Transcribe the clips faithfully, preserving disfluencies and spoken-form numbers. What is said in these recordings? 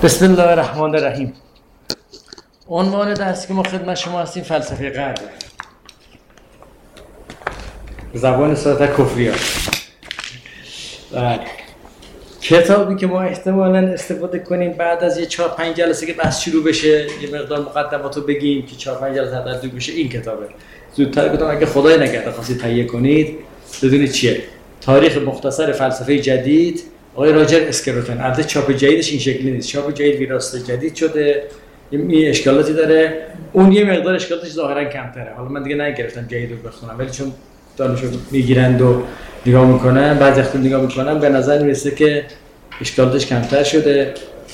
بسم الله الرحمن الرحیم. عنوان درسی که ما خدمت شما هستیم فلسفه غرب، زبان ساده کفریات. بله، کتابی که ما احتمالاً استفاده کنیم بعد از یه چهار پنج جلسه که بحث شروع بشه، یه مقدار مقدماتو بگیم که چهار پنج جلسه حداقل بشه. این کتابه. زودتر گفتم اگه خدای نکرده خواستید تهیه کنید، بدونید چیه. تاریخ مختصر فلسفه جدید آقای راجر اسکروتن. البته چاپ جدیدش این شکلی نیست. چاپ جدید ویراست جدید شده، این اشکالاتی داره. اون یه مقدار اشکالاتش ظاهرا کمتره. حالا من دیگه نگرفتم جدید رو بخونم، ولی چون دانشجو میگیرند و نگاه میکنن، بعضی وقتا نگاه میکنن، به نظر میرسه که اشکالاتش کمتر شده.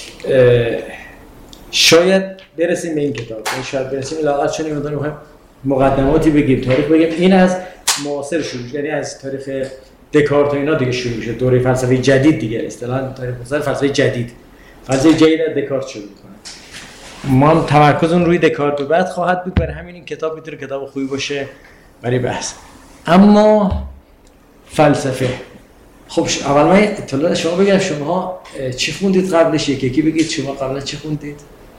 شاید برسیم به این کتاب، شاید برسیم لااقل چون این مقدار مقدماتی بگیم، تاریخ بگیم. این از معاصر شروع، یعنی از تاریخ دکارت و اینا دیگه شروع میشه. دوره فلسفه جدید دیگه، اصطلاحاً تاریخ فلسفه جدید. فلسفه جدید از دکارت شروع میکنه. ما تمرکز اون روی دکارت به بعد خواهد بود. برای همین این کتاب میتونه کتاب خوبی باشه برای بحث. اما فلسفه، خب اول من اطلاع شما بگم، شما چی خوندید قبلش؟ یکی یکی بگید شما قبلا چی خوندید؟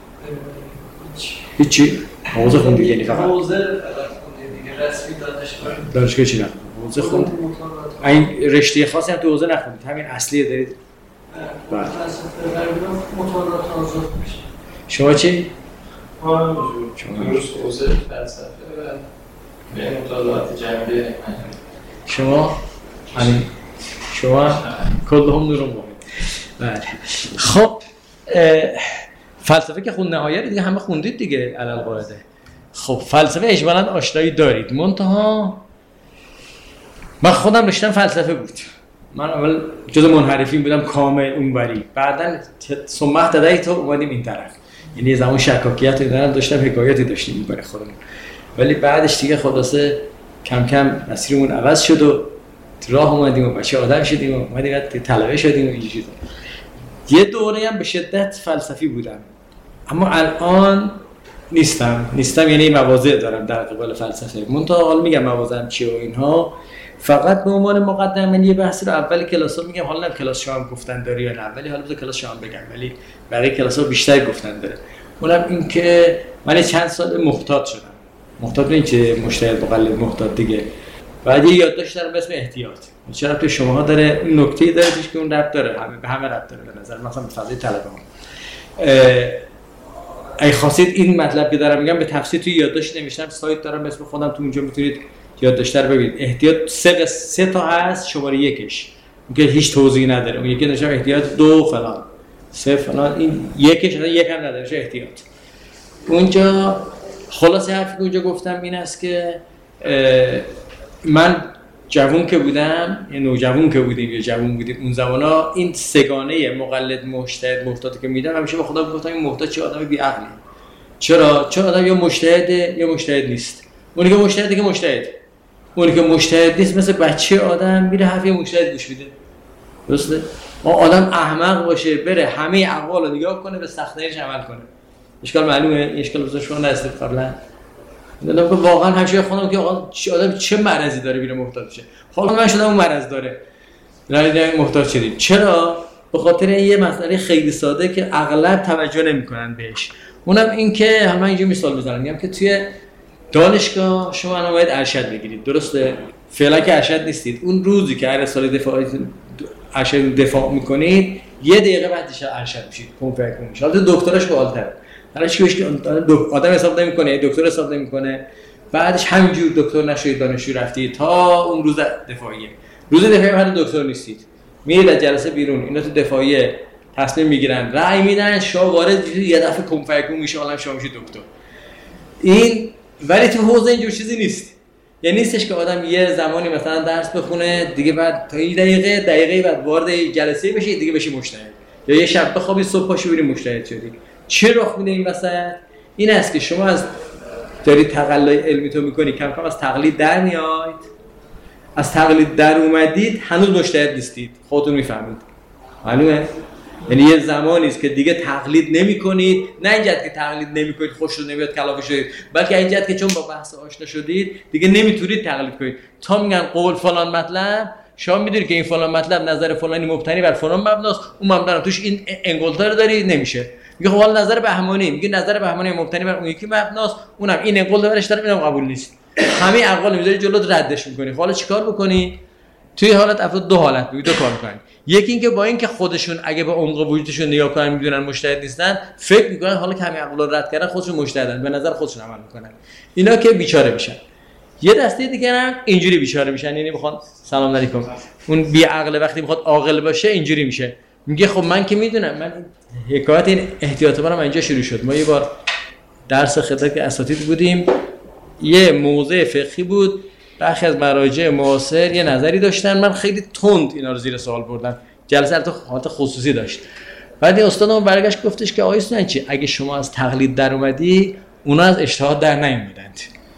هیچی؟ حوزه خوندید یعنی فقط؟ حوزه فقط خوندید دیگه، رسمی دانشگاه دانشگاه چی نخوندید؟ حوزه خوندید؟ این رشته خاصی هم تو حوزه نخوندید، همین اصلی دارید؟ بله. مطالعات آزاد میشه. شما چی؟ ما همینجور درست حوزه فلسفه و به مطالعات جنبه. شما؟ همین شما کلهم نورم باید. بله. خب فلسفه که خون نهایه دیگه همه خوندید دیگه علل قاعده. خب فلسفه اجمالاً آشنایی دارید، منتها من خودم رشتم فلسفه بود. من اول جز منحرفین بودم کامل اونوری، بعداً سمح تدایی تو اومدیم این طرف. یعنی زمان شکاکیت رو داشتم، حکایتی داشتیم برای خودمون، ولی بعدش دیگه خلاصه کم کم مسیرمون عوض شد و راه اومدیم و بچه آدم شدیم و اومدیم طلبه شدیم و این چیزا. یه دوره هم به شدت فلسفی بودم، اما الان نیستم. نیستم یعنی مواضع دارم در قبال فلسفه. منتها حالا میگم مواضعم چیه و اینها. فقط به عنوان مقدمه یه بحثی رو اول کلاس‌ها میگم. حالا نه کلاس شما گفتن داری یا نه، ولی حالا بذار کلاس شما بگم، ولی برای کلاس‌ها بیشتر گفتن داره. اونم این که من چند سال محتاط شدم. محتاط نه که مجتهد مقلد، محتاط دیگه. بعد یه یادداشت دارم به اسم احتیاط. چرا تو شماها داره این نکته‌ای داره توش که اون ربط داره، همه به همه ربط داره به نظر من، مثلا به فضای طلبه ها. ای خواستید این مطلب که دارم میگم به تفصیل توی یادداشت نمیشتم، سایت دارم به اسم خودم، تو اونجا میتونید یادداشت رو ببینید. احتیاط سه سه تا هست، شماره یکش که هیچ توضیحی نداره، اون یکی نشه احتیاط دو فلان سه فلان، این یکش اصلا یک هم نداره، میشه احتیاط. اونجا خلاصه حرفی که اونجا گفتم این است که من جوون که بودم، یعنی نوجوان که بودیم یا جوون بودیم اون زمانا، این سگانه مقلد مجتهد محتاط که میدم همیشه به خدا گفتم این محتاط چه آدم بی عقلی. چرا؟ چون آدم یا مجتهده یا مجتهد نیست. اونی که مجتهده که مجتهد، اونی که مجتهد نیست مثل بچه آدم میره حرف یه مجتهد گوش میده. درسته؟ ما آدم احمق باشه بره همه اقوال رو نگاه کنه به سخت‌ترینش عمل کنه. اشکال معلومه؟ اشکال بزرگ شما نرسید قبلا. میدونم که واقعا همیشه خودم که آقا آدم چه مرضی داره میره محتاط بشه. حالا من شدم اون مرض داره. راه محتاط شدیم. چرا؟ به خاطر یه مسئله خیلی ساده که اغلب توجه نمی‌کنن بهش. اونم این که همه اینجا مثال بزنم، میگم که توی دانشگاه شما الان باید ارشد بگیرید. درسته؟ فعلا که ارشد نیستید. اون روزی که هر سال دفاع ارشد دفاع می‌کنید، یه دقیقه بعدش ارشد میشید. کنفرت میشید. حالا دکتراش بالاتر. هر چی بهش آدم حساب نمی‌کنه، دکتر حساب نمی‌کنه. بعدش همینجور دکتر نشید، دانشجو رفتید تا اون روز دفاعیه. روز دفاعی بعد دکتر نیستید. میرید از جلسه بیرون، اینا تو دفاعیه تصمیم میگیرن، رأی میدن، شما وارد یه دفعه کنفرکون میشه، حالا شما میشید دکتر. این ولی تو حوزه اینجور چیزی نیست. یعنی نیستش که آدم یه زمانی مثلا درس بخونه، دیگه بعد تا این دقیقه دقیقه بعد وارد جلسه بشه، دیگه بشی مجتهد. یا یه شب بخوابی صبح پاشو بری مجتهد شدی. چه رخ میده این وسط؟ این است که شما از داری تقلای علمی تو میکنی، کم کم از تقلید در میاید. از تقلید در اومدید، هنوز مجتهد نیستید. خودتون میفهمید. معلومه؟ یعنی یه زمانی است که دیگه تقلید نمی‌کنید، نه اینجد که تقلید نمی‌کنید خوشتون نمیاد کلافه شدید، بلکه اینجد که چون با بحث آشنا شدید دیگه نمیتونید تقلید کنید. تا میگن قول فلان مطلب، شما میدونید که این فلان مطلب نظر فلانی مبتنی بر فلان مبناست، اون مبنا توش این انگلتار داری، نمیشه. میگه خب حالا نظر بهمانی، میگه نظر بهمانی مبتنی بر اون یکی مبناست، اونم این قول دارش داره، اینم قبول نیست. همه اقوال میذاری جلوت ردش میکنی. حالا چیکار بکنی؟ توی حالت افراد دو حالت بود، دو کار میکنن. یکی اینکه با اینکه خودشون اگه به عمق وجودشون نگاه کنن میدونن مجتهد نیستن، فکر میکنن حالا که همین اقوال رد کردن خودشون مجتهدن، به نظر خودشون عمل میکنن. اینا که بیچاره میشن. یه دسته دیگه هم اینجوری بیچاره میشن، یعنی میخوان سلام علیکم. اون بی عقل وقتی میخواد عاقل باشه اینجوری میشه. میگه خب من که میدونم، من حکایت این احتیاط منم اینجا شروع شد. ما یه بار درس خدمت اساتید بودیم، یه موضوع فقهی بود، برخی از مراجع معاصر یه نظری داشتن، من خیلی تند اینا رو زیر سوال بردم. جلسه البته حالت خصوصی داشت. بعد این استادم برگشت گفتش که آقای سنجی اگه شما از تقلید در اومدی، اونا از اجتهاد در نیومدند.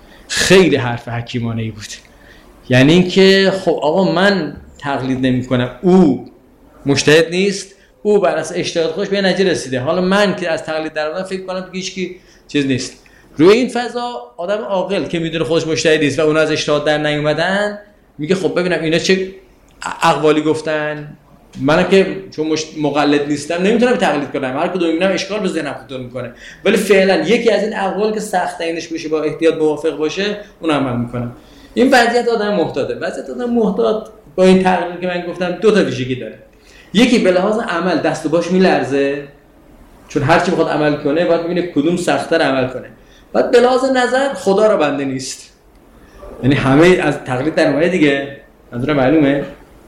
خیلی حرف حکیمانه‌ای بود. یعنی اینکه خب آقا من تقلید نمی‌کنم، او مجتهد نیست، او بر اساس اجتهاد خودش به نتیجه رسیده، حالا من که از تقلید در اومدم فکر کنم که هیچکی چیز نیست. روی این فضا آدم عاقل که میدونه خودش مجتهد نیست و اونا از اجتهاد در نیومدن، میگه خب ببینم اینا چه اقوالی گفتن، من که چون مقلد نیستم نمیتونم تقلید کنم، هر کدوم میبینم اشکال به ذهنم خطور میکنه، ولی فعلا یکی از این اقوال که سخت اینش بشه با احتیاط موافق باشه اون عمل میکنم. این وضعیت آدم محتاطه. وضعیت آدم محتاط با این تقلیدی که من گفتم دو تا ویژگی داره. یکی به لحاظ عمل دست و باش میلرزه، چون هر چی بخواد عمل کنه باید ببینه کدوم سخت‌تر عمل کنه. بعد به لحاظ نظر خدا را بنده نیست، یعنی همه از تقلید در اومده دیگه، منظورم معلومه،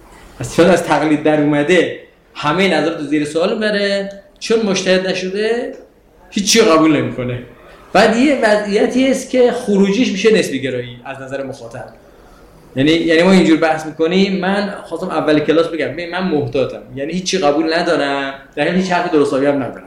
از چون از تقلید در اومده همه نظرات زیر سوال بره، چون مجتهد نشده هیچی قبول نمیکنه. بعد یه وضعیتی است که خروجیش میشه نسبی گرایی از نظر مخاطب. یعنی یعنی ما اینجور بحث میکنیم، من خواستم اول کلاس بگم من محتاطم، یعنی هیچی قبول ندارم، در حالی هیچ حرف درستابی هم ندارم.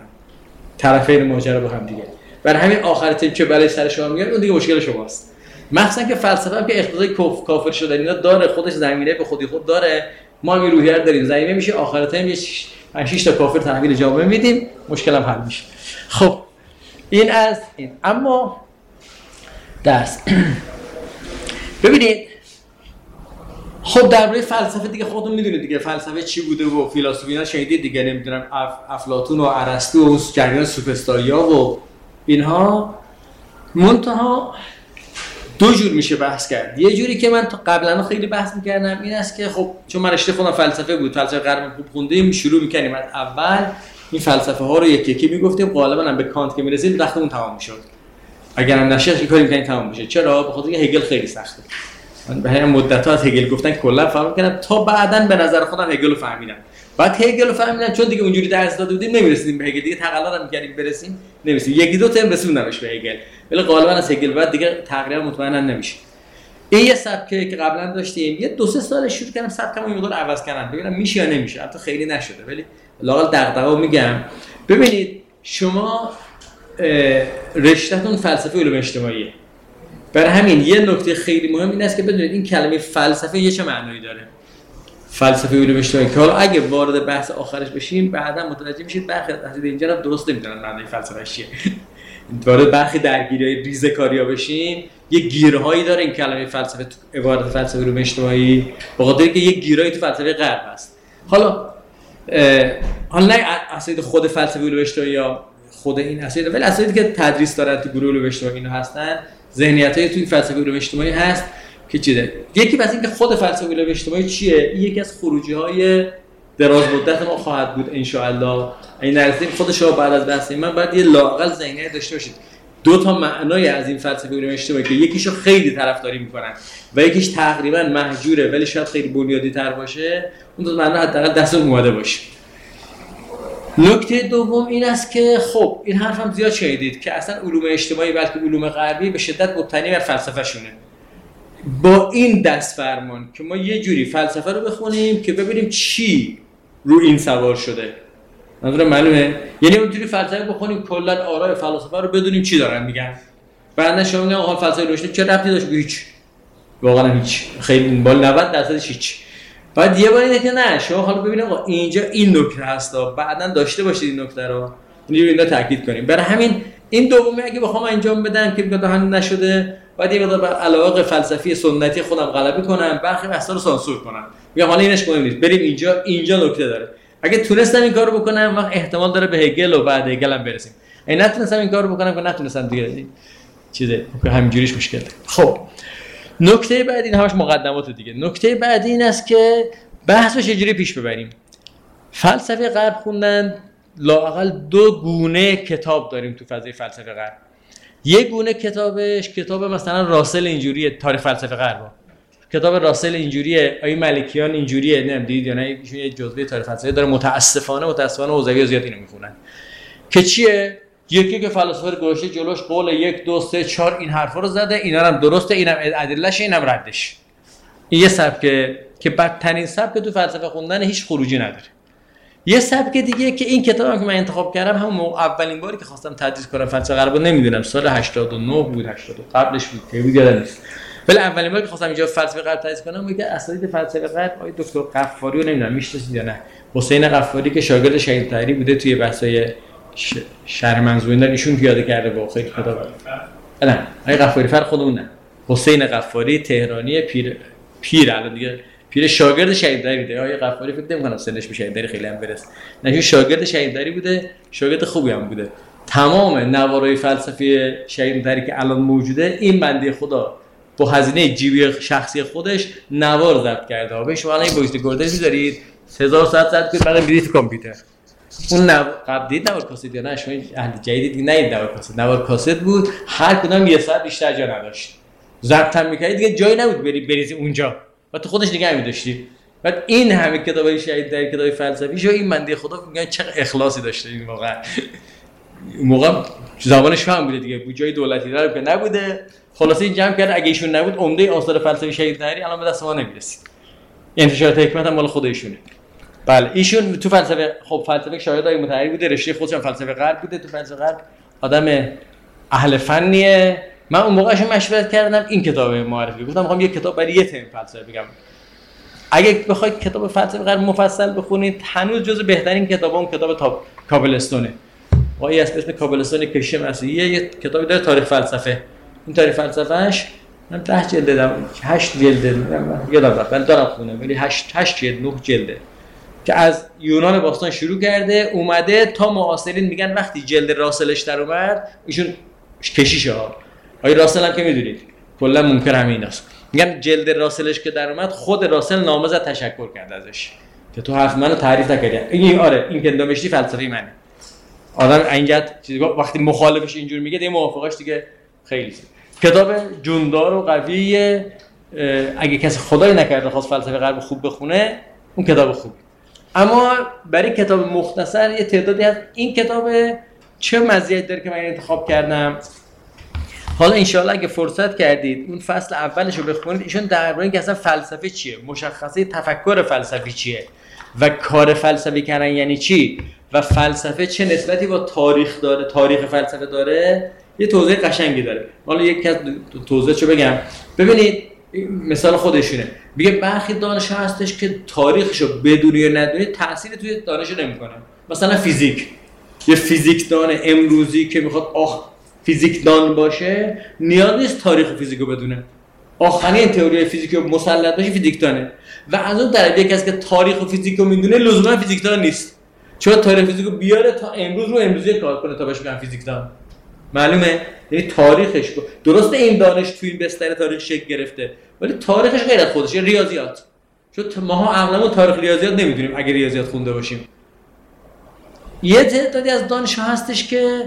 طرفین ماجرا با هم دیگه. برای همین آخر تیم که بلای سر شما میاد اون دیگه مشکل شماست. مخصوصا که فلسفه هم که اقتضای کافر شدن اینا داره، خودش زمینه به خودی خود داره، ما هم روحیه رو داریم، زمینه میشه آخر تیم یه شش تا کافر تحویل جامعه میدیم، مشکل هم حل میشه. خب این از این. اما درس ببینید، خب درباره فلسفه دیگه خودتون میدونید دیگه، فلسفه چی بوده و فیلسوفی اینا شنیدید دیگه، نمیدونم اف... افلاطون و ارسطو و جریان سوفسطائیا و اینها. منتها دو جور میشه بحث کرد. یه جوری که من تا قبلا خیلی بحث میکردم این است که خب چون من رشته خودم فلسفه بود، فلسفه غرب خوب خوندیم، شروع میکنیم از اول این فلسفه ها رو یکی یکی میگفتیم، غالبا هم به کانت که میرسید وقتمون تمام میشد. اگر هم نشه کاری میکنیم تمام میشه. چرا؟ به خاطر اینکه هگل خیلی سخته. من به همین مدت‌ها از هگل گفتن کلا فهم کردم تا بعداً به نظر خودم هگل رو فهمیدم. بعد هگل رو فهمیدم چون دیگه اونجوری درس داده بودیم نمیرسیدیم به هگل، دیگه تقلال می‌کردیم برسیم نمی‌رسیم. یکی دو ترم رسوندمش به هگل، ولی غالبا از هگل بعد دیگه تقریبا مطمئنا نمیشه. این یه سبکه که قبلا داشتیم، یه دو سه سال شروع کردم سبکمو یه مقدار عوض کردم ببینم میشه یا نمیشه. البته خیلی نشده ولی لااقل دغدغه‌و میگم. ببینید شما رشته‌تون فلسفه علوم اجتماعیه، برای همین یه نکته خیلی مهم این است که بدونید این کلمه فلسفه یه چه معنایی داره. فلسفه علوم اجتماعی که حالا اگه وارد بحث آخرش بشیم بعدا متوجه میشید برخی از اینجا رو درست نمیدونن معنی فلسفه چیه. وارد برخی درگیری‌های ریزه‌کاری‌ها بشیم، یه گیرهایی داره این کلمه فلسفه، عبارت فلسفه علوم اجتماعی، به خاطر اینکه یه گیرایی تو فلسفه غرب هست. حالا حالا نه اساید خود فلسفه علوم اجتماعی یا خود این اساید، ولی اسایدی که تدریس دارن تو گروه علوم اجتماعی اینا هستن، ذهنیتای توی فلسفه علوم اجتماعی هست که چیه. یکی بس این که خود فلسفه علوم اجتماعی چیه، این یکی از خروجی‌های دراز مدت ما خواهد بود ان شاء الله. این نرسیم خودش رو بعد از بحث من بعد یه لااقل ذهنیت داشته باشید. دو تا معنای از این فلسفه علوم اجتماعی که یکیشو خیلی طرفداری میکنن و یکیش تقریبا مهجوره ولی شاید خیلی بنیادی تر باشه، اون دو معنا حداقل دستتون اومده باشه. نکته دوم این است که خب این حرف هم زیاد شنیدید که اصلا علوم اجتماعی بلکه علوم غربی به شدت مبتنی بر فلسفه شونه. با این دست فرمان که ما یه جوری فلسفه رو بخونیم که ببینیم چی رو این سوار شده. منظورم معلومه؟ یعنی اونجوری فلسفه بخونیم کلا آرای فلسفه رو بدونیم چی دارن میگن. بعد شما میگن آقا فلسفه روشن چه ربطی داشت به هیچ؟ واقعا هیچ. خیلی بال نود درصدش هیچ. بعد یه بار اینه که نه شما حالا ببینید آقا اینجا این نکته هستا، بعداً داشته باشید این نکته رو. اینو اینا تاکید کنیم. برای همین این دومی اگه بخوام انجام بدم که بگم هنوز نشده، بعد یه مقدار بر علاقه فلسفی سنتی خودم غلبه کنم، برخی بحثا رو سانسور کنم. میگم حالا اینش مهم نیست. بریم اینجا اینجا نکته داره. اگه تونستم این کارو بکنم وقت احتمال داره به هگل و بعد هگل هم برسیم. اگه نتونستم این کارو بکنم که نتونستم دیگه چیزه همینجوریش مشکل داره. خب نکته بعدی، این همش مقدمات دیگه. نکته بعدی این است که بحث رو چجوری پیش ببریم. فلسفه غرب خوندن لااقل دو گونه کتاب داریم تو فضای فلسفه غرب. یک گونه کتابش کتاب مثلا راسل اینجوریه، تاریخ فلسفه غرب. کتاب راسل اینجوریه، آیه ملکیان اینجوریه، نمیدونم دیدید یا نه، ایشون یه جزوه تاریخ فلسفه داره. متاسفانه متاسفانه حوزوی زیاد اینو میخونن که چیه؟ یکی که فلسفه گوشه جلوش قول یک دو سه چهار این حرفا رو زده، اینا هم درسته، اینم ادلهش، اینم ردش. این یه سبک که بدترین سبک تو فلسفه خوندن، هیچ خروجی نداره. یه سبک دیگه که این کتابی که من انتخاب کردم همون اولین باری که خواستم تدریس کنم فلسفه غرب، نمیدونم سال هشتاد و نه بود، هشتاد قبلش بود که بود یادم نیست، ولی اولین باری که خواستم اینجا فلسفه غرب تدریس کنم بود که اساتید فلسفه غرب آقای دکتر غفاری رو نمیدونم میشناسید یا نه، حسین غفاری که شاگرد شهید طاهری بوده توی بحث‌های ش... شرح منظومه، ایشون پیاده کرده با خیلی کتاب. نه آقای غفاری فر خودمون نه، حسین غفاری تهرانی پیر پیر الان دیگه پیر شاگرد شهید طاهری بوده. آقای غفاری فکر نمی‌کنم سنش به شهید طاهری خیلی هم برسه، نه شاگرد شهید طاهری بوده، شاگرد خوبی هم بوده. تمام نوارای فلسفی شهید طاهری که الان موجوده این بنده خدا با هزینه جیبی شخصی خودش نوار ضبط کرده. ها شما الان این وایس رکوردر می‌ذارید هزار ساعت ضبط کنید بعد می‌رید تو کامپیوتر. اون نو... قبل دید نوار کاست یا نه، شما اهل جدید دیگه نه نوار کاست، نوار کاست بود، هر کدوم یه ساعت بیشتر جا نداشت. ضبط هم می‌کردید دیگه جایی نبود بری بریزی اونجا. و تو خودش دیگه همین داشتی. بعد این همه کتابای شهید در کتابای فلسفی شو این بنده خدا میگن چقدر اخلاصی داشته این موقع. موقع زبانش فهم بوده دیگه، بود جای دولتی داره که نبوده. خلاصه این جمع کرد اگه ایشون نبود عمده آثار فلسفی شهید طاهری الان به دست ما نمیرسید. انتشارات حکمت هم مال خود ایشونه. بله ایشون تو فلسفه خب فلسفه شاگردای متحری بوده، رشته خودش هم فلسفه غرب بوده. تو فلسفه غرب آدم اهل فنیه. من اون موقعش مشورت کردم این کتاب معرفی گفتم میخوام یه کتاب برای یه تم فلسفه بگم. اگه بخواید کتاب فلسفه غرب مفصل بخونید هنوز جزو بهترین کتابا اون کتاب تاب کابلستونه. آقای اسم اسم کابلستون کشی مسیحیه، یه کتابی داره تاریخ فلسفه. این تاریخ فلسفهش من ده جلد دادم، هشت جلد دادم، یادم رفت من دارم خونم، ولی هشت هشت جلد نه جلده که از یونان باستان شروع کرده اومده تا معاصرین. میگن وقتی جلد راسلش در اومد ایشون کشیشه ها، آقای راسل هم که میدونید کلا منکر همیناست، میگن جلد راسلش که در اومد خود راسل نامه زد تشکر کرد ازش که تو حرف منو تعریف نکردی. این آره این که نوشتی فلسفه منه. آدم اینجت چیزی وقتی مخالفش اینجور میگه دیگه موافقش دیگه خیلی زیاد. کتاب جوندار و قویه. اگه کسی خدای نکرده خواست فلسفه غرب خوب بخونه اون کتاب خوبه. اما برای کتاب مختصر یه تعدادی هست. این کتاب چه مزیتی داره که من انتخاب کردم؟ حالا انشاءالله اگه فرصت کردید اون فصل اولش رو بخونید. ایشون درباره اینکه اصلا فلسفه چیه، مشخصه تفکر فلسفی چیه و کار فلسفی کردن یعنی چی و فلسفه چه نسبتی با تاریخ داره، تاریخ فلسفه داره، یه توضیح قشنگی داره. حالا یک از توضیحشو بگم. ببینید مثال خودشونه. میگه برخی دانش‌ها هستش که تاریخشو بدونی یا ندونی تأثیری توی دانش نمی‌کنه. مثلا فیزیک. یه فیزیکدان امروزی که میخواد آخ فیزیکدان باشه نیاز نیست تاریخ فیزیکو بدونه. آخرین تئوری فیزیکو مسلط باشه فیزیکدانه. و از اون طرف یک کسی که تاریخ و فیزیکو میدونه لزوما فیزیکدان نیست. چون تاریخ فیزیکو بیاره تا امروز رو امروزی کار کنه تا بشه بگن فیزیکدان. معلومه؟ یعنی تاریخش درسته این دانش توی این بستر تاریخ شکل گرفته ولی تاریخش غیر از خودش، ریاضیات. چون ماها عقلمون تاریخ ریاضیات نمیدونیم اگه ریاضیات خونده باشیم. یه تعدادی از دانش‌ها هستش که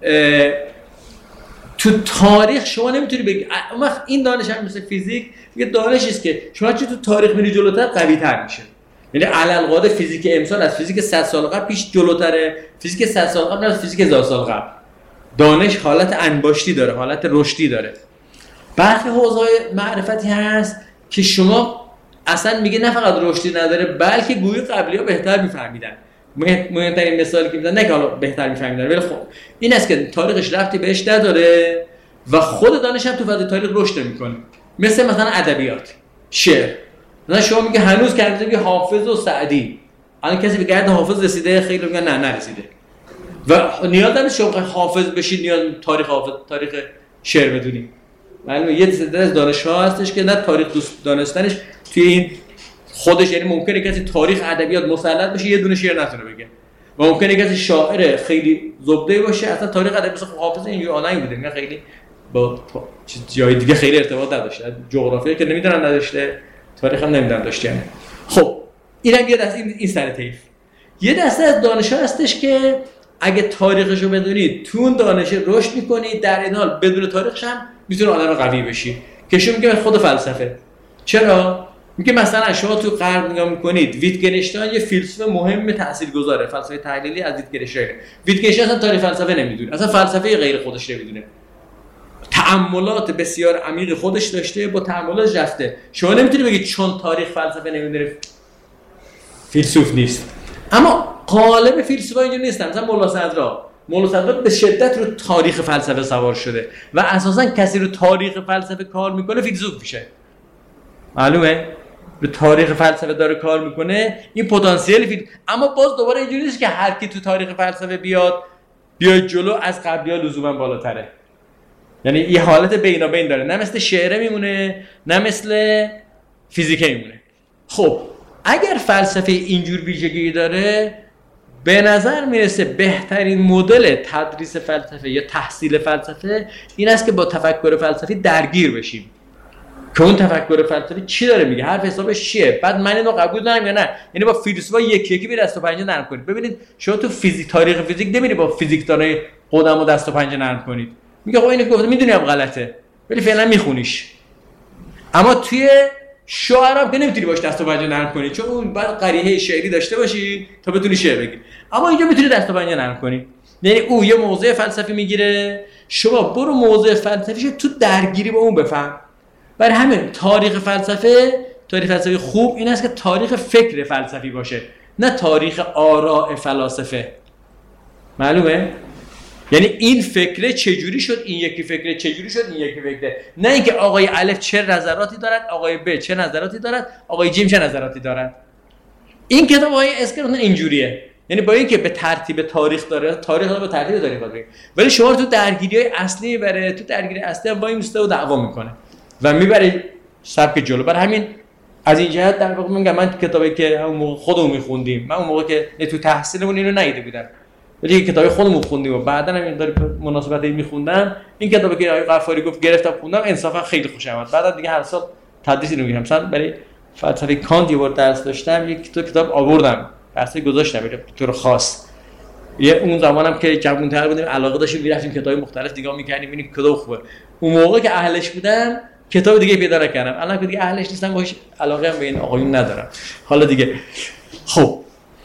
تو تاریخ شما نمیتونی بگی اما این دانش هم مثل فیزیک یه دانشی است که شما چه تو تاریخ میری جلوتر قوی‌تر میشه. یعنی علل قاعده فیزیک امسال از فیزیک صد سال قبل پیش جلوتره، فیزیک صد سال قبل از فیزیک هزار سال قبل. دانش حالت انباشتی داره، حالت رشدی داره. برخی حوزه‌های معرفتی هست که شما اصلا میگه نه فقط رشدی نداره بلکه گویی قبلی‌ها بهتر میفهمیدن. مهمترین مثالی که میزنن نه که حالا بهتر میفهمیدن ولی خب این است که تاریخش ربطی بهش نداره و خود دانش هم تو فضای تاریخ رشد میکنه. مثل مثلا ادبیات، شعر. مثلا شما میگه هنوز که میگه حافظ و سعدی، الان کسی به گرد حافظ رسیده؟ خیلی میگن نه نرسیده. و نیاز نیست شما حافظ بشید نیاز تاریخ حافظ تاریخ شعر بدونید. معلومه یه سری از دانش‌ها هستش که نه تاریخ دوست دانستنش توی این خودش، یعنی ممکنه کسی تاریخ ادبیات مسلط بشه یه دونه شعر نتونه بگه و ممکنه کسی شاعر خیلی زبده باشه اصلا تاریخ ادبی مثلا حافظ اینجوری آنلاین بوده، میگن خیلی با جای دیگه خیلی ارتباط نداشته، جغرافیا که نمیدونن نداشته، تاریخ هم نمیدونن داشته. یعنی خب اینم یه دسته این, این سر طیف. یه دسته از دانش‌ها هستش که اگه تاریخشو بدونید تو اون دانش رشد می‌کنید، در این حال بدون تاریخش هم میتونه آدم قوی بشی. که شما میگه خود فلسفه. چرا؟ میگه مثلا شما تو غرب نگاه می‌کنید ویتگنشتاین یه فیلسوف مهم تاثیرگذاره، فلسفه تحلیلی از ویتگنشتاین. ویتگنشتاین اصلا تاریخ فلسفه نمیدونه، اصلا فلسفه غیر خودش نمیدونه. تأملات بسیار عمیق خودش داشته، با تأملات رفته. شما نمیتونی بگید چون تاریخ فلسفه نمیدونه فیلسوف نیست. اما قالب فیلسوفا اینجوری نیستن. مثلا مولا صدرا، مولا صدرا به شدت رو تاریخ فلسفه سوار شده و اساساً کسی رو تاریخ فلسفه کار میکنه فیلسوف میشه. معلومه؟ رو تاریخ فلسفه داره کار میکنه این پتانسیل فیلسوف. اما باز دوباره اینجوری نیست که هر کی تو تاریخ فلسفه بیاد بیاد جلو از قبلی‌ها لزوما بالاتره. یعنی یه حالت بینابین داره، نه مثل شعره میمونه نه مثل فیزیک میمونه. خب اگر فلسفه اینجور ویژگی داره به نظر میرسه بهترین مدل تدریس فلسفه یا تحصیل فلسفه این است که با تفکر فلسفی درگیر بشیم که اون تفکر فلسفی چی داره میگه، حرف حسابش چیه، بعد من اینو قبول دارم یا نه. یعنی با فیلسوفا یکی یکی به دست و پنجه نرم کنید. ببینید شما تو فیزیک تاریخ فیزیک نمیری با فیزیکدانای قدما دست و پنجه نرم کنید، میگه خب اینو گفته میدونی هم غلطه ولی فعلا میخونیش. اما توی شعر هم که نمیتونی باش دست و پنجه نرم کنی چون اون باید قریحه شعری داشته باشی تا بتونی شعر بگی. اما اینجا میتونی دست و پنجه نرم کنی، یعنی او یه موضوع فلسفی میگیره شما برو موضوع فلسفیشو تو درگیری با اون بفهم. برای همین تاریخ فلسفه، تاریخ فلسفی خوب این است که تاریخ فکر فلسفی باشه نه تاریخ آراء فلاسفه. معلومه؟ یعنی این فکره چجوری شد، این یکی فکره چجوری شد، این یکی فکره، نه اینکه آقای الف چه نظراتی دارد، آقای ب چه نظراتی دارد، آقای جیم چه نظراتی دارد. این کتاب آقای اسکرون اینجوریه، یعنی با اینکه به ترتیب تاریخ داره، تاریخ رو به ترتیب داره میگه، ولی شما رو تو درگیری‌های اصلی میبره، تو درگیری اصلی هم با این میسته و دعوا میکنه و میبره سبک جلو. برای همین از این جهت در واقع میگم من کتابی که اون موقع خودمون میخوندیم، من اون موقع که نه تو تحصیلمون اینو ندیده بودم ولی کتابی خودمون خوندیم و بعداً هم این داره مناسبتی میخوندم، این کتابی که آقای غفاری گفت گرفتم خوندم انصافا خیلی خوشم اومد. بعدا دیگه هر سال تدریس اینو میگم. مثلا برای فلسفه کانت یه بار درس داشتم، یک تو کتاب آوردم درسی گذاشتم به طور خاص. یه اون زمانم که جوان‌تر بودیم علاقه داشتیم میرفتیم کتابای مختلف نگاه می‌کردیم ببینیم کدوم خوبه. اون موقع که اهلش بودم کتاب دیگه پیدا نکردم، الان که دیگه اهلش نیستم باهاش علاقه هم به این آقایون ندارم. حالا دیگه خب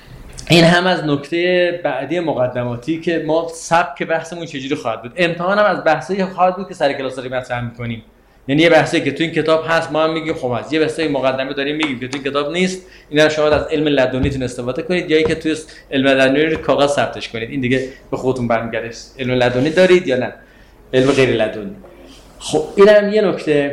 این هم از نکته بعدی مقدماتی که ما سبک بحثمون چجوری خواهد بود. امتحان هم از بحثایی خواهد بود که سر کلاس داریم مطرح می‌کنیم. یعنی یه بحثی که تو این کتاب هست ما هم میگیم خب هست، یه بحثی مقدمه داریم میگیم که تو این کتاب نیست، اینا رو شما از علم لدنیتون استفاده کنید یا اینکه توی علم لدنی رو کاغذ ثبتش کنید. این دیگه به خودتون برمیگرده علم لدنی دارید یا نه علم غیر لدنی. خب اینم یه نکته.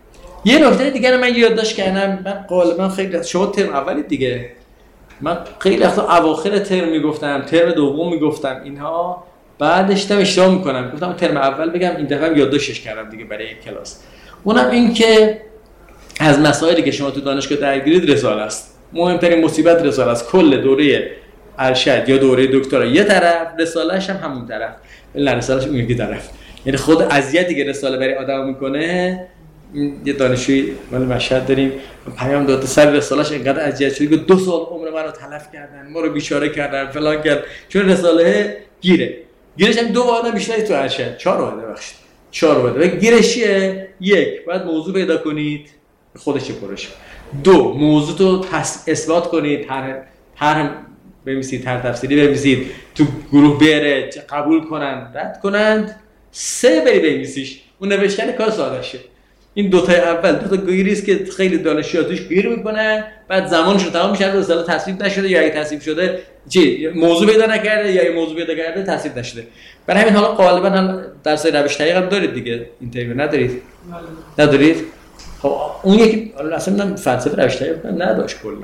یه نکته دیگه من یادداشت کردم، من غالبا خیلی شما ترم اولی دیگه من خیلی وقتا اواخر ترم میگفتم، ترم دوم میگفتم اینها، بعدش داشتم اشتباه میکنم گفتم ترم اول بگم، این دفعه یادداشتش کردم دیگه برای یک کلاس. اونم این که از مسائلی که شما تو دانشگاه درگیرید رساله است. مهمترین مصیبت رساله است. کل دوره ارشد یا دوره دکترا یه طرف، رساله‌اش هم همون طرف، ولی رساله‌اش اون یکی طرف. یعنی خود اذیتی که رساله برای آدم میکنه. یه دانشجوی مال مشهد داریم پیام داد سر رساله‌اش اینقدر اذیت شد که دو سال عمر منو تلف کردن، ما رو بیچاره کردن فلان کرد، چون رساله گیره. گیرش هم دو واحد بیشتری تو ارشد، چهار واحد بخشید. چهار واحد. و گیرش چیه؟ یک، باید موضوع پیدا کنید خودش پرش. دو، موضوع تو اثبات کنید، هر هر بنویسید، هر تفسیری بنویسید، تو گروه بره قبول کنن، رد کنند. سه، بری بنویسیش. اون نوشتن کار ساده شه. این دو تا اول دو تا گیری است که خیلی دانشجوها توش گیر میکنن، بعد زمانش رو تمام میشه، رساله تصویب نشده یا اگه تصویب شده چی موضوع پیدا نکرده یا موضوع پیدا کرده تصویب نشده. برای همین حالا غالبا هم درس روش طریق هم دارید دیگه، اینترویو ندارید؟ ندارید؟ خب اون یکی اصلا من فلسفه روش طریق نداشت کلا.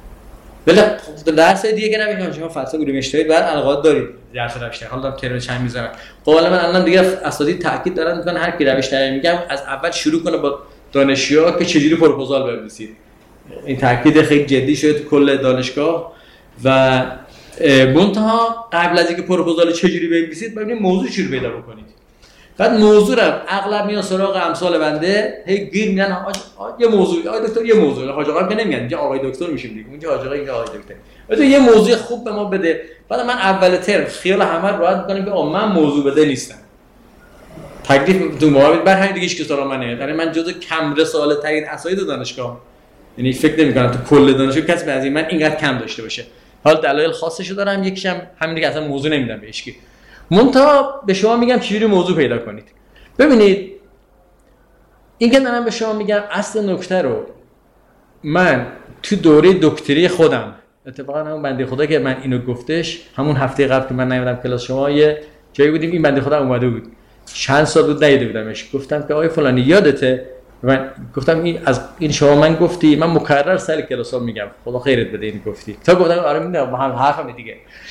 ولی درس دیگه که نمیگم شما فلسفه علوم اجتماعی بعد علاقات دارید درس روش طریق، حالا دارم ترم چند میذارم. غالبا الان دیگه اساتید تاکید دارن میکنن هر کی روش طریق میگم از اول شروع کنه با دانشجوها که چجوری پروپوزال بنویسید. این تاکید خیلی جدی شده تو کل دانشگاه و منتها قبل از اینکه پروپوزال چجوری بنویسید ببینید موضوع چی رو پیدا بکنید. بعد موضوع رو اغلب میان سراغ امثال بنده هی گیر میان یه موضوع آقای دکتر یه موضوع حاج آقا که نمیگن اینجا آقای دکتر میشیم دیگه اونجا حاج آقا اینجا آقای دکتر بعد یه موضوع خوب به ما بده. بعد من اول ترم خیال همه رو راحت می‌کنم که من موضوع بده نیستم. تکلیف تو مقابل بر همین دیگه هیچ کس سراغ منه. یعنی من جزو کم رساله ترین اساتید دانشگاه. یعنی فکر نمی‌کنم تو کل دانشگاه کسی از این من اینقدر کم داشته باشه. حالا دلایل خاصشو دارم یکیشم همین دیگه اصلا موضوع نمیدم بهش که منتها به شما میگم چجوری موضوع پیدا کنید. ببینید این که دارم به شما میگم اصل نکته رو من تو دوره دکتری خودم اتفاقا همون بنده خدا که من اینو گفتش همون هفته قبل که من نیومدم کلاس شما یه جایی بودیم این بنده خدا اومده بود چند سال بود ندیده بودمش گفتم که آقای فلانی یادته من گفتم این از این شما من گفتی من مکرر سال کلاسام میگم خدا خیرت بده این گفتی تا گفتم آره میدونم با هم حرفم دیگه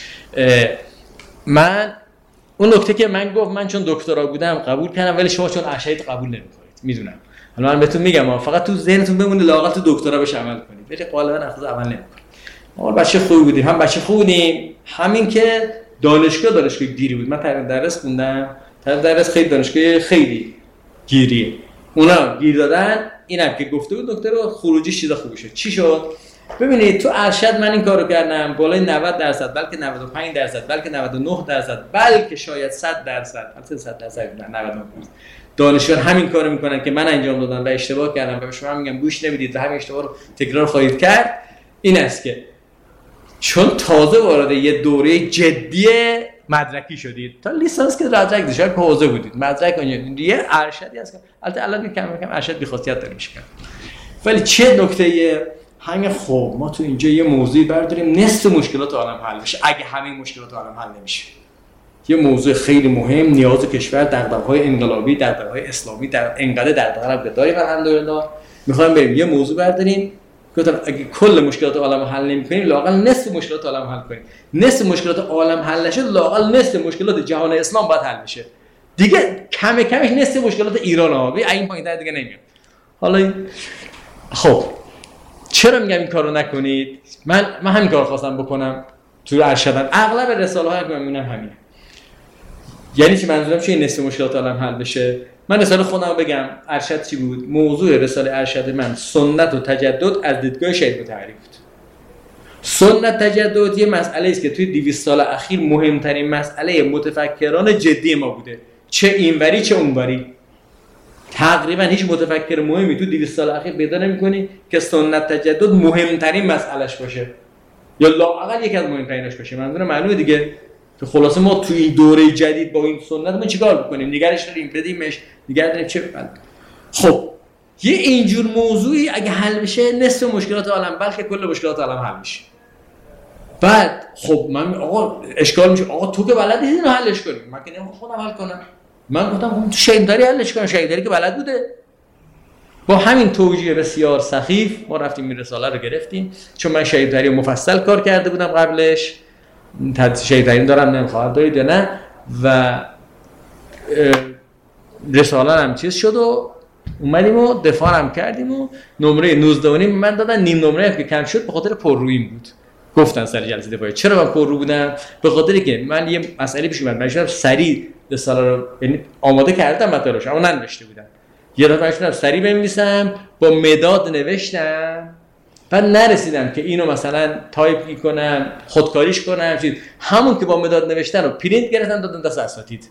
من اون نکته که من گفت من چون دکترا بودم قبول کردم ولی شما چون ارشد قبول نمی‌کنید میدونم حالا من بهتون میگم فقط تو ذهنتون بمونه لااقل تو دکترا بهش عمل کنید ولی غالبا اخذ عمل نمی‌کنید. ما بچه خوبی بودیم هم بچه خوب بودیم همین که دانشگاه دانشگاه گیری بود من تقریبا درس خوندم تقریبا درس خیلی دانشگاه خیلی گیریه اونا گیر دادن اینم که گفته بود دکتر رو خروجیش چیز خوبی شد چی شد ببینید تو ارشد من این کارو کردم بالای نود درصد بلکه نود و پنج درصد بلکه نود و نه درصد بلکه شاید صد درصد البته صد درصد نه نود و نه درصد دانشجویان همین کارو میکنن که من انجام دادم و اشتباه کردم و به شما میگم گوش نمیدید و همین اشتباه رو تکرار خواهید کرد این است که چون تازه وارد یه دوره جدی مدرکی شدید تا لیسانس که مدرک داشتید حوزه بودید مدرک اونجا یه ارشدی هست البته الان کم کم ارشد بی خاصیت داره میشه ولی چه نکته همین خب ما تو اینجا یه موضوعی برداریم نصف مشکلات عالم حل بشه اگه همین مشکلات عالم حل نمیشه یه موضوع خیلی مهم نیاز کشور دغدغه‌های انقلابی دغدغه‌های اسلامی در انقدر دغدغه داریم الحمدلله میخوایم بریم یه موضوع برداریم گفتم اگه کل مشکلات عالم حل نمی‌کنیم لااقل نصف مشکلات عالم حل کنیم نصف مشکلات عالم حل نشه لااقل نصف مشکلات جهان اسلام باید حل بشه دیگه کم کمش نصف مشکلات ایران ها بی این پایین‌تر دیگه نمیاد. حالا خب چرا میگم این کارو نکنید من من همین کارو خواستم بکنم تو ارشدم اغلب رساله ها که من میبینم همینه یعنی چی منظورم چیه نصف مشکلات عالم حل بشه من رساله خودم رو بگم ارشد چی بود موضوع رساله ارشد من سنت و تجدد از دیدگاه شیخ مطهری بود. سنت تجدد یه مسئله است که توی دویست سال اخیر مهمترین مسئله متفکران جدی ما بوده چه اینوری چه اونوری تقریبا هیچ متفکر مهمی تو دویست سال اخیر پیدا نمی‌کنی که سنت تجدد مهمترین مسئلهش باشه یا لااقل یکی از مهمتریناش باشه. منظورم معلومه دیگه که خلاصه ما تو این دوره جدید با این سنت ما چیکار بکنیم نگرش داریم بدیمش نگرش داریم چه بکنیم. خب یه اینجور موضوعی اگه حل بشه نصف مشکلات عالم بلکه کل مشکلات عالم حل میشه. بعد خب من آقا اشکال میشه آقا تو که بلدی اینو حلش کنی من که نمیخوام خودم حل کنم من گفتم خب تو شیمداری حلش کنم شیمداری که بلد بوده. با همین توجیه بسیار سخیف ما رفتیم این رساله رو گرفتیم چون من شیمداری مفصل کار کرده بودم قبلش شیمداری دارم نمیخوام دارید یا نه و رساله هم چیز شد و اومدیم و دفاع هم کردیم و نمره نوزده و نیم من دادن نیم نمره هم که کم شد به خاطر پرروییم بود. گفتن سر جلسه دفاعی چرا من پررو بودم به خاطری که من یه مسئله پیش اومد من شدم سریع رساله رو یعنی آماده کردم مطالبش اما ننوشته بودم یه دفعه شدم سریع بنویسم با مداد نوشتم بعد نرسیدم که اینو مثلا تایپ کنم خودکاریش کنم چیز همون که با مداد نوشتن رو پرینت گرفتم دادم دست اساتید.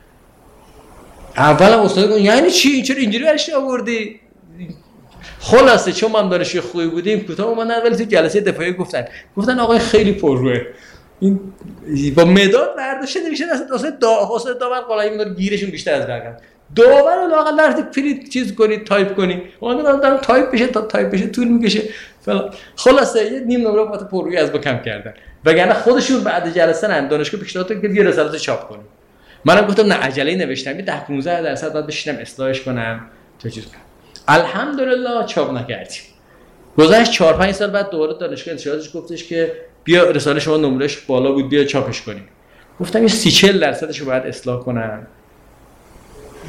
اولا استاد گفت یعنی چی چرا اینجوری برش آوردی خلاصه چون من دانشجوی خوبی بودیم کوتاه اومدن ولی تو جلسه دفاعی گفتن گفتن آقای خیلی پرروه این با مداد برداشته نمیشه اصلا دا حسن داور قلایی میگه گیرشون بیشتر از برگم داور رو لااقل درتی پرینت چیز کنید تایپ کنید اون دارم تایپ بشه تا تایپ بشه طول میکشه فلان. خلاصه یه نیم نمره واسه پررویی از با کم کردن وگرنه خودشون بعد جلسه نه دانشگاه پیشنهاد کرد که یه رساله چاپ کنیم منم گفتم نه عجله نوشتم یه ده پانزده درصد بعد بشینم اصلاحش کنم تا چیز کنم. الحمدلله چاپ نکردیم. گذشت چهار پنج سال بعد دوباره دانشگاه ارشادش گفتش که بیا رساله شما نمرش بالا بود بیا چاپش کنیم. گفتم یه سی چهل درصدش رو باید اصلاح کنم.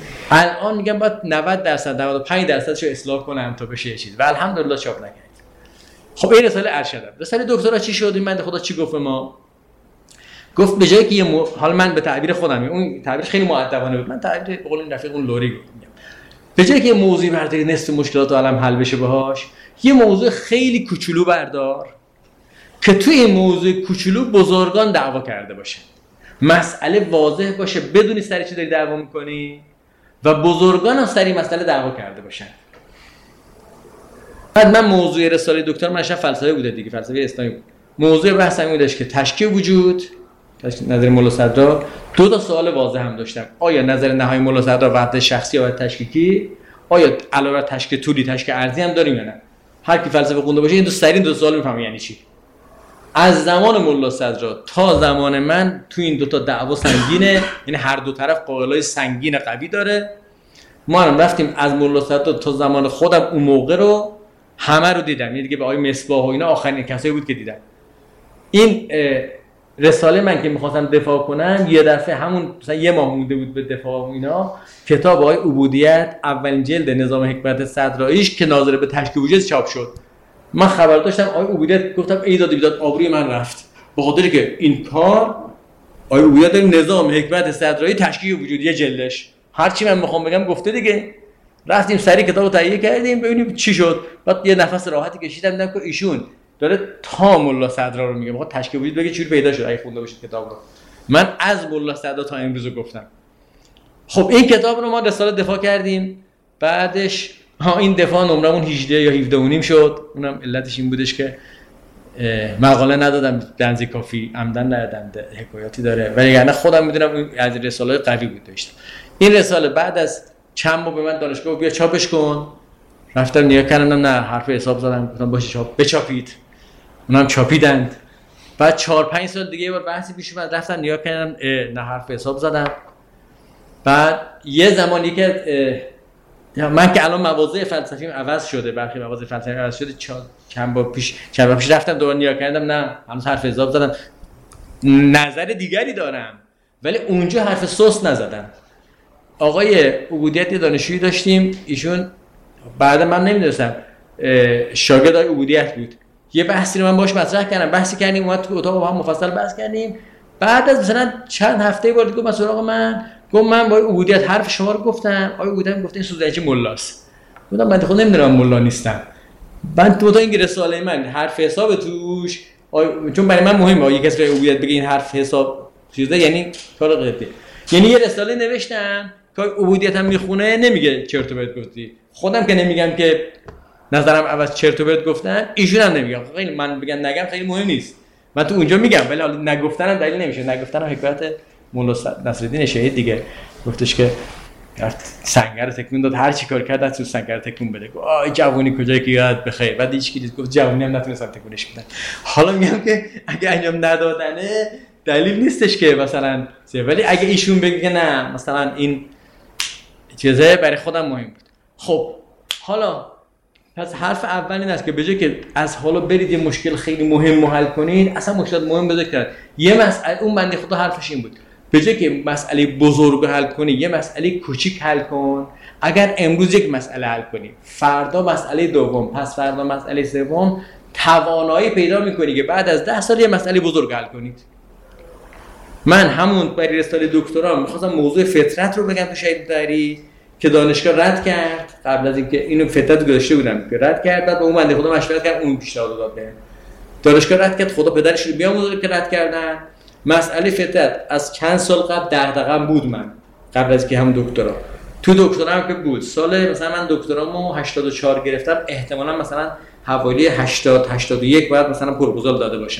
الان میگم باید نود درصد نود و پنج درصدش رو اصلاح کنم تا بشه یه چیز و الحمدلله چاپ نکردیم. خب این رساله ارشدم. رساله دکترا چی شد؟ این بنده خدا چی گفت به ما؟ گفت به جایی که یه مو... حالا من به تعبیر خودم، اون تعبیر خیلی مؤدبانه بود، من تعبیر به قول این رفیق اون لوری گفتم، به جایی که یه موضوعی برداری نصف مشکلات عالم حل بشه باهاش، یه موضوع خیلی کوچولو بردار که توی این موضوع کوچولو بزرگان دعوا کرده باشه، مسئله واضح باشه، بدونی سر چی داری دعوا میکنی و بزرگان هم سر این مسئله دعوا کرده باشن. بعد من موضوع رساله دکتر من فلسفه بوده دیگه، فلسفه اسلامی بود. موضوع بحثم این بودش که تشکیک وجود، نظر مولا صدرا، دو تا سوال واضح هم داشتم. آیا نظر نهایی مولا صدرا وحدت شخصی یا تشکیکی؟ آیا علاوه بر تشکیک طولی تشکیک ارضی هم داریم یا نه؟ هر کی فلسفه خونده باشه این دو سرین دو سوال میفهمه یعنی چی. از زمان مولا صدرا تا زمان من تو این دو تا دعوا سنگینه، یعنی هر دو طرف قائلای سنگین قوی داره. ما هم رفتیم از مولا صدرا تا زمان خودم اون موقع رو همه رو دیدم، یعنی دیگه به آقای مصباح و اینا آخرین کسایی بود که دیدم. این رساله من که می‌خواستم دفاع کنم یه دفعه همون مثلا یه ماه مونده بود به دفاع و اینا، کتاب آقای عبودیت اولین جلد نظام حکمت صدراییش که ناظر به تشکیک وجود چاپ شد. من خبر داشتم آقای عبودیت، گفتم ای داد بیداد آبروی من رفت، به خاطری که این کار آقای عبودیت نظام حکمت صدرایی تشکیک وجود یه جلدش، هر چی من می‌خوام بگم گفته دیگه. رفتیم سری کتابو تهیه کردیم ببینیم چی شد. بعد یه نفس راحتی کشیدم دیدم که ایشون داره تا مولا صدرا رو میگه، میخواد تشکیک وجود بگه چجوری پیدا شد اگه خونده باشید کتاب رو. من از مولا صدرا تا امروز گفتم. خب این کتاب رو ما رساله دفاع کردیم، بعدش ها این دفاع نمرمون هجده یا هفده و نیم شد. اونم علتش این بودش که مقاله ندادم دنزی کافی، عمدن ندادم، حکایاتی داره، ولی یعنی خودم میدونم از رساله قوی بود داشتم. این رساله بعد از چند ماه به من دانشگاه بیا چاپش کن، رفتم نگاه کردم، نه حرف حساب زدم، گفتم باشه چاپ بچاپید، اونم چاپیدند. بعد چهار پنج سال دیگه یه بار بحثی پیش اومد، رفتم نگاه کردم نه حرف حساب زدم. بعد یه زمانی که من که الان مواضع فلسفیم عوض شده، برخی مواضع فلسفیم عوض شده، چند بار پیش چند بار پیش رفتم دوباره نگاه کردم، نه هنوز حرف حساب زدم، نظر دیگری دارم، ولی اونجا حرف سست نزدم. آقای عبودیت دانشجویی داشتیم، ایشون بعد من نمیدونستم شاگرد آقای عبودیت بود، یه بحثی رو من باهاش مطرح کردم، بحثی کردیم، اومد تو اتاق با هم مفصل بحث کردیم. بعد از مثلا چند هفته بعد گفت مثلا آقا من گفت من با عبودیت حرف شما رو گفتم، آقای عبودیت گفت این سوزنچی ملاست. گفتم من خود نمیدونم ملا نیستم. بعد تو تا این رساله من حرف حساب توش آی... چون برای من مهمه یه کسی به عبودیت بگه این حرف حساب چیزه، یعنی کار غلطه. یعنی یه رساله نوشتم که عبودیت هم میخونه نمیگه چرت و پرت گفتی، خودم که نمیگم که نظرم عوض چرت و پرت گفتن، ایشون هم نمیگم. خیلی من بگم نگم خیلی مهم نیست، من تو اونجا میگم، ولی حالا نگفتنم دلیل نمیشه. نگفتنم حکایت مولا نصرالدین شهید دیگه، گفتش که سنگر تکون داد، هر چی کار کرد تو سنگر تکون بده. گفت آی جوونی کجای که یاد بخیر. بعد هیچ کی گفت جوونی هم نتونستن تکونش بدن. حالا میگم که اگه انجام ندادنه دلیل نیستش که مثلا، ولی اگه ایشون بگه نه مثلا این چیزه برای خودم مهم بود. خب حالا پس حرف اول این است که به جای که از حالا برید یه مشکل خیلی مهم حل کنید، اصلا مشکلات مهم بذار کرد. یه مسئله اون بنده خدا حرفش این بود، به جای که مسئله بزرگ حل کنی یه مسئله کوچیک حل کن. اگر امروز یک مسئله حل کنی، فردا مسئله دوم، پس فردا مسئله سوم، توانایی پیدا می‌کنی که بعد از ده سال یه مسئله بزرگ حل کنید. من همون برای رساله دکترا می‌خواستم موضوع فطرت رو بگم تو شهید داری که دانشگاه رد کرد، قبل از اینکه اینو فطرت گذاشته بودم که رد کرد، بعد با اون بنده خدا مشورت کردم، اون پیشنهاد داد بهم. دانشگاه رد کرد، خدا پدرش رو بیامرزه که رد کردن. مسئله فطرت از چند سال قبل دغدغه‌ام بود، من قبل از که هم دکترا تو دکترا هم که بود، سال مثلا من دکترامو هشتاد و چهار گرفتم، احتمالاً مثلا حوالی هشتاد هشتاد و یک بعد مثلا پروپوزال داده باشم.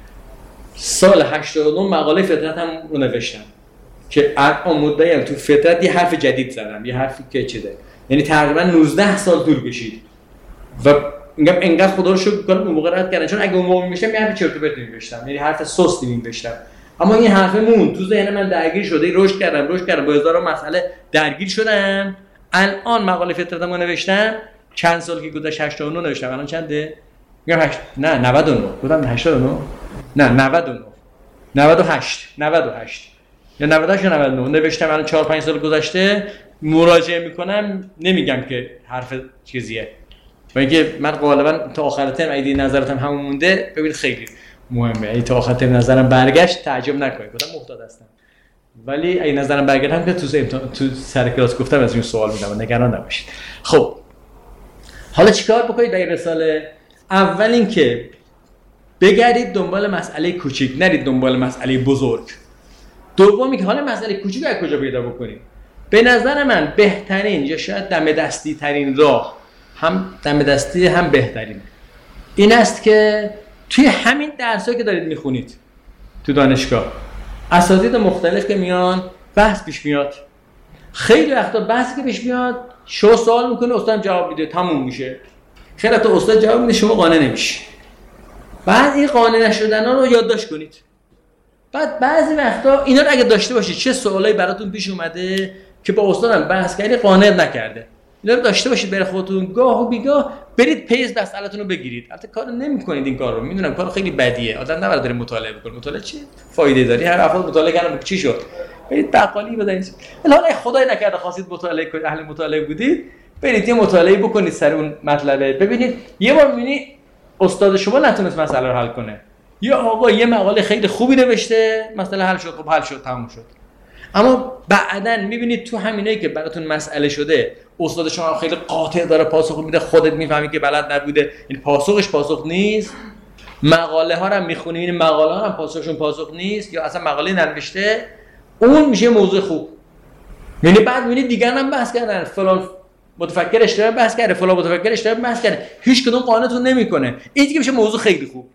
سال هشتاد و نه مقاله فطرت هم رو نوشتم که الان مدعیم تو فطرت یه حرف جدید زدم، یه حرفی که چیزه، یعنی تقریبا نوزده سال طول کشید و میگم انقدر خدا رو شکر کنم اون موقع رد کردن، چون اگه اون موقع می‌نوشتم یه حرف چرت و پرت می‌نوشتم، یعنی حرف سستی می‌نوشتم. اما این حرف مون تو ذهن من درگیر شده، رشد کردم رشد کردم با هزاران مسئله درگیر شدم. الان مقاله فطرتمو نوشتم، چند سال که گذشت هشتاد و نه نوشتم، الان چنده؟ میگم هشت نه نود و نه، گفتم هشتاد و نه نه نود و نه نود و هشت نود و هشت یا نود و هشت یا نود و نه نوشتم. الان چهار پنج سال گذشته مراجعه میکنم، نمیگم که حرف چیزیه، و اینکه من غالبا تا آخر ترم ایده نظراتم همون مونده، ببینید خیلی مهمه. ای تا آخر ترم نظرم برگشت تعجب نکنید، گفتم محتاط هستم. ولی ای نظرم برگردم که تو تو سر کلاس گفتم از این سوال میدم، نگران نباشید. خب حالا چیکار بکنید در این رساله؟ اول اینکه بگردید دنبال مسئله کوچیک، نرید دنبال مسئله بزرگ. دومی که حالا مسئله کوچیک از کجا پیدا بکنید؟ به نظر من بهترین یا شاید دم دستی ترین راه، هم دم دستی هم بهترین، این است که توی همین درسایی که دارید میخونید تو دانشگاه، اساتید مختلف که میان بحث پیش میاد، خیلی وقتا بحثی که پیش میاد شما سوال میکنه استاد جواب میده، تموم میشه. خیلی وقتا استاد جواب میده شما قانع نمیشی. بعد این قانع نشدن ها رو یادداشت کنید. بعد بعضی وقتا اینا رو اگه داشته باشید، چه سوالایی براتون پیش اومده که با استادم بحث کردی قانع نکرده، اینا رو داشته باشید برای خودتون، گاه و بیگاه برید پیز مسئله‌تون رو بگیرید. البته کار نمی‌کنید این کار رو، میدونم کار خیلی بدیه، آدم نباید داره مطالعه بکنه. مطالعه چی فایده داره؟ هر افراد مطالعه کردن چی شد؟ برید بقالی بزنید. حالا خدای نکرده خواستید مطالعه کنید، اهل مطالعه بودید، برید یه مطالعه بکنید سر اون مطلبه، ببینید یه بار می‌بینی استاد شما نتونست مسئله رو حل کنه، یا آقا یه مقاله خیلی خوبی نوشته، مسئله حل شد، خب حل شد، تموم شد. اما بعداً می‌بینید تو همینایی که براتون مسئله شده، استاد شما خیلی قاطع داره پاسخ میده، خودت میفهمی که بلد نبوده، این پاسخش پاسخ نیست. مقاله ها رو میخونی این مقاله ها هم پاسخشون پاسخ نیست، یا اصلا مقاله ننوشته، اون میشه موضوع خوب. یعنی بعد میبینید دیگران هم بحث کردن، فلان متفکر اشتباه بحث کرده، فلان متفکر اشتباه بحث کرده، هیچ کدوم قانعتون نمیکنه. این دیگه میشه موضوع خیلی خوب.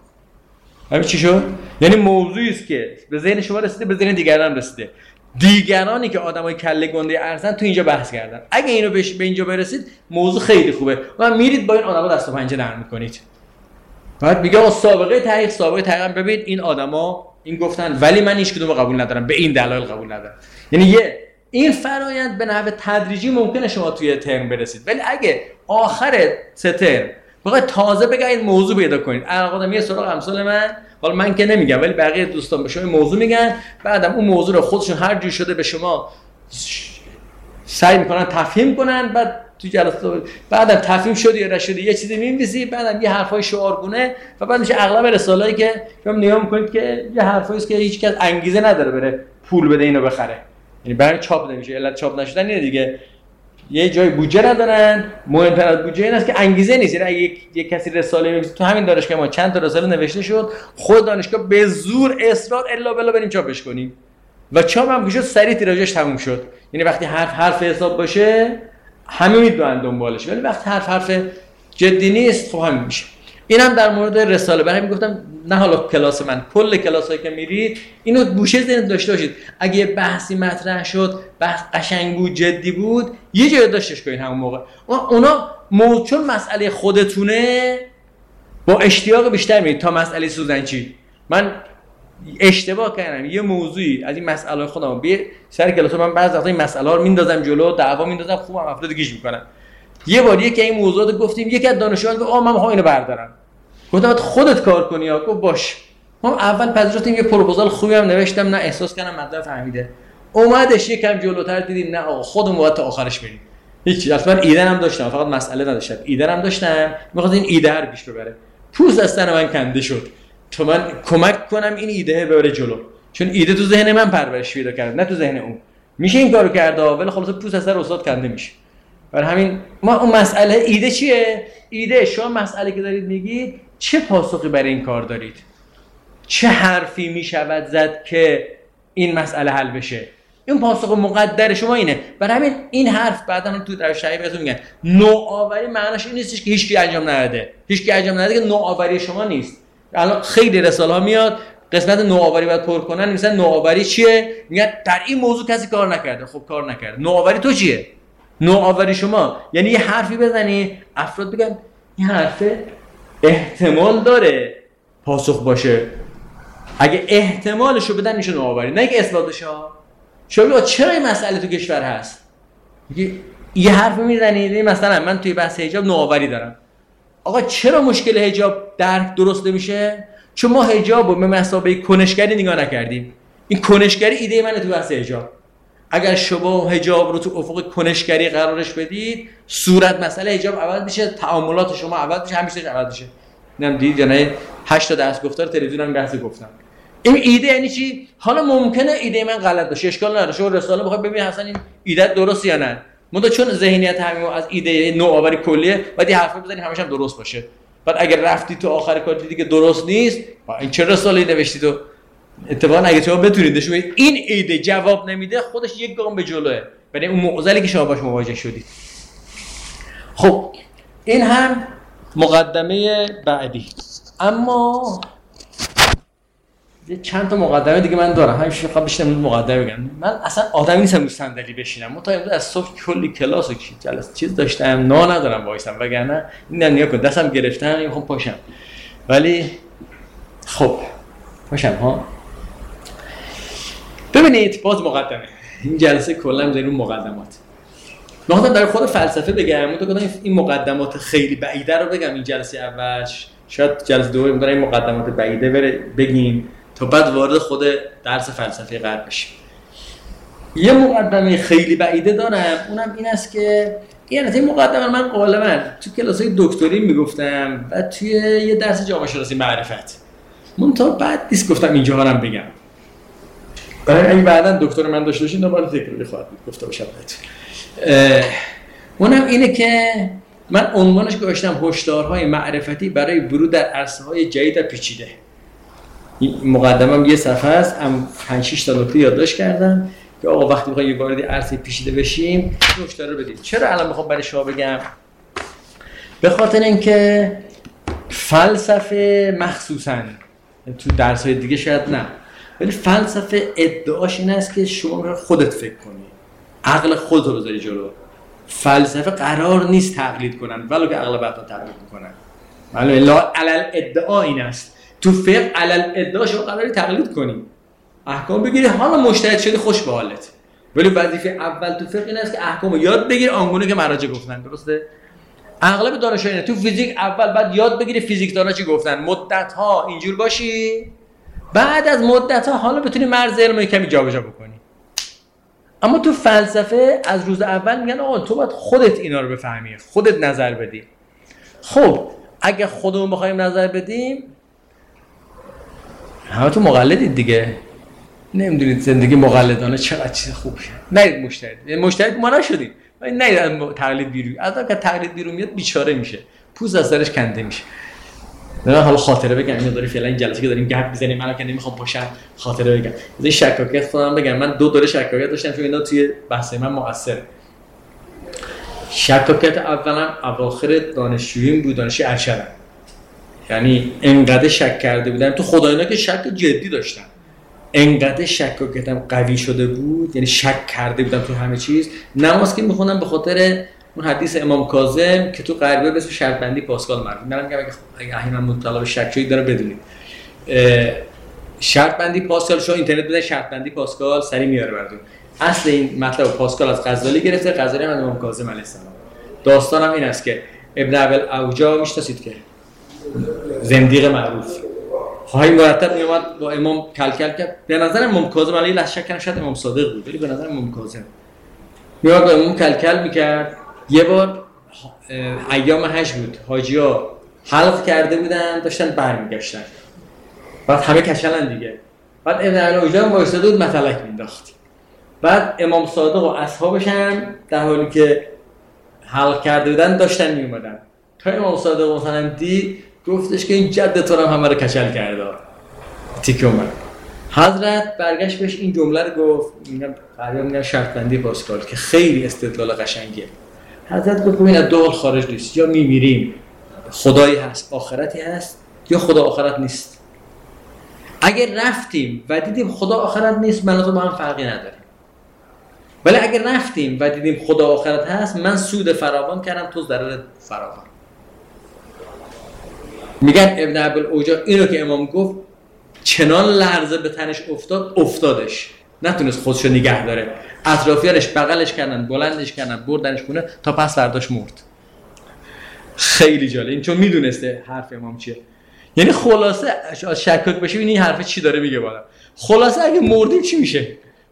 همین چی شد؟ یعنی موضوعی است که به ذهن شما رسیده، به ذهن دیگران رسیده. دیگرانی که آدمای کله گنده ارزن تو اینجا بحث کردن. اگه اینو به اینجا برسید موضوع خیلی خوبه و میرید با این آدما دست و پنجه نرم میکنید. بعد میگه آقا سابقه تحقیق سابقه تحقیق ببین این آدما این گفتن ولی من هیچ کدوم قبول ندارم، به این دلایل قبول ندارم. یعنی یه این فرآیند به نحو تدریجی ممکنه شما توی ترم برسید، ولی اگه آخر سه ترم بخواید تازه بگید موضوع پیدا کنید، الان یه سراغ امثال من، حالا من که نمیگم ولی بقیه دوستان به شما موضوع میگن، بعدم اون موضوع رو خودشون هر جور شده به شما سعی میکنن تفهیم کنن، بعد تو جلسات بعدم تفهیم شد یا نشد یه چیزی می‌نویسی، بعدم یه حرفای شعارگونه و بعد میشه اغلب رساله‌ای که شما نگاه میکنید که یه حرفایی است که هیچ کس انگیزه نداره بره پول بده اینو بخره، یعنی برای چاپ نمیشه. علت چاپ نشدن اینه دیگه، یه جای بودجه ندارن، مهمتر از بودجه این است که انگیزه نیست. یعنی یک یک کسی رساله می‌نویسه، تو همین دانشگاه ما چند تا رساله نوشته شد، خود دانشگاه به زور اصرار الا بلا بریم چاپش کنیم و چاپ هم که شد سریع تیراژش تموم شد. یعنی وقتی حرف حرف حساب باشه همه میدونن دنبالش، ولی وقتی حرف حرف جدی نیست خب همین میشه. اینم در مورد رساله. برای همین گفتم نه حالا کلاس من، کل کلاسایی که میرید اینو گوشه ذهن داشته باشید. اگه یه بحثی مطرح شد، بحث قشنگ بود، جدی بود، یه جای داشتش کنین همون موقع. اونا چون مسئله خودتونه با اشتیاق بیشتر میرید تا مسئله سوزنچی. من اشتباه کردم یه موضوعی از این مسئله خودم به سر کلاس من بعضی وقتا این مسئله رو میندازم جلو، دعوا میندازم، خوبم افراد گیج میکنم. یه بار یکی این موضوعات گفتیم، یکی از دانشجویان گفت آ من میخوام اینو بردارم. گفتم خودت کار کنی یا گفت باش. ما اول پذیرفتیم، یه پروپوزال خوبی هم نوشتم، نه احساس کردم مطلب فهمیده. اومدش یکم جلوتر دیدیم نه آقا خودمون باید تا آخرش بریم. هیچ اصلا ایده هم داشتم، فقط مسئله نداشتم. ایده هم داشتم، می‌خواست این ایده رو پیش ببره. پوست از تن من کنده شد. تو من کمک کنم این ایده ببره جلو. چون ایده تو ذهن من پرورش پیدا کرد، نه تو ذهن اون. میشه این کارو کرد ولی خلاص پوست از سر استاد کنده میشه. برای همین ما اون مسئله ایده چیه؟ ایده شما مسئله که دارید میگید چه پاسخی برای این کار دارید؟ چه حرفی میشود زد که این مسئله حل بشه؟ این پاسخ مقدر شما اینه. برای همین این حرف بعدا تو در شایعه بهتون میگن نوآوری معناش این نیستش که هیچکی انجام نداده. هیچکی انجام نداده که نوآوری شما نیست. الان خیلی رساله ها میاد قسمت نوآوری باید پر کنن، مثلا نوآوری چیه؟ میگن در این موضوع کسی کار نکرده. خب کار نکرده. نوآوری تو چیه؟ نوآوری شما یعنی یه حرفی بزنی افراد بگن این حرف احتمال داره پاسخ باشه. اگه احتمالشو بدن میشه نوآوری، نه اینکه اثباتش ها. شما میگه چرا این مسئله تو کشور هست؟ میگه یه حرف میزنی مثلا من توی بحث حجاب نوآوری دارم. آقا چرا مشکل حجاب درک درست نمیشه؟ چون ما حجابو به مثابه کنشگری نگاه نکردیم. این کنشگری ایده منه تو بحث حجاب. اگر شما حجاب رو تو افق کنشگری قرارش بدید، صورت مسئله حجاب عوض میشه، تعاملات شما عوض میشه، همیشه عوض میشه. اینم دید یا نه؟ هشت تا دست گفتار تلویزیون هم بحث گفتم. این ایده یعنی چی؟ حالا ممکنه ایده من غلط باشه، اشکال نداره. شما رساله بخواد ببین حسن این ایده درست یا نه. منتها چون ذهنیت همین از ایده نوآوری کلیه، بعد این حرفا بزنید همش هم درست باشه. بعد اگر رفتی تو آخر کار دیدی که درست نیست، این چه رساله‌ای نوشتی تو؟ اتفاقا اگه شما بتونید نشون بدید این ایده جواب نمیده، خودش یک گام به جلوه برای اون معضلی که شما باش مواجه شدید. خب این هم مقدمه بعدی. اما چند تا مقدمه دیگه من دارم. همیشه فقط بشینم مقدمه بگم. من اصلا آدمی نیستم رو صندلی بشینم. من تا امروز از صبح کلی کلاس و جلسه چیز داشتم، نا ندارم وایسم، وگرنه این نیا کن دستم گرفتم میخوام پاشم. ولی خب پاشم ها. ببینید باز مقدمه. این جلسه کلا میذاریم رو مقدمات. من در خود فلسفه بگم، من تو گفتم این مقدمات خیلی بعیده رو بگم این جلسه اول، شاید جلسه دوم میذارم این مقدمات بعیده بگیم تا بعد وارد خود درس فلسفه غرب بشیم. یه مقدمه خیلی بعیده دارم، اونم این است که یعنی این مقدمه من غالبا تو کلاسای دکتری میگفتم و توی یه درس جامعه شناسی معرفت. من تا بعد نیست گفتم اینجا هم بگم. برای این بعداً دکتر من داشته باشین دوباره تکراری خواهد بود گفته باشم بهتون. اونم اینه که من عنوانش گذاشتم هشدارهای معرفتی برای ورود در عرصه‌های جدید و پیچیده. این مقدمه‌ام یه صفحه است، هم پنج شش تا نکته یادداشت کردم که آقا وقتی می‌خوایم وارد عرصه پیچیده بشیم هشدار رو بدید. چرا الان می‌خوام برای شما بگم؟ به خاطر اینکه فلسفه مخصوصاً تو درس‌های دیگه شاید نه، ولی فلسفه ادعاش این است که شما خودت فکر کنی، عقل خودت رو بذاری جلو. فلسفه قرار نیست تقلید کنن، ولو که اغلب وقتا تقلید میکنن. معلومه لا علل ادعا این است. تو فقه علل ادعا شما قراری تقلید کنی، احکام بگیری، حالا مجتهد شدی خوش به حالت. ولی وظیفه اول تو فقه این است که احکام یاد بگیری آنگونه که مراجع گفتن. درسته؟ اغلب دانشجویان تو فیزیک اول بعد یاد بگیری فیزیکدانا چی گفتن، مدت ها اینجور باشی، بعد از مدت ها حالا بتونی مرز علم کمی جابجا بکنی. اما تو فلسفه از روز اول میگن آقا تو باید خودت اینا رو بفهمی، خودت نظر بدی. خب اگه خودمون بخوایم نظر بدیم، همه تو مقلدید دیگه، نمیدونید زندگی مقلدانه چقدر چیز خوبه. نید مجتهد، مجتهد ما نشدیم، نید تقلید بیرون. از اون که تقلید بیرون میاد بیچاره میشه، پوست از سرش کنده میشه. نه حالا خاطره بگم، اینو داری فعلا این جلسه که داریم گپ میزنیم، منم که نمیخوام پاشم خاطره بگم. این شکاکیت خودم بگم، من دو دوره شکاکیت داشتم چون اینا توی بحث من مؤثر. شکاکیت اولم اواخر دانشجوییم بود، دانشجوی ارشدم. یعنی انقدر شک کرده بودم تو خدایینا که شک جدی داشتم. انقدر شکاکیتم قوی شده بود، یعنی شک کرده بودم تو همه چیز. نماز که میخونم به خاطر اون حدیث امام کاظم که تو غربه به اسم شرط بندی پاسکال معروف. منم میگم اگه احیانا مطالعه به شک شوید داره بدونید. شرط بندی پاسکال، شو اینترنت بزنید شرط بندی پاسکال سری میاره براتون. اصل این مطلب پاسکال از غزالی گرفته، غزالی هم از امام کاظم علیه السلام. داستانم این است که ابن ابوالعوجا میشناسید که زندیق معروف های مرتب میومد با امام کلکل کرد. به نظر امام کاظم علیه السلام شک کنم شاید امام صادق بود، ولی به نظر امام کاظم میومد با امام کلکل میکرد. یه بار ایام حج بود، حاجی‌ها حلق کرده بودن داشتن برمیگشتن، بعد همه کچلن دیگه. بعد ابن ابوالعوجا وایساده بود مطلق مینداخت. بعد امام صادق و اصحابش هم در حالی که حلق کرده بودن داشتن میومدن تا امام صادق مثلا دید گفتش که این جدتون هم همه رو کچل کرده تیکه اومد. حضرت برگشت بهش این جمله رو گفت، میگم قرار میگم شرط بندی پاسکال که خیلی استدلال قشنگیه. حضرت گفت ببین از دو حال خارج نیست، یا میمیریم خدایی هست آخرتی هست، یا خدا آخرت نیست. اگر رفتیم و دیدیم خدا آخرت نیست، من و تو با هم فرقی نداریم. ولی اگر رفتیم و دیدیم خدا آخرت هست، من سود فراوان کردم، تو ضرر فراوان. میگن ابن ابوالعوجا اینو که امام گفت چنان لرزه به تنش افتاد افتادش، نتونست خودشو نگه داره. اطرافیانش بغلش کردن، بلندش کردن، بردنش خونه تا پس فرداش مرد. خیلی جالب، این چون میدونسته حرف امام چیه. یعنی خلاصه شکاک بشه این حرف چی داره میگه بالا. خلاصه اگه مردیم چی میشه؟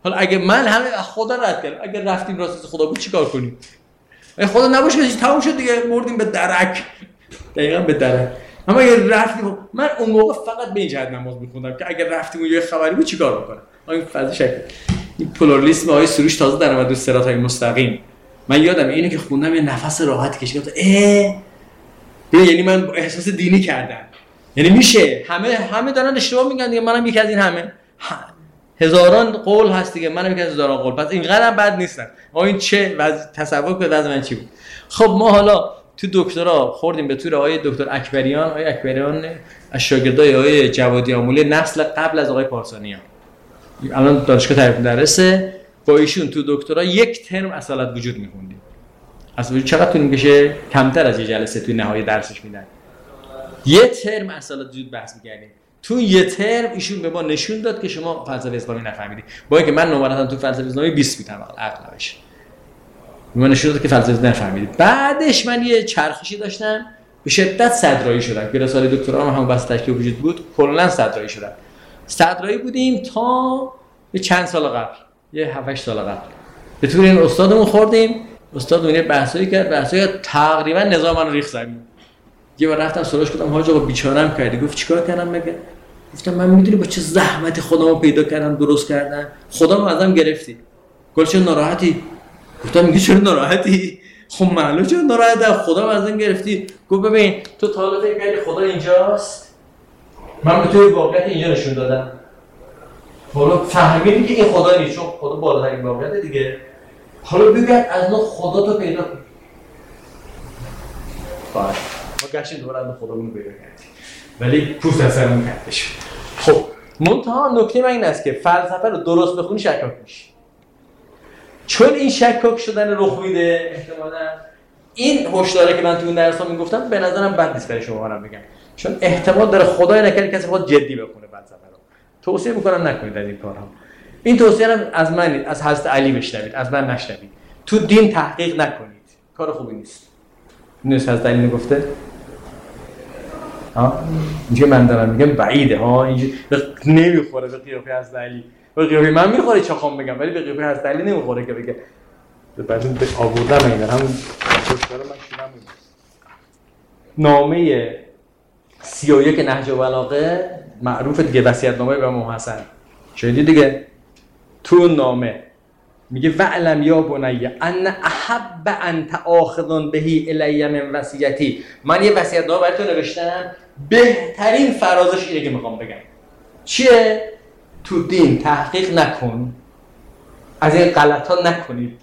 حالا اگه من همه خدا رد کردم، اگه رفتیم راست خدا بود چیکار کنیم؟ اگه خدا نباشه که تموم شد دیگه، مردیم به درک. دقیقاً به درک. اما اگه رفتیم، من اون موقع فقط به این جهت نماز می‌خوندم که اگه رفتیم و یه خبری بود چیکار بکنم. این فضا شکل این پلورالیسم آقای سروش تازه در اومد، صراط‌های مستقیم. من یادم اینو که خوندم یه نفس راحت کشیدم. اه یعنی من احساس دینی کردم. یعنی میشه همه همه دارن اشتباه میگن دیگه، منم یکی از این همه. هزاران قول هست دیگه، منم یکی از هزاران قول. پس اینقدر هم بد نیستن. آ این چه وضع تصور کنید از من چی بود. خب ما حالا تو دکترا خوردیم به طور آقای دکتر اکبریان. آقای اکبریان از شاگردای آقای جوادی آمولی، نسل قبل از آقای پارسانیان. الان دانشگاه تعریف مدرسه، با ایشون تو دکترا یک ترم اصالت وجود می‌خوندیم. اصلا چقدر طول می‌کشه؟ کمتر از یه جلسه توی نهایت درسش میدن. یه ترم اصالت وجود بحث می‌کردیم. تو یه ترم ایشون به ما نشون داد که شما فلسفه اسلامی نفهمیدید. با اینکه من نمراتم تو فلسفه اسلامی بیست بودم عقلش. من نشون داد که فلسفه نفهمیدید. بعدش من یه چرخشی داشتم، به شدت صدرایی شدم. که رساله دکترا هم همون بحث تشکیل وجود بود، کلاً صدرایی شدم. صدرایی بودیم تا به چند سال قبل، یه هفت هشت سال قبل. به طور این استادمون خوردیم، استادمون یه بحثایی کرد، بحثایی تقریبا نظام من ریخت زمین. یه بار رفتم سراغش گفتم حاج آقا بیچاره‌ام کردی. گفت چیکار کردم مگه؟ گفتم من میدونی با چه زحمتی خودمو پیدا کردم، درست کردم، خودمو ازم گرفتی. گفت چرا ناراحتی؟ گفتم میگی چرا ناراحتی؟ خب معلومه چرا ناراحتم، خودمو ازم گرفتی. گفت ببین تو تا حالا فکر کردی خدا اینجاست؟ من به تو واقعیت اینجا نشون دادم. حالا فهمیدی که این خدا نیست، چون خدا بالاترین واقعیت دیگه. حالا بگرد از نو خدا تو پیدا کن. باشه ما گشتیم دوباره به خودمون پیدا کردیم، ولی پوست از سرمون کنده شد. خب منتها نکته من این است که فلسفه رو درست بخونی شکاک میشی. چون این شکاک شدن رخ میده احتمالاً این هشداری که من تو اون درس‌ها میگفتم به نظرم بد نیست برای شما هم بگم، چون احتمال داره خدای نکنه کسی خود جدی بخونه فلسفه رو. توصیه میکنم نکنید این کارها. این توصیه هم از من، از حضرت علی بشنوید، از من نشنوید. تو دین تحقیق نکنید، کار خوبی نیست. نیست حضرت علی گفته؟ ها اینجا من دارم میگم بعیده ها، اینجا نمیخوره به قیافه حضرت علی. به قیافه من میخوره چه خام بگم، ولی به قیافه حضرت علی نمیخوره که بگه. بعدن به آوردم اینا هم چشم‌دار من شدم. نامه سی و یک نهج البلاغه معروف دیگه، وصیت‌نامه به امام حسن. شنیدی دیگه؟ تو نامه میگه وعلم یا بنی ان احب انت آخذ بهی الی من وصیتی. من یه وصیت‌نامه برای تو نوشتم، بهترین فرازش اینه که میخوام بگم. چیه؟ تو دین تحقیق نکن، از این غلط‌ها نکنید.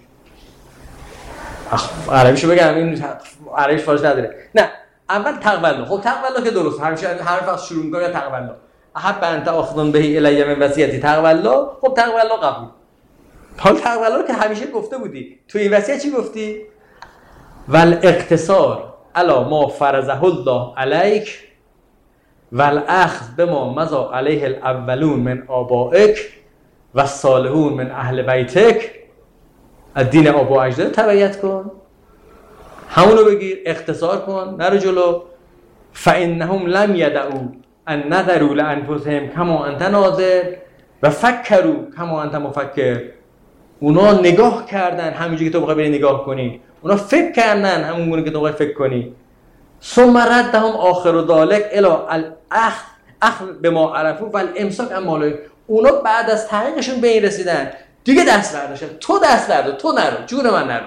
عربیشو بگم، این عربیش فارسی نداره. نه اول تقبل. خب تقبل که درست، همیشه هر وقت شروع می‌کنم یا تقبل. احب انت آخذ بهی الی من وصیتی تقبل. خب تقبل قبول. حال تقبل رو که همیشه گفته بودی، تو این وصیت چی گفتی؟ ول اقتصار علی ما فرضه الله علیک والاخذ بما مضى علیه الاولون من آبائک و الصالحون من اهل بیتک. از دین آبا و اجداد تبعیت کن، همونو بگیر، اختصار کن، نرو جلو. فانهم لم یدعوا ان نظروا لانفسهم کما انت ناظر و فکروا کما انت مفکر. اونا نگاه کردن همونجوری که تو بخوای بری نگاه کنی، اونا فکر کردن همونجوری که تو بخوای فکر کنی. ثم ردهم آخر ذلک الی الاخذ اخذ بما عرفوا والامساک عما لا. اونا بعد از تحقیقشون به این رسیدن دیگه دست برداشتن. تو دست بردار، تو نرو، جون من نرو.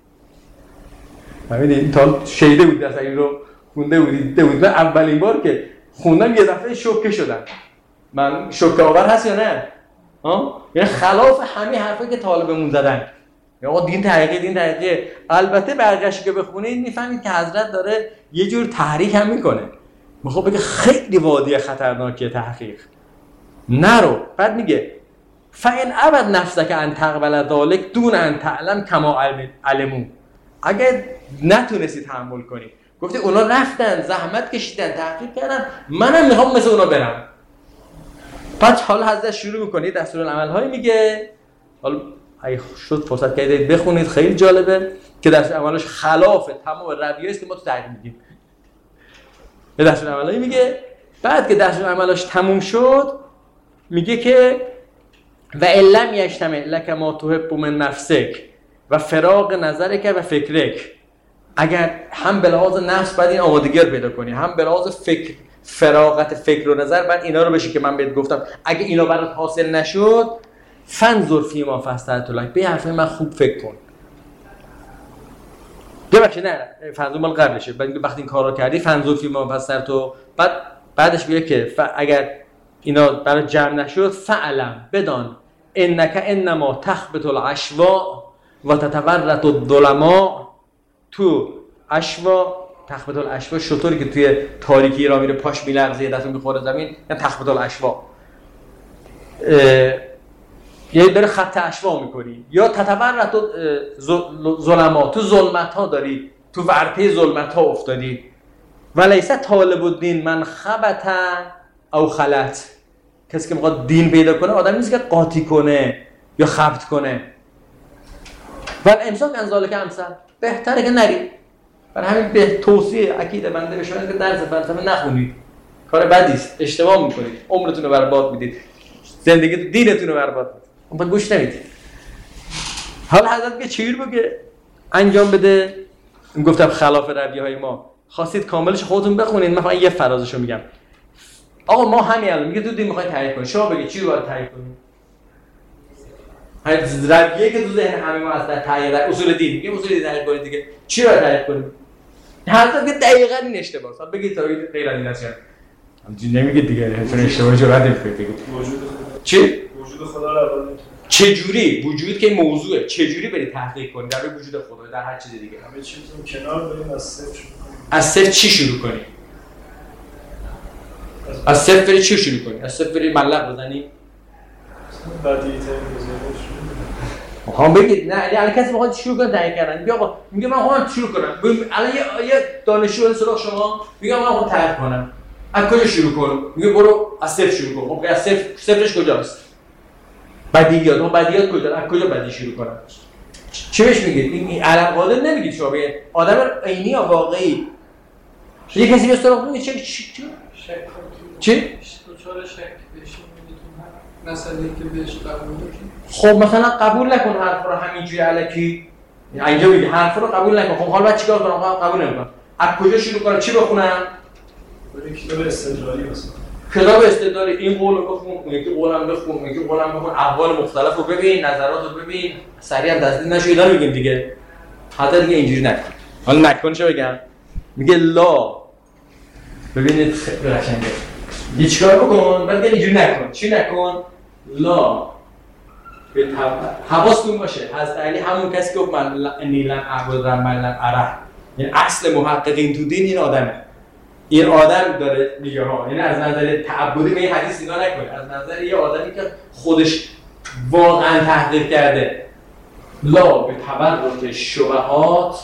ببین این تا شیده بود اصلا این رو خونده بودی، دیده بود. من اولین بار که خوندم یه دفعه شوکه شدم. من شوکه آور هست یا نه؟ ها؟ یعنی خلاف همین حرفایی که طالبمون زدن. یا آقا دین تحقیقی، دین تحقیقی. البته برگشت که بخونید میفهمید که حضرت داره یه جور تحریک هم میکنه. میخواد بگه خیلی وادی خطرناکه تحقیق. نرو. بعد میگه فإن ابد نفسك ان تقبل ذلك دون ان تعلم کما علموا. اگه نتونستی تحمل کنی، گفتی اونا رفتن زحمت کشیدن تحقیق کردن، منم میخوام مثل اونا برم. بعد حالا حضرت شروع میکنه دستورالعمل‌های میگه. حالا اگه شد فرصت کردید بخونید، خیلی جالبه که دستورالعملش خلاف تمام رویه‌ای است که ما تو تحقیق میگیم. یه دستورالعمل‌هایی میگه. بعد که دستورالعملش تموم شد میگه که و علم یجتمع لک ما تحب من نفسک و فراغ نظرک و فکرک. اگر هم به لحاظ نفس باید این آمادگی رو پیدا کنی، هم به لحاظ فکر فراغت فکر و نظر باید اینا رو بشی که من بهت گفتم. اگه اینا برات حاصل نشد فنظر فیما فسترت لک، به حرف من خوب فکر کن. ببخشید نه فنظر مال قبلشه، بعد وقتی این کارا کردی فنظر فیما فسترت، بعد بعدش میگه که ف... اگر اینا برای جمع نشد فعلم بدان انک انما تخبط العشوا و تتورط الظلما. تو عشوا تخبط العشوا شطوری که توی تاریکی را میره پاش میلغزه یه دفعه میخوره زمین، یعنی تخبط العشوا، یعنی داره خط عشوا میکنی. یا تتورط الظلما، تو ظلمت ها داری، تو ورطه ظلمت ها افتادی. ولیس طالب الدین من خبط او خلط، کسی که میخواد دین پیدا کنه آدمی نیست که قاطی کنه یا خبط کنه. ولی امساک انزال که امسل، بهتره که نری. برای همین به توصیه عقیده بنده به شما که درس فلسفه نخونید، کار بدی است، اشتباه میکنید، عمرتون رو برباد میدید، زندگی دینتون رو برباد میدید، اون گوش نمیدید. حالا حضرت که چیر بگه انجام بده، این گفتم خلاف رویه های ما، خواستید کاملش خودتون بخونید. من فقط یه فرازشو میگم. آقا ما همین الان میگه تو دین میخوای تعریف کنی، شما بگید چی رو باید تعریف کنی؟ همین رویه که تو ذهن همه ما هست در تعریف اصول دین، میگه اصول دین تعریف کنید دیگه، چی رو باید تعریف کنیم؟ حضرت که دقیقاً این اشتباهه. حالا بگید تا بگید غیر از این است. همین نمیگید دیگه، چون اشتباهی جرأت نمیکنید بگید. وجود خدا. چی؟ وجود خدا رو اول چه جوری وجود که موضوعه، چه جوری برید تحقیق کنید در وجود خدا، در هر چیز دیگه. همه چیزو کنار بریم از صفر شروع کنیم. از صفر چی شروع کنیم؟ از صفر بری چی شروع کنی؟ از صفر بری ملق بزنی؟ بدیهی ترین گزارش میخوام بگید نه یعنی کسی میخواد شروع کنه تعیین کردن. میگه آقا میگه من میخوام شروع کنم. الان یه یه دانشجو سراغ شما میگه من میخوام تعریف کنم. از کجا شروع کنم؟ میگه برو از صفر شروع کن. خب از صفر صفرش کجاست؟ بدیهیات. اون بدیهیات کجا؟ از کجا بدیهی شروع کنم؟ چی بهش میگید؟ این علم قادر نمیگید شما بگید آدم عینی یا واقعی. یه کسی به سراغ میگه چه چی چی؟ دوچار شک بشین میتونه مسئله که بهش قبول نکنی. خب مثلا قبول نکن حرف رو همینجوری الکی. اینجا میگه حرف رو قبول نکن. خب حالا بعد چیکار کنم؟ قبول نمیکنم. از کجا شروع کنم؟ چی بخونم؟ برای کتاب استدلالی مثلا. کتاب استدلالی این قول رو بخون، اون یکی قولم بخون، اون یکی قولم بخون، احوال مختلف رو ببین، نظرات رو ببین، سریع هم دست نشو اینا میگیم دیگه. حتی دیگه اینجوری نکن. حالا نکن چه بگم؟ میگه لا. ببینید خیلی قشنگه. یه چیکار بکن بعد اینجوری نکن. چی نکن؟ لا. به حواستون باشه حضرت علی همون کسی که گفت من نیلن عبد رملن عرح، یعنی اصل محققین تو دین این آدمه. این آدم داره میگه ها، یعنی از نظر تعبدی به این حدیث نگاه نکنید، از نظر یه آدمی که خودش واقعا تحقیق کرده. لا به تبرک شبهات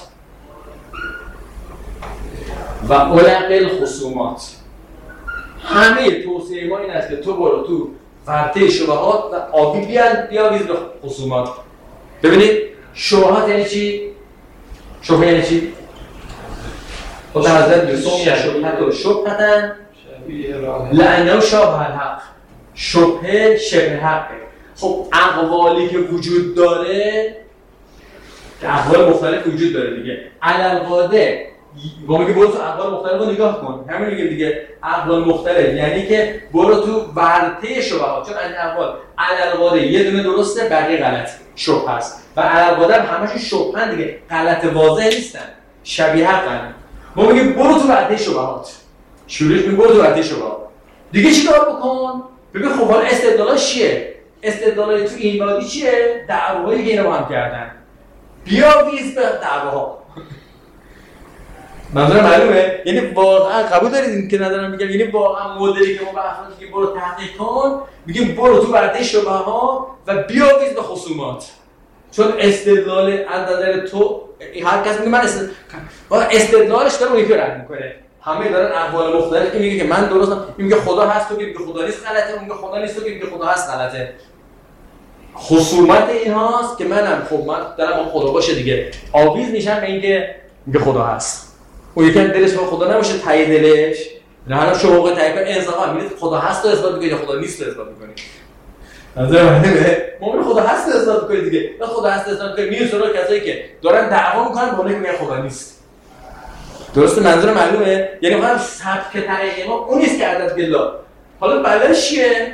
و علق الخصومات. همه توصیه ما این است که تو برو تو ورطه شبهات و آبی بیان بیاویز به خصومات. ببینید شبهات یعنی چی؟ شبهه یعنی چی؟ خب در حضرت دوستون یا شبهت و شبهتن لعنه شابه الحق. شبهه شبه حقه. خب اقوالی که وجود داره اقوال مختلف وجود داره دیگه. علالقاده با میگه برو تو اقوال مختلف رو نگاه کن. همین میگه دیگه اقوال مختلف یعنی که برو تو ورطه شبهات، چون این اقوال علالقاده یه دونه درسته بقیه غلط شبهه است و علالقاده هم همشون شبهن دیگه، غلط واضح نیستن، شبیه حقن. ما میگیم برو تو ورطه شبهات. شروعش میگه برو تو ورطه شبهات. دیگه چیکار بکن؟ ببین خب حالا استدلالاش چیه؟ استدلال تو این وادی چیه؟ دعواهایی که اینا با هم کردن. بیاویز به دعواها. منظورم معلومه؟ یعنی واقعا قبول دارید این که ندارم میگم، یعنی واقعا مدلی که ما به افرادی که برو تحقیق کن میگیم برو تو ورطه شبهات و بیاویز به خصومات. چون استدلال از نظر تو هر کس میگه من استدلال استدلالش داره اون یکی رد میکنه. همه دارن احوال مختلف که میگه که من درستم، این میگه خدا هست تو میگه خدا نیست غلطه، اون میگه خدا نیست تو میگه خدا هست غلطه. خصومت این هاست که منم خب من دارم خدا باشه دیگه آویز میشم به اینکه میگه خدا هست. اون یکی دلش با خدا نباشه تای دلش نه حالا شوق تای کن انصافا میگه خدا هست تو اثبات میگه خدا نیست تو اثبات میکنی. نظر منه مؤمن خدا هست اثبات کنید دیگه. نه خدا هست اثبات کنید میون سراغ کسایی که دارن دعوا میکنن با اینکه خدا نیست. درسته منظور معلومه؟ یعنی واقعا سبک طریق ما اون نیست که عدد بالله. حالا بلش چیه؟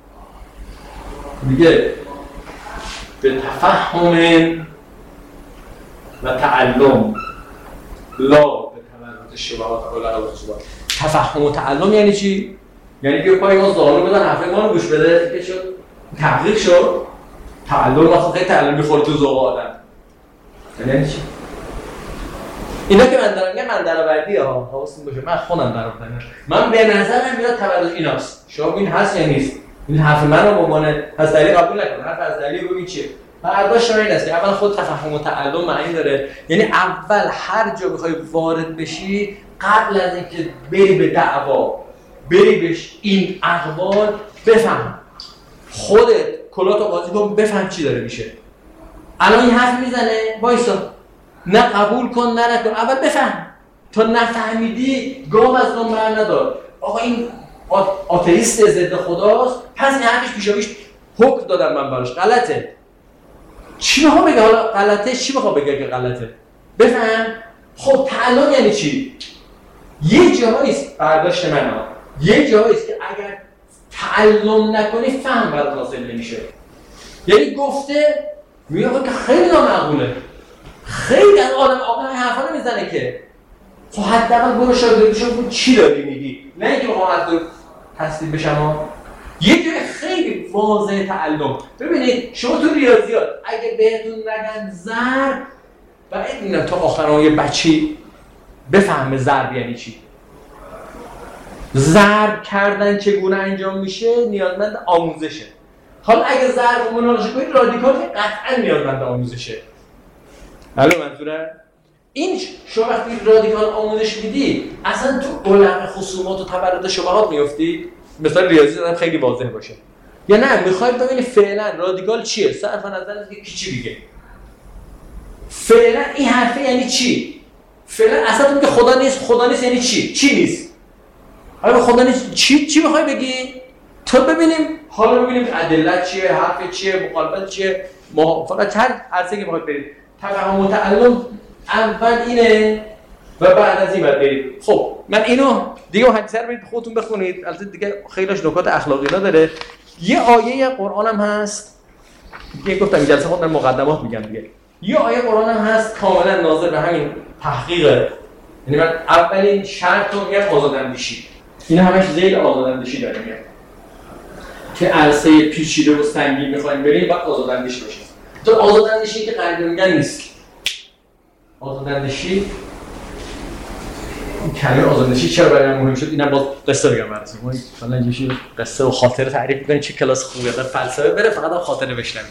میگه به تفهم و تعلم لا به تمرد شبهات اولا و خصوصات. تفهم و تعلم یعنی چی؟ یعنی که پای ما ظالم بدن حرف ما رو گوش بده که شد تحقیق شد. تعلم واسه خیلی تعلم میخوره تو ذوق آدم. یعنی چی؟ اینا که من دارم میگم من درآوردی ها حواستون باشه من خودم درآوردم. من به نظرم میاد تولد ایناست. شما این هست یا نیست؟ این حرف من رو به عنوان از دلیل قبول نکن. حرف از دلیل ببین چیه؟ برداشت این است که اول خود تفهم و تعلم معنی داره. یعنی اول هر جا بخوای وارد بشی قبل از اینکه بری به دعوا بری بهش این اقوال بفهم. خودت کلاتو قاضی کن بفهم چی داره میشه. الان این حرف میزنه وایسا نه قبول کن نه نکن اول بفهم. تا نفهمیدی گام از گام بر ندار. آقا این آتئیست ضد خداست پس این حرفش پیشاپیش حکم دادم من براش غلطه. چی میخوام بگه حالا غلطه؟ چی میخوام بگه که غلطه؟ بفهم. خب تعلم یعنی چی؟ یه جاییست برداشت من ها یه جاییست که اگر تعلم نکنی فهم برات حاصل نمیشه. یعنی گفته میگه که خیلی نامعقوله. خیلی از آدم آقا این حرفا رو میزنه که خب حداقل برو شاگردشو بگو چی داری میگی نه اینکه بخوام از تو تسلیم بشم. یه جای خیلی واضح تعلم. ببینید شما تو ریاضیات اگه بهتون نگن ضرب بعد اینا تا آخر یه بچی بفهمه ضرب یعنی چی. ضرب کردن چگونه انجام میشه نیازمند آموزشه. حالا اگه ضرب رو مناقشه کنید رادیکال قطعا نیازمند آموزشه. حالا منظوره این شما وقتی رادیکال آموزش میدی اصلا تو علم خصومات و تبرد شبهات میافتی. مثلا ریاضی زدم خیلی واضح باشه یا نه میخوای ببینی فعلا رادیکال چیه صرف نظر از کی چی میگه. فعلا این حرفه یعنی چی؟ فعلا اصلا تو که خدا نیست خدا نیست یعنی چی؟ چی نیست؟ آره خدا نیست چی چی میخوای بگی؟ تو ببینیم حالا ببینیم ادله چیه حرف چیه مخالفت چیه ما فقط هر عرصه‌ای که میخواد برید تفهم و تعلم اول اینه و بعد از این بعد برید. خب من اینو دیگه حدیث رو برید خودتون بخونید. البته دیگه خیلیش نکات اخلاقی اینا داره. یه آیه قرآن هم هست دیگه گفتم این جلسه خودم مقدمات میگم دیگه. یه آیه قرآن هم هست کاملا ناظر به همین تحقیقه. یعنی من اولین شرط رو میگم آزاداندیشی. اینا همش ذیل آزاداندیشی داره میاد که عرصه پیچیده و سنگین میخوایم بریم بعد آزاداندیشی بشه. تو آزاداندیشی که قرار میگن نیست. آزاداندیشی کلمه آزاداندیشی چرا برای من مهم شد؟ اینم باز قصه بگم براتون. ما مثلا اینجوری قصه و خاطره تعریف می‌کنیم چه کلاس خوبیه. در فلسفه بره فقط هم خاطره بشنوید.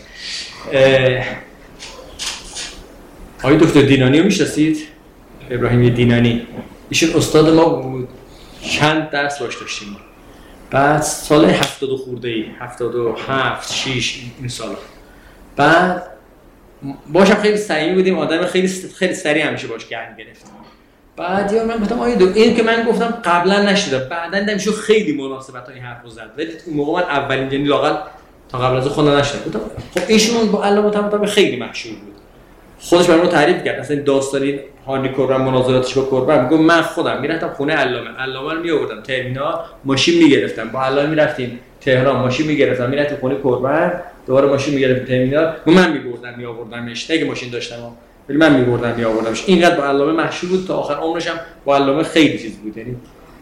آقای دکتر دینانی رو میشناسید؟ ابراهیمی دینانی. ایشون استاد ما بود. چند درس باش داشتیم. بعد سال هفتاد و خورده‌ای، هفتاد و هفت، شش این سالا. بعد باشم خیلی صمیمی بودیم، آدم خیلی خیلی سریع همیشه باش گرم گرفتیم. بعد یا من گفتم آیا دو این که من گفتم قبلا نشده بعداً دیدم خیلی مناسبت این حرفو زد. ولی اون موقع من اولین یعنی لااقل تا قبل از خود نشده بودم. خب ایشون با علامه مطابق خیلی مشهور بود. خودش برام تعریف کرد. اصلا داستانی هانی کوربن مناظراتش با کوربن میگم من خودم میرفتم خونه علامه. علامه رو میآوردم ترمینال ماشین میگرفتم. با علامه میرفتیم تهران ماشین میگرفتم میرفتیم خونه کوربن دوباره ماشین میگرفتیم ترمینال من میبردم میآوردمش. نه که ماشین داشتم ولی من میبردم میآوردمش. اینقدر با علامه مشهور بود تا آخر عمرش هم با علامه خیلی چیز بود. یعنی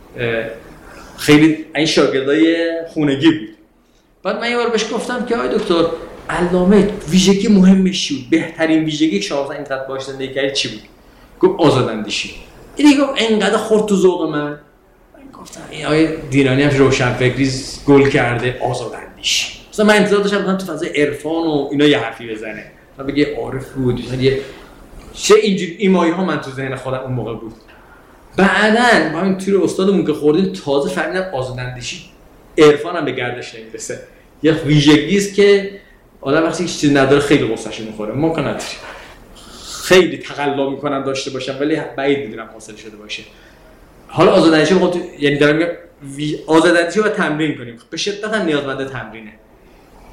خیلی این شاگردای خونگی بود. بعد من یه بار بهش گفتم که آقای دکتر علامه ویژگی مهمش چی بود؟ بهترین ویژگی که شما اینقدر باهاش زندگی کردید چی بود؟ گفت آزاداندیشی. این گفت اینقدر خورد تو ذوق من. من گفتم این آقای دینانی هم روشنفکری گل کرده آزاداندیشی. مثلا من انتظار داشتم مثلا تو فضای عرفان و اینا یه حرفی بزنه. مثلا بگه عارف بود، مثلا یه چه اینجوری ایمایی ها من تو ذهن خودم اون موقع بود. بعدن با همین تیر استادمون که خوردیم تازه فهمیدم آزاداندیشی عرفان هم به گردش نمیرسه. یه ویژگی است که آدم وقتی هیچ چیزی نداره خیلی غصه‌اش می‌خوره. ما که نداریم. خیلی تقلا می‌کنم داشته باشم ولی بعید می‌دونم حاصل شده باشه. حالا آزاداندیشی خود یعنی دارم میگم آزاداندیشی رو تمرین کنیم. به شدت هم نیازمند تمرینه.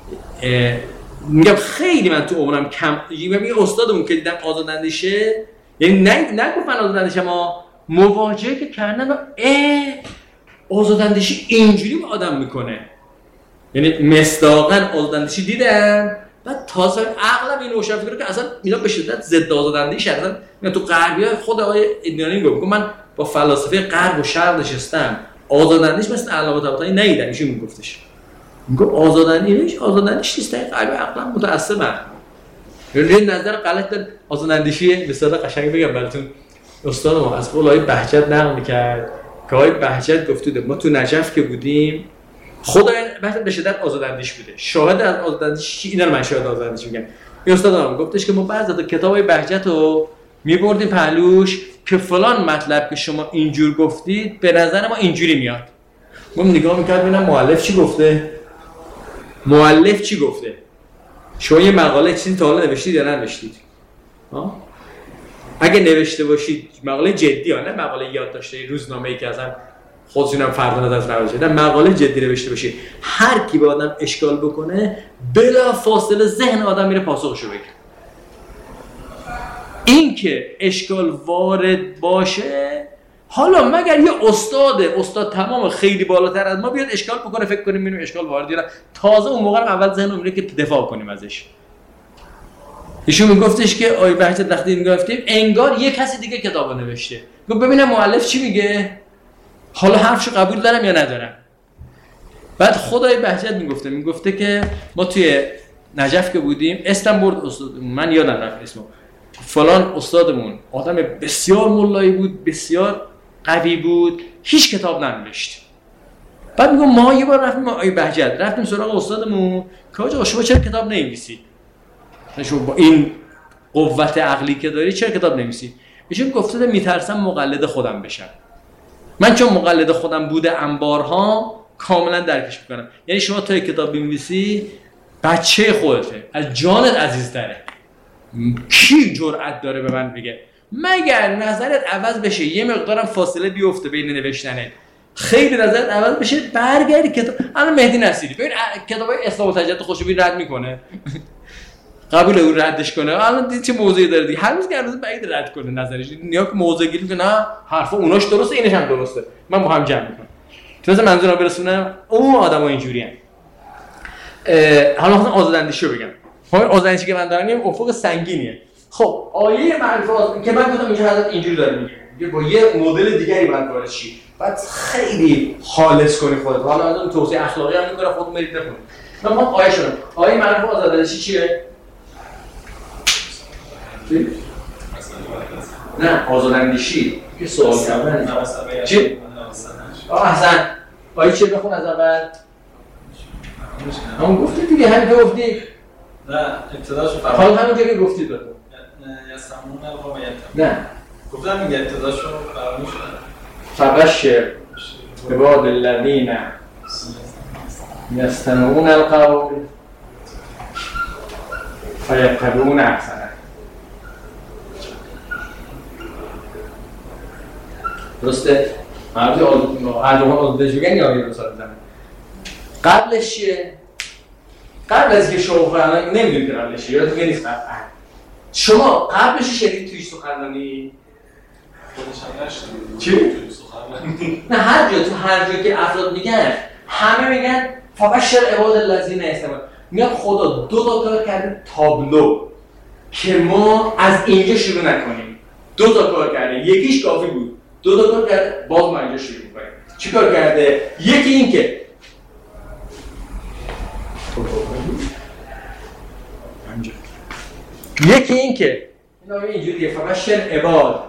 میگم خیلی من تو عمرم کم میگم یه استادمون که دیدم آزاداندیشه، یعنی نه نگفتن آزاداندیشه ما مواجهه که کردن اه آزاداندیشی اینجوری با آدم میکنه، یعنی مصداقاً آزاداندیشی دیدن بعد تازه عقلم این روشنفکر که اصلا اینا به شدت ضد آزاداندیش هستن. اینا تو غربی‌ها خود آقای ادنانی میگه من با فلاسفه غرب و شرق نشستم آزاداندیش مثل علاقه طباطبایی ندیدم، ایشون میگفتش میگه آزاداندیش آزاداندیش نیست، قلب عقلم متعصبم. یعنی نظر غلط داره. آزاداندیشی مثلا قشنگ بگم براتون، استاد ما از قول آقای بهجت نقل می‌کرد که آقای بهجت گفته ما تو نجف که بودیم خدای بهجت به شدت آزاداندیش بوده، شاهد از آزاداندیش اینا رو من شاهد آزاداندیش میگم. این استاد ما گفتش که ما بعضی از کتابای بهجت رو می‌بردیم پهلوش که فلان مطلب که شما اینجور گفتید به نظر ما اینجوری میاد. ما نگاه می‌کردیم ببینم مؤلف چی گفته، مؤلف چی گفته. شما یه مقاله چیزی تا حالا نوشتید یا ننوشتید؟ ها؟ اگه نوشته باشید مقاله جدی ها، نه مقاله یادداشتی روزنامه‌ای که اصلا خودتونم فردا نظر نوشته، نه مقاله جدی نوشته باشید، هر کی به آدم اشکال بکنه بلا فاصله ذهن آدم میره پاسخشو بگه. این که اشکال وارد باشه، حالا مگر یه استاد استاد تمام خیلی بالاتر از ما بیاد اشکال بکنه فکر کنیم میریم اشکال وارد یا تازه اون موقع اول ذهن میره که دفاع کنیم ازش. ایشون میگفتش که آی بهجت وقتی این گفتیم انگار یه کسی دیگه کتابو نوشته، گفت ببینم مؤلف چی میگه، حالا حرفشو قبول دارم یا ندارم. بعد خدای بهجت میگفته میگفته که ما توی نجف که بودیم اسم برد استاد، من یادم رفت اسمو، فلان استادمون آدم بسیار مولایی بود، بسیار قوی بود، هیچ کتاب ننوشت. بعد میگم ما یه بار رفتیم آی بهجت رفتیم سراغ استادمون که آقا شما چرا کتاب نمی‌نویسید؟ شما با این قوت عقلی که داری چرا کتاب نمی‌نویسید؟ ایشون گفته میترسم مقلد خودم بشم. من چون مقلد خودم بوده انبارها کاملا درکش میکنم. یعنی شما تا کتاب بنویسی بچه خودته، از جانت عزیزتره. کی جرأت داره به من بگه مگر نظرت عوض بشه یه مقدارم فاصله بیفته بین نوشتنه، خیلی نظرت عوض بشه برگردی کتاب. الان مهدی نصیری ببین کتابای اسلام و تجدید خوشبین رد میکنه قبول اون ردش کنه، الان دید چه موضوعی داره دیگه، هر روز که هر روز بعید رد کنه نظرش، نیا که موضوع گیری که نه حرفا اوناش درسته اینش هم درسته، من با هم جمع میکنم تو مثلا منظورم برسونم اون آدمای اینجوری ان. حالا مثلا آزاداندیشی رو بگم، همین آزاداندیشی که من دارم میگم افق سنگینیه. خب آیه معرفت که من گفتم اینجا حضرت اینجوری داره میگه با یه مدل دیگری باید وارد شی، بعد خیلی خالص کنی خودت، حالا اون توصیه اخلاقی هم میکنه خودت برید بخونید. من ما آیه شدم آیه معرفت آزاداندیشی چیه؟ نه آزاداندیشی یه سوال کردن چی؟ آه احسن آیه چیه بخون از اول؟ همون گفتید دیگه همین که گفتید نه ابتداشو فراموش حالا همونجا که گفتید بخون یسمون القوم نه گفتم میگه ابتداشو فراموش فبشر عباد الذین یستمعون القول فیتبعون احسنه. درسته؟ مربوطی اردوان آزادش بگن یا آیه رسالت زمین قبلش چیه؟ قبل از که شما فرانه نمیدونی که قبلش چیه، یادتون نیست قبل شما قبلش شدید توی سخنرانی خودش هم نشدید چی؟ توی سخنرانی نه هر جا تو هر جا که افراد میگن همه میگن فبشر عباد الذین یستمعون، میگن خدا دو تا کار کرده تابلو که ما از اینجا شروع نکنیم. دو تا کار کرده، یکیش کافی بود، دو تا کار کرده باز ما اینجا شروع میکنیم. چی کار کرده؟ یکی این که یکی این که اینا اینجوریه فبشر عباد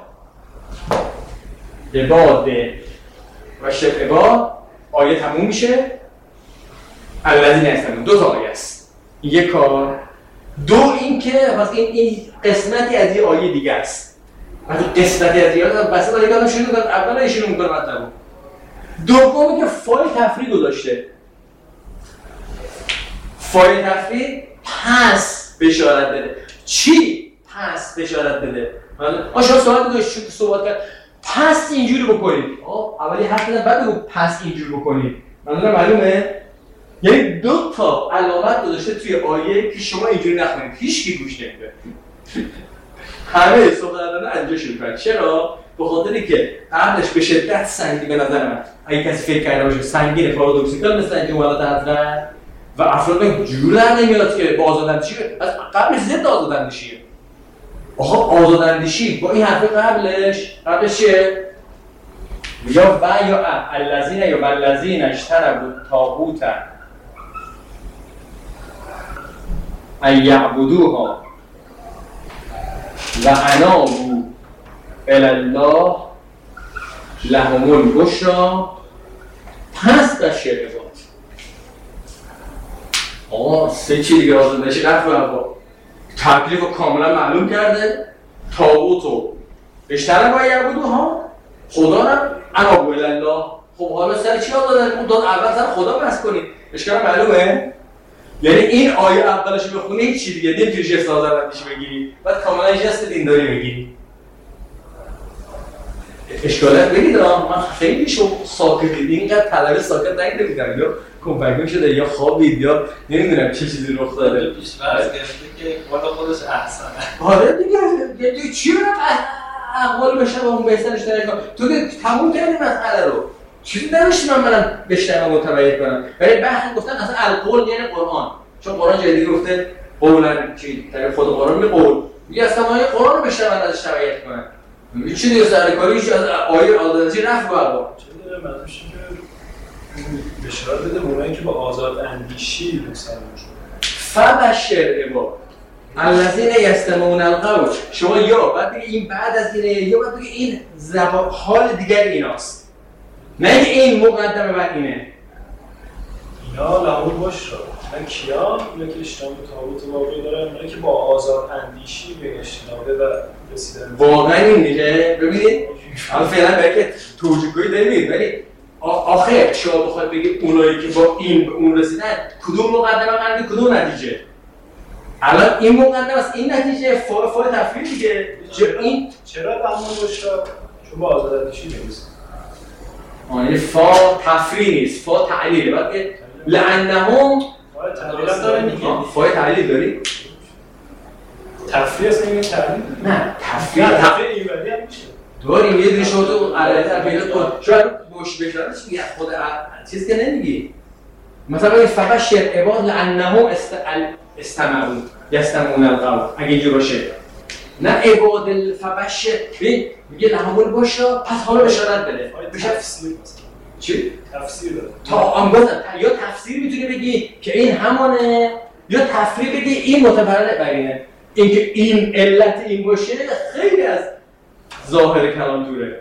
عباد فبشر عباد آیه تموم میشه الذین یستمعون، دو تا آیه است. یک کار دو این که واسه این, این قسمتی از یه آیه دیگه است. وقتی قسمتی از یه آیه بس آیه دادم شروع کنم اول شروع میکنم مطلبو. دومی که فای تفریق گذاشته. فای تفریق پس بشارت بده. چی پس بشارت بده؟ آ شما سوال دیگه صحبت کرد پس اینجوری بکنید. آ اولی حرف زدم بعد بگو پس اینجوری بکنید. منظورم معلومه؟ یعنی دو تا علامت گذاشته توی آیه که شما اینجوری نخونید، هیچ کی گوش نمیده. همه سخنرانان از اینجا شروع کردن. چرا؟ به خاطری که قبلش به شدت سنگین به نظر من اگه کسی فکر کرده باشه سنگین پارادوکسیکال مثل اینکه ولادت حضرت و افراد جور نمیاد که با آزاداندیشی از قبلش ضد آزاداندیشیه. آها آزاداندیشی با این حرف قبلش قبلش چیه؟ یا و یا ا الذین یا والذین اشتروا الطاغوت ان یعبدوها و انابوا الی الله لهم البشری پس بشر عباد. آقا سه چی دیگه آزاداندیشی رفت و با تکلیف رو کاملا معلوم کرده. طاغوت رو اشتروا و یعبدوها، خدا رو انابوا الی الله. خب حالا سر چی آزادن؟ اون داد اول سر خدا بس کنید. اشکال معلومه؟ یعنی این آیه اولش رو بخونی هیچ چی دیگه نمیتونی جست آزاداندیشی بگیری، بعد کاملا جست دینداری بگیری. اشکالات بگید آه من خیلی شو ساکتید، اینقدر طلبه ساکت نگیدم یا کمپکون شده یا خوابید یا نمیدونم چه چیزی رخ داده. پیش‌فرض گرفته که والا خودش احسنه. آره دیگه دیگه چی رو اقوال بشه با اون بهتر اشتراک کنم. تو که تموم کردی مسئله رو. چیزی نمیشه من برم بشتم متبعیت کنم. ولی بعد گفتن اصلا القول یعنی قرآن. چون قرآن جدی گفته قولن چی در خود قرآن می قول. میگه اصلا ما قرآن رو بشتم ازش تبعیت کنم. این چی دیگه سرکاریش از آیه آزادی رفت بابا. چه داره معنیش که بشارت بده اونایی که با آزاد اندیشی مسلمان شدن. فبشر عباد الذین یستمعون القول. شما یا بعد بگید این بعد از اینه یا بعد بگید این زبان حال دیگر ایناست. نه این مقدمه بعد اینه. اینا لهم البشری. من کیا؟ اینا که اشتباه به طاغوت واقعی دارن، اینا که با آزاد اندیشی به اجتنابه و رسیدن. واقعا این دیگه ببینید الان فعلا برای که توجیه‌گویی دارید ولی آخه شما بخواید بگید اونایی که با این به اون رسیدن کدوم مقدمه قراره کدوم نتیجه؟ الان این مقدمه است این نتیجه فا فا تفریق دیگه. این چرا لهم البشری؟ چون با آزاد اندیشی نمی‌رسه. آره فا تفریق نیست، فا تعلیله. بعد که لعنهم فای تعلیل داره میگه. فای تعلیل داری؟ تفریق اصلا این تعلیل؟ نه تفریق تفریق ایولی هم میشه. داریم یه دونه شما تو علایت پیدا کن. شاید بوش بشاره چی میگه خود چیز که نمیگی. مثلا این فبشر عباد لعنهم استمعوا یستمعون القول اگه اینجوری باشه. نه عباد الفبشر میگه لهم البشری پس حالا بشارت بده. بشه تفسیر مثلا. چی؟ تفسیر داره. تا آنگاه یا تفسیر میتونی بگی که این همونه یا تفسیر بگی این متفرع بر اینه. اینکه این علت این باشه خیلی از ظاهر کلام دوره.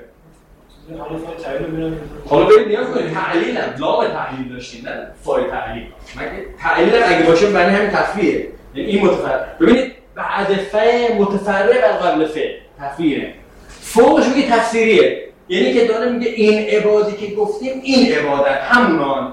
حالا فای تعلیل ببینم. حالا برید نیاز کنید تعلیل هم لام تعلیل داشتین نه فای تعلیل. مگه تعلیل اگه باشه برای همین تفریعه. یعنی این متفرع. ببینید بعد ف متفرع بر قبل ف تفریعه. فوقش میگه تفسیریه. یعنی که داره میگه این عبادی که گفتیم این عبادت همونان.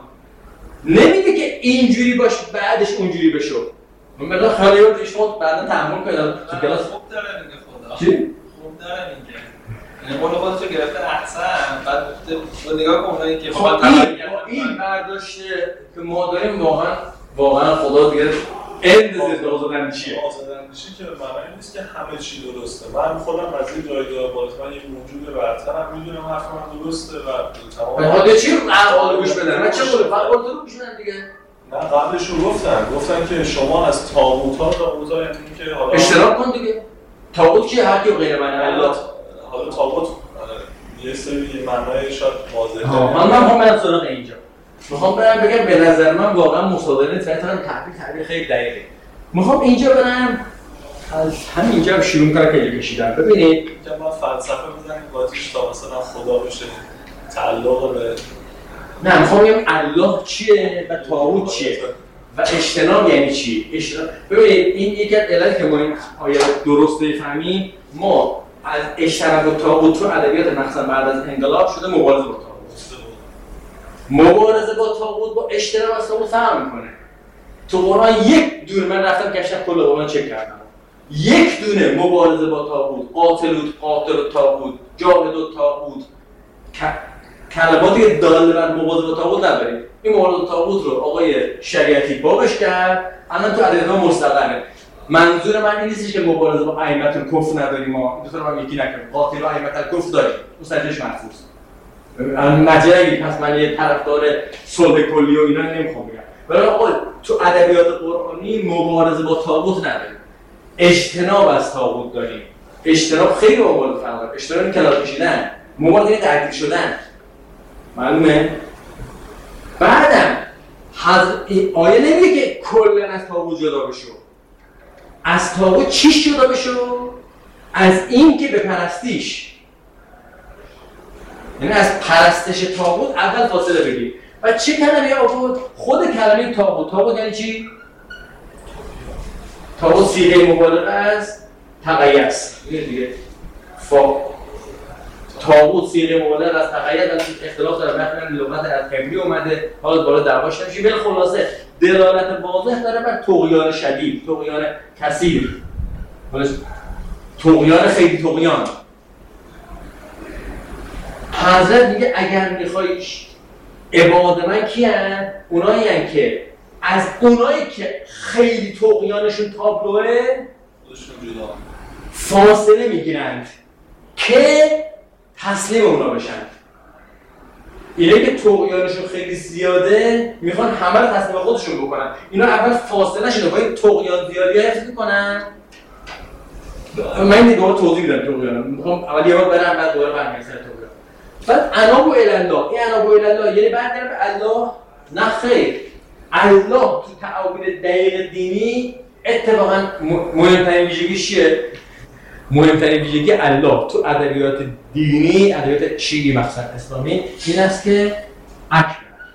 نمیگه که اینجوری باش بعدش اونجوری بشه. من مثلا خالی رو اشتباه بعدا تحمل کردم تو کلاس. خوب داره میگه خدا. چی؟ خوب داره میگه. یعنی قول خودش رو گرفته احسن بعد گفته نگاه کن اونایی که خب این این برداشته که ما داریم واقعا واقعا خدا دیگه اند ضد آزاداندیشیه. آزاداندیشی که معنی نیست که همه چی درسته. من خودم از این جایگاه باز من یک موجود برترم میدونم حرف من درسته و تمام. حالا چی اقوال گوش بدن؟ من چه قوله فقط قول تو گوش بدن دیگه. نه قبلش رو گفتن گفتن که شما از طاغوت‌ها طاغوت‌ها یعنی که حالا اشتراک کن دیگه. طاغوت چیه؟ هر کی غیر من الله. حالا طاغوت یه سری معنای شاید واضحه. من من میخوام برم سراغ اینجا. میخوام برم بگم به نظر من واقعا مصادره نیست. مثلا تعبیر تعبیر خیلی دقیقه. میخوام اینجا برم از همینجا شروع کنم که کشیدم. ببینید که ما فلسفه بزنیم باتیش تا مثلا خدا بشه تعلق به نه میخوام بگم الله چیه و طاغوت چیه و اجتناب یعنی چی؟ اجتناب ببینید این یکی از علت که ما این آیه درست بفهمیم ما از اجتناب و طاغوت رو ادبیات مخصوصا بعد از انقلاب شده مبارزه با طاغوت. مبارزه با طاغوت با اجتناب از طاغوت فرق میکنه. تو قرآن یک دونه من رفتم گشتم کل قرآن چک کردم. یک دونه مبارزه با طاغوت، قاتل و قاتل و طاغوت، جاهد و طاغوت کلماتی که داله بر مبارزه با طاغوت نداریم. این مبارزه با طاغوت رو آقای شریعتی بابش کرد، الان تو ادبیات مستقله. منظور من این نیستش که مبارزه با ائمه الکفر نداریم، ما دو تا رو هم یکی نکنیم. قاتل و ائمه الکفر داریم، مستجرش محفوظ. نجایی پس من یه طرفدار صلح کلی و اینا نمیخوام بگم. ولی آقا تو ادبیات قرآنی مبارزه با طاغوت نداریم. اجتناب از طاغوت داریم. اجتناب خیلی با مبارزه فرق داره. اجتناب کلاه کشیدن، مبارزه تعدیل شدن. معلومه؟ بعدم آیه نمیگه که کلا از طاغوت جدا بشو. از طاغوت چی جدا بشو؟ از این که بپرستیش. یعنی از پرستش طاغوت اول فاصله بگیر. و چه کلمه آورد؟ خود کلمه طاغوت. طاغوت یعنی چی؟ طاغوت صیغه مبالغه است، تقیه است. میگه دیگه فا طاغوت صیغه مبالغه است، تقیه است. اختلاف داره مثلا لغت از قبلی اومده، حالا بالا دعواش نمیشه. ولی خلاصه دلالت واضح داره بر طغیان شدید، طغیان کثیر. طغیان خیلی طغیان. حضرت میگه اگر میخوای عباد من کیان؟ اونایی هن که از اونایی که خیلی طغیانشون تابلوه فاصله میگیرند که تسلیم اونا بشن. اینه که طغیانشون خیلی زیاده میخوان همه رو تسلیم خودشون بکنن. اینا اول فاصله شده با این طغیان زیادی ها حفظ میکنن. من این دوباره توضیح میدم طغیان. میخوام اول یه بار برم بعد دوباره برمیگردم سر طغیان. بعد انابو الله، این انابو الله یعنی برگردم به الله؟ نه خیر. الله تو تعابیر دقیق دینی اتفاقا مهمترین ویژگیش چیه؟ مهمترین ویژگی الله تو ادبیات دینی، ادبیات شیعی مخصوصا اسلامی این است که اکبر.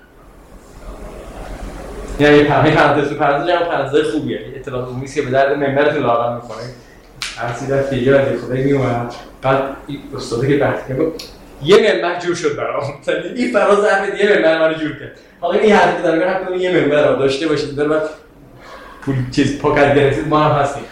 یعنی یه پرانتز تو پرانتز جمع پرانتزهای خوبیه. اطلاعات عمومی است که به درد منبرتون لاغر می‌کنه. هر چیزی در فیجا از خدای میومد. بعد استاده که بحث کرد یه منبر جور شد برام. این فراز حرف یه منبر منو جور کرد. حالا این حرفی که دارم میگم حتما یه منبر رو داشته باشید. در بعد پول چیز پاکت گرفتید ما هم هستیم.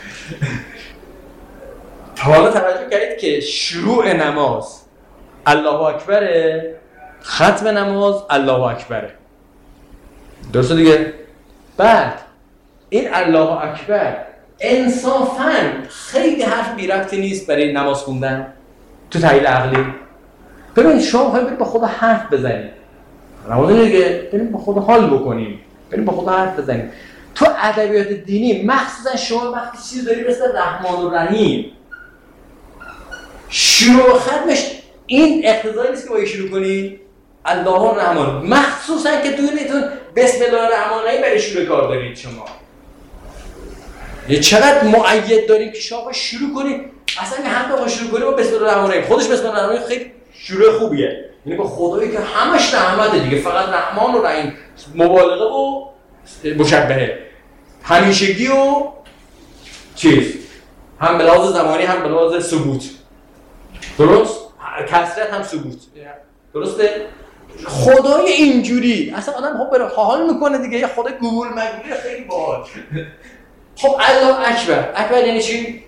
حالا توجه کردید که شروع نماز الله اکبره، ختم نماز الله اکبره. درسته دیگه؟ بعد این الله اکبر انصافاً خیلی حرف بی ربطی نیست برای نماز خوندن تو تحلیل عقلی. ببین شما می‌خواید برید با خدا حرف بزنید. نماز دیگه بریم با خدا حال بکنیم. بریم با خدا حرف بزنیم. تو ادبیات دینی مخصوصا شما وقتی چیزی داری مثل رحمان و رحیم شروع و ختمش این اقتضایی نیست که با شروع کنی الله الرحمن، مخصوصا که توی نیتون بسم الله الرحمن الرحیم برای شروع کار دارید. شما یه چقدر مؤید داریم که شما شروع کنید اصلا هم با شروع کنید با بسم الله الرحمن الرحیم. خودش بسم الله الرحمن الرحیم خیلی شروع خوبیه، یعنی با خدایی که همش رحمته دیگه، فقط رحمان و رحیم، مبالغه و مشبهه، همیشگی و چیز، هم به لحاظ زمانی هم به لحاظ ثبوت. درست؟ کثرت هم ثبوت. درسته؟ خدای اینجوری اصلا آدم خب بره حال میکنه دیگه، یه خدای گوگل مگولی خیلی باحال. خب الله اکبر، اکبر یعنی چی؟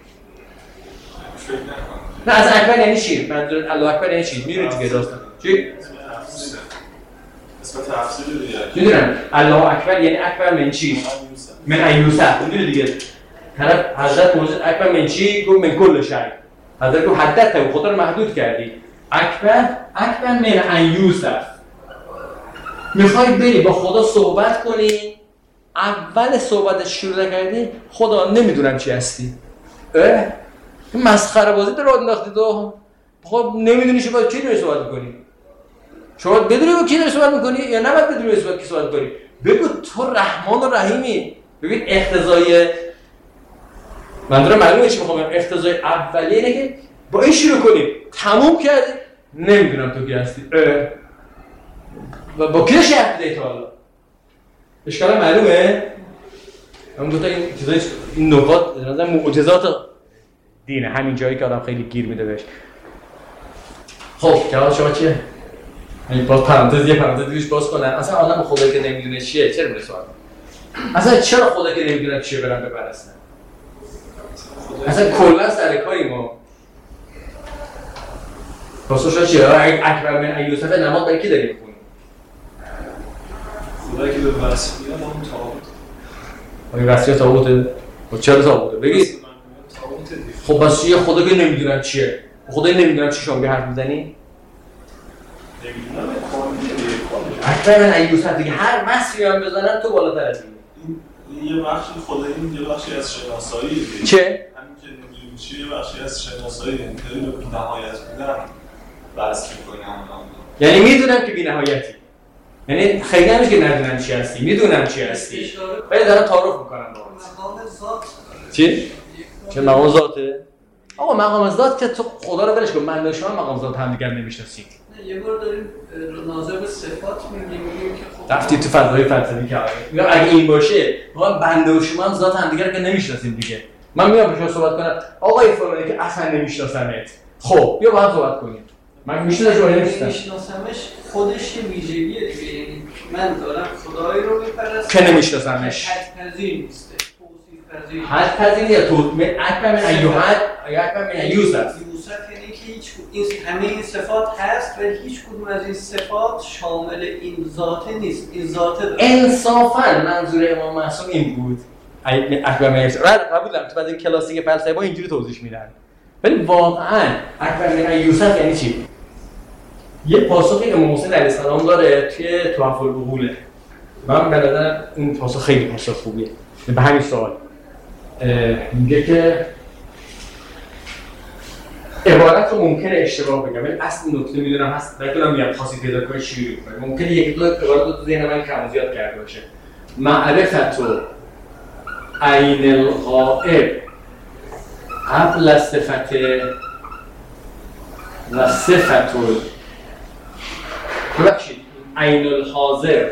نه از اکبر یعنی چی؟ منظور الله اکبر یعنی چی؟ میدونی دیگه داستان چی؟ اسم تفسیر دیگه میدونم الله اکبر یعنی اکبر من چی؟ من ایوسف. میدونی دیگه طرف حضرت موجود اکبر من چی؟ گفت من کل شی. حضرت گفت حدت خدا رو محدود کردی. اکبر اکبر من ایوسف. میخوای بری با خدا صحبت کنی، اول صحبت شروع کردی خدا نمیدونم چی هستی. اه؟ مسخره بازی تو رو انداختی تو. خب نمیدونی چه باید کی داری صحبت میکنی؟ شما بدونی با کی داری صحبت میکنی یا نباید بدونی با کی صحبت کنی؟ بگو تو رحمان و رحیمی. ببین اقتضای منظورم معلومه چی میخوام بگم. اقتضای اولیه اینه که با این شروع کنیم، تموم کردی نمیدونم تو کی هستی. و با کی شرط دیتا حالا اشکال معلومه. اون دو تا این چیزای این نقاط مثلا معجزات دینه، همین جایی که آدم خیلی گیر میده بهش. خب جواب شما چیه؟ یعنی باز پرانتز یه پرانتز دیگه‌اش باز کنن. اصلا آدم خدا که نمیدونه چیه چرا میره سوال؟ اصلا چرا خدا که نمیدونه چیه برن بپرستن؟ اصلا کلا سر کاری ما پاسخش چیه؟ اکبر من یوسف نماز برای کی داری می‌خونی؟ خدایی که به وصف میاد اون تابوت. اون وصف تابوته. و چرا تابوته؟ بگید. خب بس یه خدا که نمیدونم چیه. خدایی نمیدونم چی شما حرف میزنی؟ نمیدونم کامله اکبر من یوسف دیگه هر وصفی هم بزنن تو بالاتر از این یه بخشی خدایی یه بخشی از شناسایی دیگه. چه؟ همین که نمیدونی چیه یه بخشی از شناسایی یعنی داری به نهایت بودن بحث می‌کنی همون. یعنی میدونم که بی‌نهایتی. یعنی خیلی نمیشه که ندونم چی هستی، میدونم چی هستی. ولی دارم تعارف میکنم باهات. مقام ذات چی؟ چه مقام ذاته؟ آقا مقام ذات که تو خدا رو ولش کن، من و شما مقام ذات هم دیگر نمیشناسید. یه بار داریم ناظر به صفات میگیم میگیم که خب رفتی تو فضای فلسفی که میگم اگه این باشه، ما بنده و شما هم ذات هم دیگر که نمیشناسیم دیگه. من میام با شما صحبت کنم، آقای فلانی که اصلا نمیشناسمت. خب بیا با هم صحبت کنیم. من میشناسم شما نمیشناسم. میشناسمش خودش یه ویژگیه دیگه، یعنی من دارم خدایی رو میپرستم که نمیشناسمش. حدپذیر نیسته. توصیف پذیر. حدپذیر یا تو اکبر من ایوحد، اکبر من یوسف. یوسف یعنی که هیچ این همه این صفات هست ولی هیچ کدوم از این صفات شامل این ذات نیست. این ذات داره. انصافاً منظور امام معصوم این بود. اکبر من یوسف. قبول دارم تو بعد این کلاسیک فلسفه با اینجوری توضیح میدن. ولی واقعاً اکبر من یوسف یعنی چی؟ یه پاسخی امام حسین علیه السلام داره توی تحف العقوله. من به نظرم این پاسخ خیلی پاسخ خوبیه. به همین سوال میگه که عبارت رو ممکنه اشتباه بگم ولی اصل نکته میدونم هست نکنم میگم خاصی پیدا کنی شروع کنی ممکنه یک دو عبارت رو تو ذهن من کم و زیاد کرده باشه. معرفت و عین الغائب قبل از صفت و صفت ببخشید عین الحاضر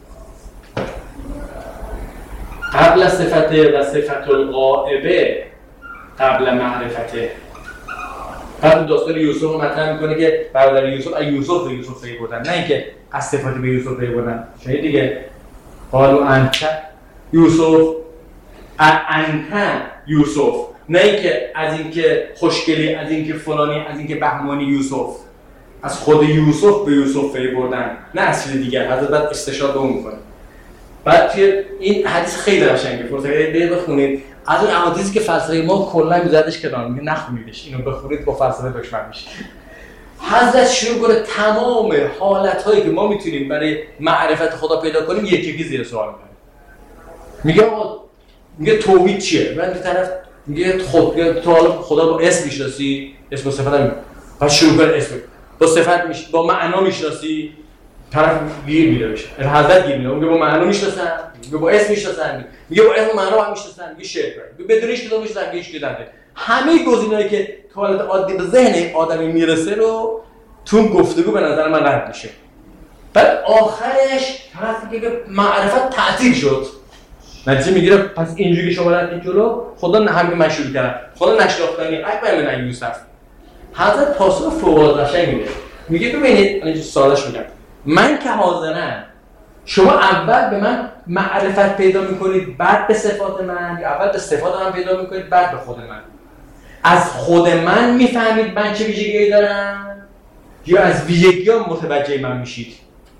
قبل از صفت و صفت الغائبه قبل معرفته. قبل داستان یوسف رو مطرح میکنه که برادر یوسف از یوسف به یوسف پی بردن، نه اینکه از صفاتی به یوسف پی بردن. شاید دیگه قالوا انت یوسف انت یوسف، نه اینکه از اینکه خوشگلی، از اینکه فلانی، از اینکه بهمانی یوسف، از خود یوسف به یوسف پی بردن، نه اصل دیگر. حضرت بعد استشهاد به اون میکنه. بعد توی این حدیث خیلی قشنگه، فرصت دید بخونید. از اون احادیثی که فلسفه ما کلا میذادش کنار، میگه نخونیدش، اینو بخونید با فلسفه دشمن میشید. حضرت شروع کنه تمام حالت‌هایی که ما میتونیم برای معرفت خدا پیدا کنیم یکی یکی زیر سوال میبره. میگه آقا میگه توحید چیه؟ بعد این طرف میگه خود تو حالا خدا با اسم میشناسی؟ اسم و صفت هم بعد شروع کنه اسم با صفت میش با معنا میشناسی؟ طرف گیر میده بشه. حضرت گیر میده. میگه با معنا میشناسن، میگه با اسم میشناسن، میگه با اسم و معنا هم میشناسن، میگه شرک میگه بدون هیچ کدوم میشناسن، هیچ کدوم نداره. همه گزینه‌ای که تو حالت عادی به ذهن آدمی میرسه رو تو گفتگو به نظر من رد میشه. بعد آخرش طرف میگه معرفت تعطیل شد. نتیجه میگیره پس اینجوری که شما رفتید جلو خدا نه همین من شروع کردم. خدا نشناختنی اکبر من یوسف. حضرت پاسخ فوق قشنگ میده. میگه ببینید الان سوالش میگم. من که حاضرم شما اول به من معرفت پیدا میکنید بعد به صفات من، یا اول به صفات من پیدا میکنید بعد به خود من؟ از خود من میفهمید من چه ویژگی‌ای دارم یا از ویژگی‌ام متوجه من میشید؟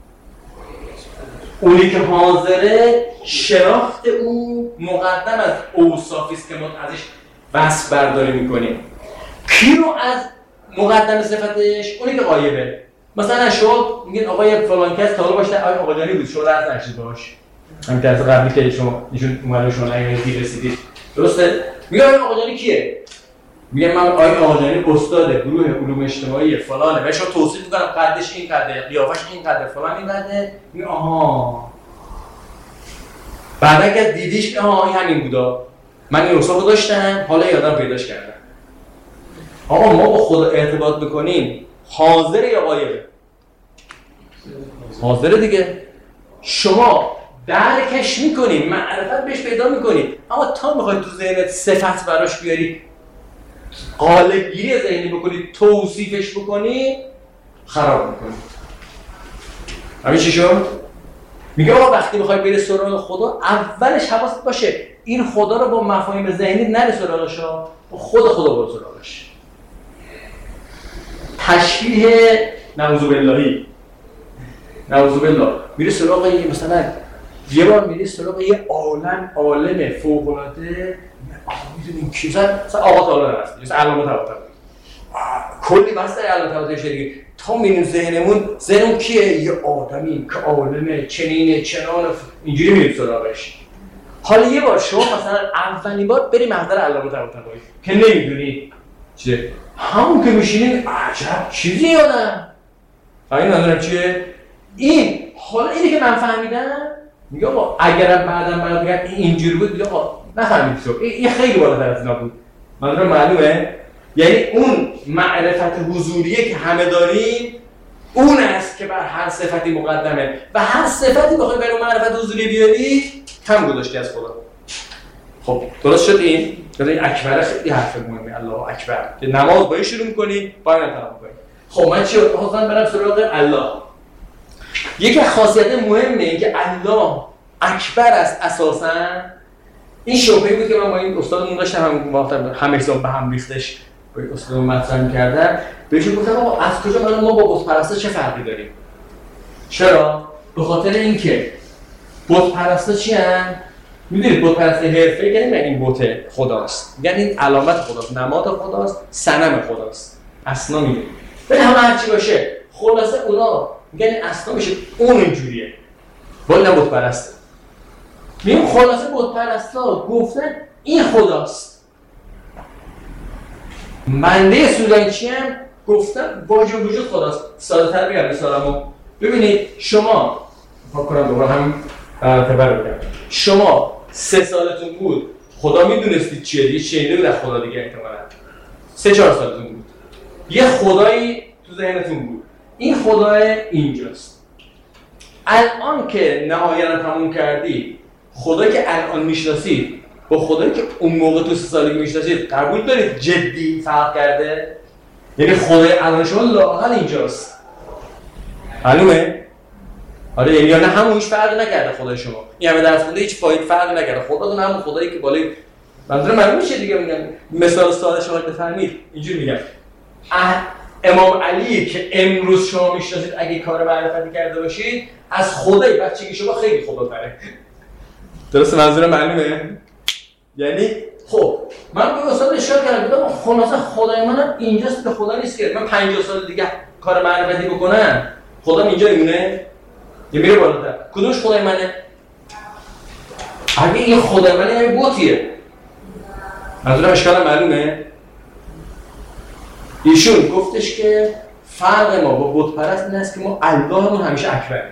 اونی که حاضره شناخت او مقدم از اوصافی است که ما ازش وصف برداری میکنیم. کی رو از مقدم صفتش؟ اونی که غایبه. مثلا شما میگین آقای فلان کس تا حالا باشه آقای آقاجانی بود، شما درس نشید باش. همین درس قبلی که شما نشون اومده شما نگید رسیدید. درسته؟ میگه آقای آقاجانی کیه؟ میگه من آقای آقاجانی استاد گروه علوم اجتماعی فلانه. من شما توصیف میکنم قدش این قده، قیافش این قده، فلان این قده. میگه آها. بعد اگه دیدیش آها این همین بودا. من این اوصافو داشتم، حالا یادم پیداش کردم. آقا ما با خدا ارتباط میکنیم. حاضر یا غایبه؟ حاضره دیگه. شما درکش میکنی، معرفت بهش پیدا میکنی، اما تا میخوای تو ذهنت صفت براش بیاری، قالبگیری ذهنی بکنی، توصیفش بکنی، خراب میکنی. همین چی شد؟ میگه آقا وقتی میخوای بری سراغ خدا اولش حواست باشه این خدا رو با مفاهیم ذهنی نری سراغش، با خود خدا برو سراغش. تشبیه نعوذ باللهی نعوذ بالله میره سراغ یه مثلا یه بار میره سراغ یه عالم عالم فوق‌العاده میدونیم کی مثلا آقا تعالی هست مثلا علامه طباطبایی کلی بحث در علامه طباطبایی شده تا میریم ذهنمون ذهنمون کیه یه آدمی که عالمه چنینه چنان اینجوری میریم سراغش. حالا یه بار شما مثلا اولین بار بری محضر علامه طباطبایی که نمیدونی چیه همون که میشینین عجب چیزی یادم این ندارم چیه این حالا اینی که من فهمیدم میگه آقا اگرم بعدم برات بگم این اینجوری بود میگه آقا نفهمیدی تو این خیلی بالاتر از اینا بود. منظورم معلومه یعنی اون معرفت حضوریه که همه داریم اون است که بر هر صفتی مقدمه و هر صفتی بخوای برای اون معرفت حضوری بیاری کم گذاشتی از خدا. خب درست شد این؟ این اکبر خیلی حرف مهمه الله اکبر که نماز با این شروع می‌کنی با این تمام می‌کنی. خب من چی خواستم برم سراغ الله. یکی از خاصیت مهمه این که الله اکبر است اساساً این شبهه‌ای بود که من با این استادمون داشتم هم وقتا هم حساب به هم ریختش با این استادمون مطرح کردم بهش گفتم آقا از کجا من ما با بت پرستا چه فرقی داریم؟ چرا؟ به خاطر اینکه بت پرستا چی ان؟ میدونید بت پرست حرفه‌ای یعنی این بت خداست. یعنی این علامت خداست، نماد خداست، صنم خداست. اصنامیه. ولی همه هر چی باشه خلاصه اونا میگن اصلا میشه اون اینجوریه ولی نه بت پرسته. میگم خلاصه بت پرستا گفتن این خداست. منده سودانچی هم گفتن واجب وجود خداست. ساده تر بگم مثالمو ببینید شما فکر کنم دوباره هم تبر بگم شما سه سالتون بود خدا میدونستید چیه دیگه شنیده بود از خدا دیگه احتمالاً سه چهار سالتون بود یه خدایی تو ذهنتون بود این خدای اینجاست. الان که نهایتاً تموم کردی خدایی که الان میشناسید با خدایی که اون موقع تو سه سالگی میشناسید قبول دارید جدی فرق کرده؟ یعنی خدای الان شما لااقل اینجاست. معلومه؟ آره یعنی نه همون هیچ فرقی نکرده خدای شما. این همه درس خونده هیچ فایده فرقی نکرده. خداتون همون خدایی که بالای منظورم معلوم میشه دیگه میگم مثال ساده شما بفهمید اینجوری میگم امام علی که امروز شما میشناسید اگه کار معرفتی کرده باشید از خدای بچگی شما خیلی خداتره. درسته منظورم معلومه؟ یعنی خب من به استاد اشاره کردم خلاصه خدای منم اینجاست که خدا نیست که من پنجاه سال دیگه کار معرفتی بکنم خدا اینجا میمونه یا میره بالاتر. کدومش خدای منه؟ اگه این خدای منه یعنی بتیه. منظورم اشکال معلومه؟ ایشون گفتش که فرق ما با بت پرست این است که ما اللهمون همیشه اکبره.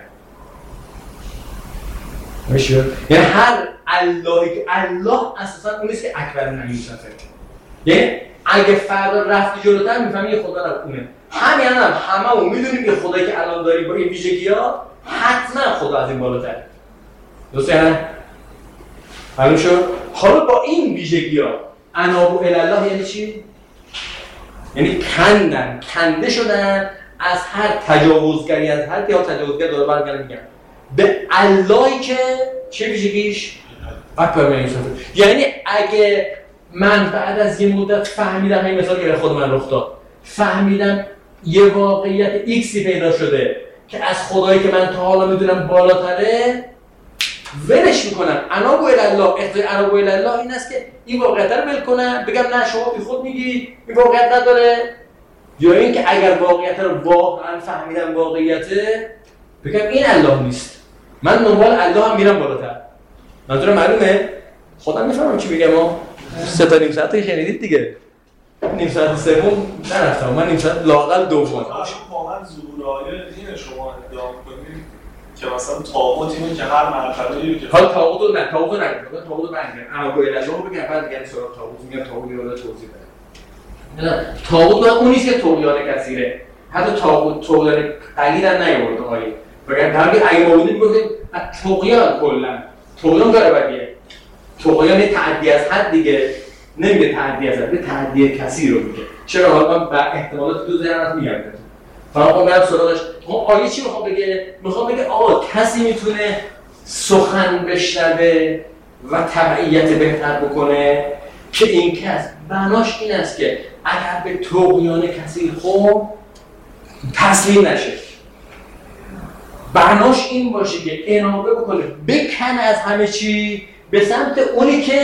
میشه؟ یعنی هر اللهی که الله اساسا اون نیست که اکبر نمیشناسه. یعنی اگه فردا رفتی جلوتر میفهمی یه خدا اونه. همین هم هممون میدونیم که خدایی که الان داریم با این ویژگی‌ها حتما خدا از این بالاتره. درسته یا نه؟ معلوم شد؟ حالا با این ویژگی‌ها انابوا الی الله یعنی چی؟ یعنی کندن، کنده شدن از هر تجاوزگری از هر یا تجاوزگر داره برگردن میگم به اللهی که چه ویژگیش؟ اکبر من یعنی اگه من بعد از یه مدت فهمیدم این مثال که خود من رخ داد فهمیدم یه واقعیت ایکسی پیدا شده که از خدایی که من تا حالا میدونم بالاتره ولش میکنم. انابوا الی الله اقتضای انابوا الی الله این است که این واقعیت رو ول کنم بگم نه شما بی خود میگی این واقعیت نداره یا اینکه اگر واقعیت رو واقعا فهمیدم واقعیته بگم این الله نیست من دنبال الله هم میرم بالاتر. منظورم معلومه؟ خودم میفهمم چی میگم ها؟ سه تا نیم ساعتی شنیدید دیگه نیم ساعت سوم نرفتم من نیم ساعت لااقل دوم واقعا ظهورآیه دین شما ادعا می‌کنید که مثلا طاغوت اینه که هر مرحله‌ای که حالا طاغوت رو نه طاغوت رو نگم طاغوت رو نگم اما گویا لازم بگم بعد دیگه سراغ طاغوت میگم طاغوت رو توضیح بدم. نه طاغوت اون نیست که طغیان کثیره حتی طاغوت طغیان قلیل هم نیورده آیه بگم در اگه مولودی میگفتیم طغیان کلا طغیان داره بدیه طغیان تعدی از حد دیگه نمیگه تعدی از حد تعدی کثیر رو میگه. چرا حالا من به احتمالات دو ذهنم میگم فقط اون برم سراغش آیه چی میخوام بگه؟ میخوام بگه آقا کسی میتونه سخن بشنوه و تبعیت بهتر بکنه که این کس بناش این است که اگر به طغیان کثیر خورد تسلیم نشه. بناش این باشه که انابه بکنه بکن از همه چی به سمت اونی که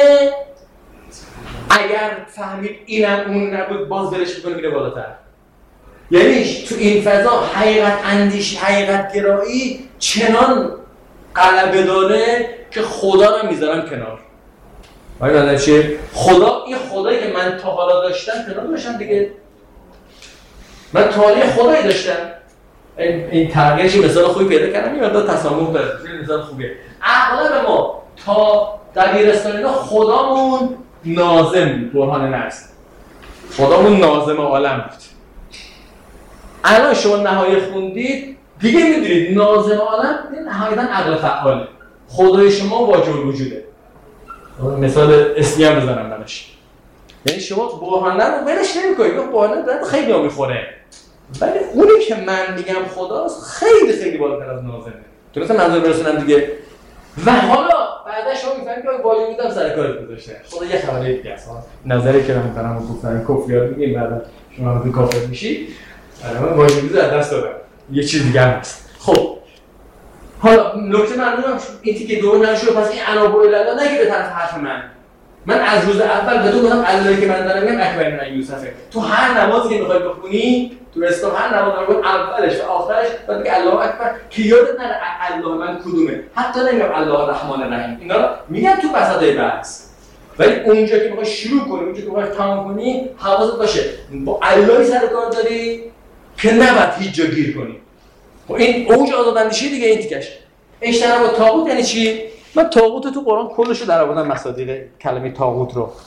اگر فهمید اینم اون نبود باز دلش بکنه میره بالاتر. یعنی تو این فضا حقیقت اندیش، حقیقت گرایی چنان غلبه داره که خدا رو میذارم کنار. باید چیه؟ خدا، این خدایی که من تا حالا داشتم کنار داشتم دیگه. من تا حالا خدایی داشتم. این, این تغییرش مثال خوبی پیدا کردم، این مقدار تسامح داره. این مثال خوبیه. اغلب ما تا دبیرستان خدامون ناظم بود، برهان نفس. خدامون ناظم عالم بود. الان شما نهایی خوندید دیگه میدونید ناظم عالم نهایتاً عقل فعاله. خدای شما واجب الوجوده. مثال اسمی هم بزنم براش. یعنی شما برهانه رو ولش نمی‌کنید، برهانه داره خیلی ها میخوره. ولی اونی که من میگم خداست خیلی خیلی بالاتر از ناظمه. درسته منظور برسونم دیگه. و حالا بعدا شما میفهمید که واجب میدم سر کارت گذاشته. خدا یه خبره دیگه است. نظری که من دارم گفتم کفریات میگیم بعدا شما هم کافر میشید. من واجب میدم از دست دادم. یه چیز دیگه هست. خب حالا نکته معنیش اینی که دور نشو پس این انابو الالا نگی به طرف حرف من. من از روز اول به تو گفتم اللهی که من دارم میگم اکبر من یوسفه. تو هر نمازی که میخوای بخونی تو اسلام هر نماز رو اولش و آخرش بعد میگه الله اکبر که یادت نره الله من کدومه. حتی نمیگم الله الرحمن الرحیم. اینا رو میگم تو بساطای بحث. ولی اونجا که میخوای شروع کنی، اونجا که میخوای تمام کنی، حواست باشه با اللهی سر کار داری که نباید هیچ جا گیر کنی. خب این اوج آزاداندیشی دیگه این تیکش. اجتناب طاغوت یعنی چی؟ من طاغوت تو قرآن کلش رو درآوردم مصادیق کلمه طاغوت رو.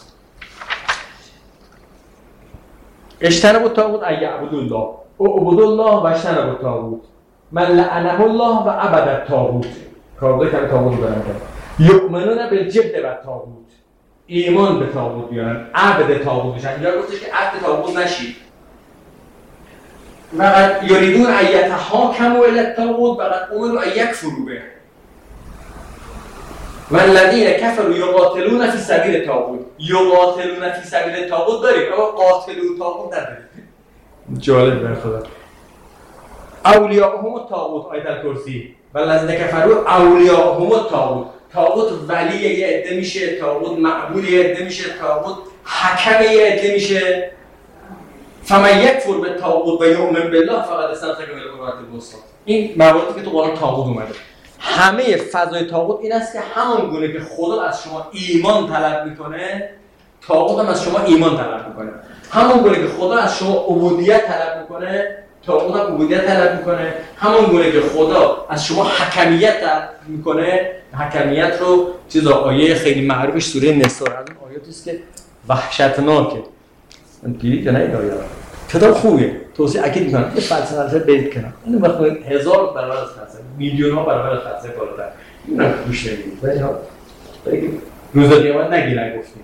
اجتناب الطاغوت ای یعبد الله او عبد الله و اجتناب الطاغوت من لعنه الله و عبد الطاغوت. کارده کلمه طاغوت رو برام کرد. یؤمنون بالجبت و الطاغوت، ایمان به طاغوت بیارن، عبد طاغوت بشن. یا گفتش که عبد طاغوت نشید. وقد یریدون ان یتحاکموا الی الطاغوت وقد امروا ان یکفروا به والذین کفروا یقاتلون فی سبیل الطاغوت. یقاتلون فی سبیل الطاغوت داریم اما قاتلوا طاغوت نداریم. جالب به خدا. اولیاءهم الطاغوت آیت الکرسی والذین کفروا اولیاءهم الطاغوت. طاغوت ولی یه عده میشه، طاغوت معبود یه عده میشه، طاغوت حکم یه عده میشه. فمن یکفر بالطاغوت و یؤمن بالله فقد استمسک بالعروة الوثقی. این مواردی که تو قرآن طاغوت اومده. همه فضای طاغوت این است که همان گونه که خدا از شما ایمان طلب میکنه، طاغوت هم از شما ایمان طلب میکنه. همان گونه که خدا از شما عبودیت طلب میکنه، طاغوت هم عبودیت طلب میکنه. همان گونه که خدا از شما حکمیت طلب میکنه، حکمیت رو چیزا آیه خیلی معروفش سوره نساء، از اون آیاتی است که وحشتناکه. من پیری که نه آیه کتاب خوبیه، توصیه اکید میکنم. یه فلسفه بیت کنم اینو بخونید هزار برابر از فلسفه، میلیون ها برابر از فلسفه بالاتر. اینو گوش نمیدید ولی ها روز قیامت نگیرن گفتیم.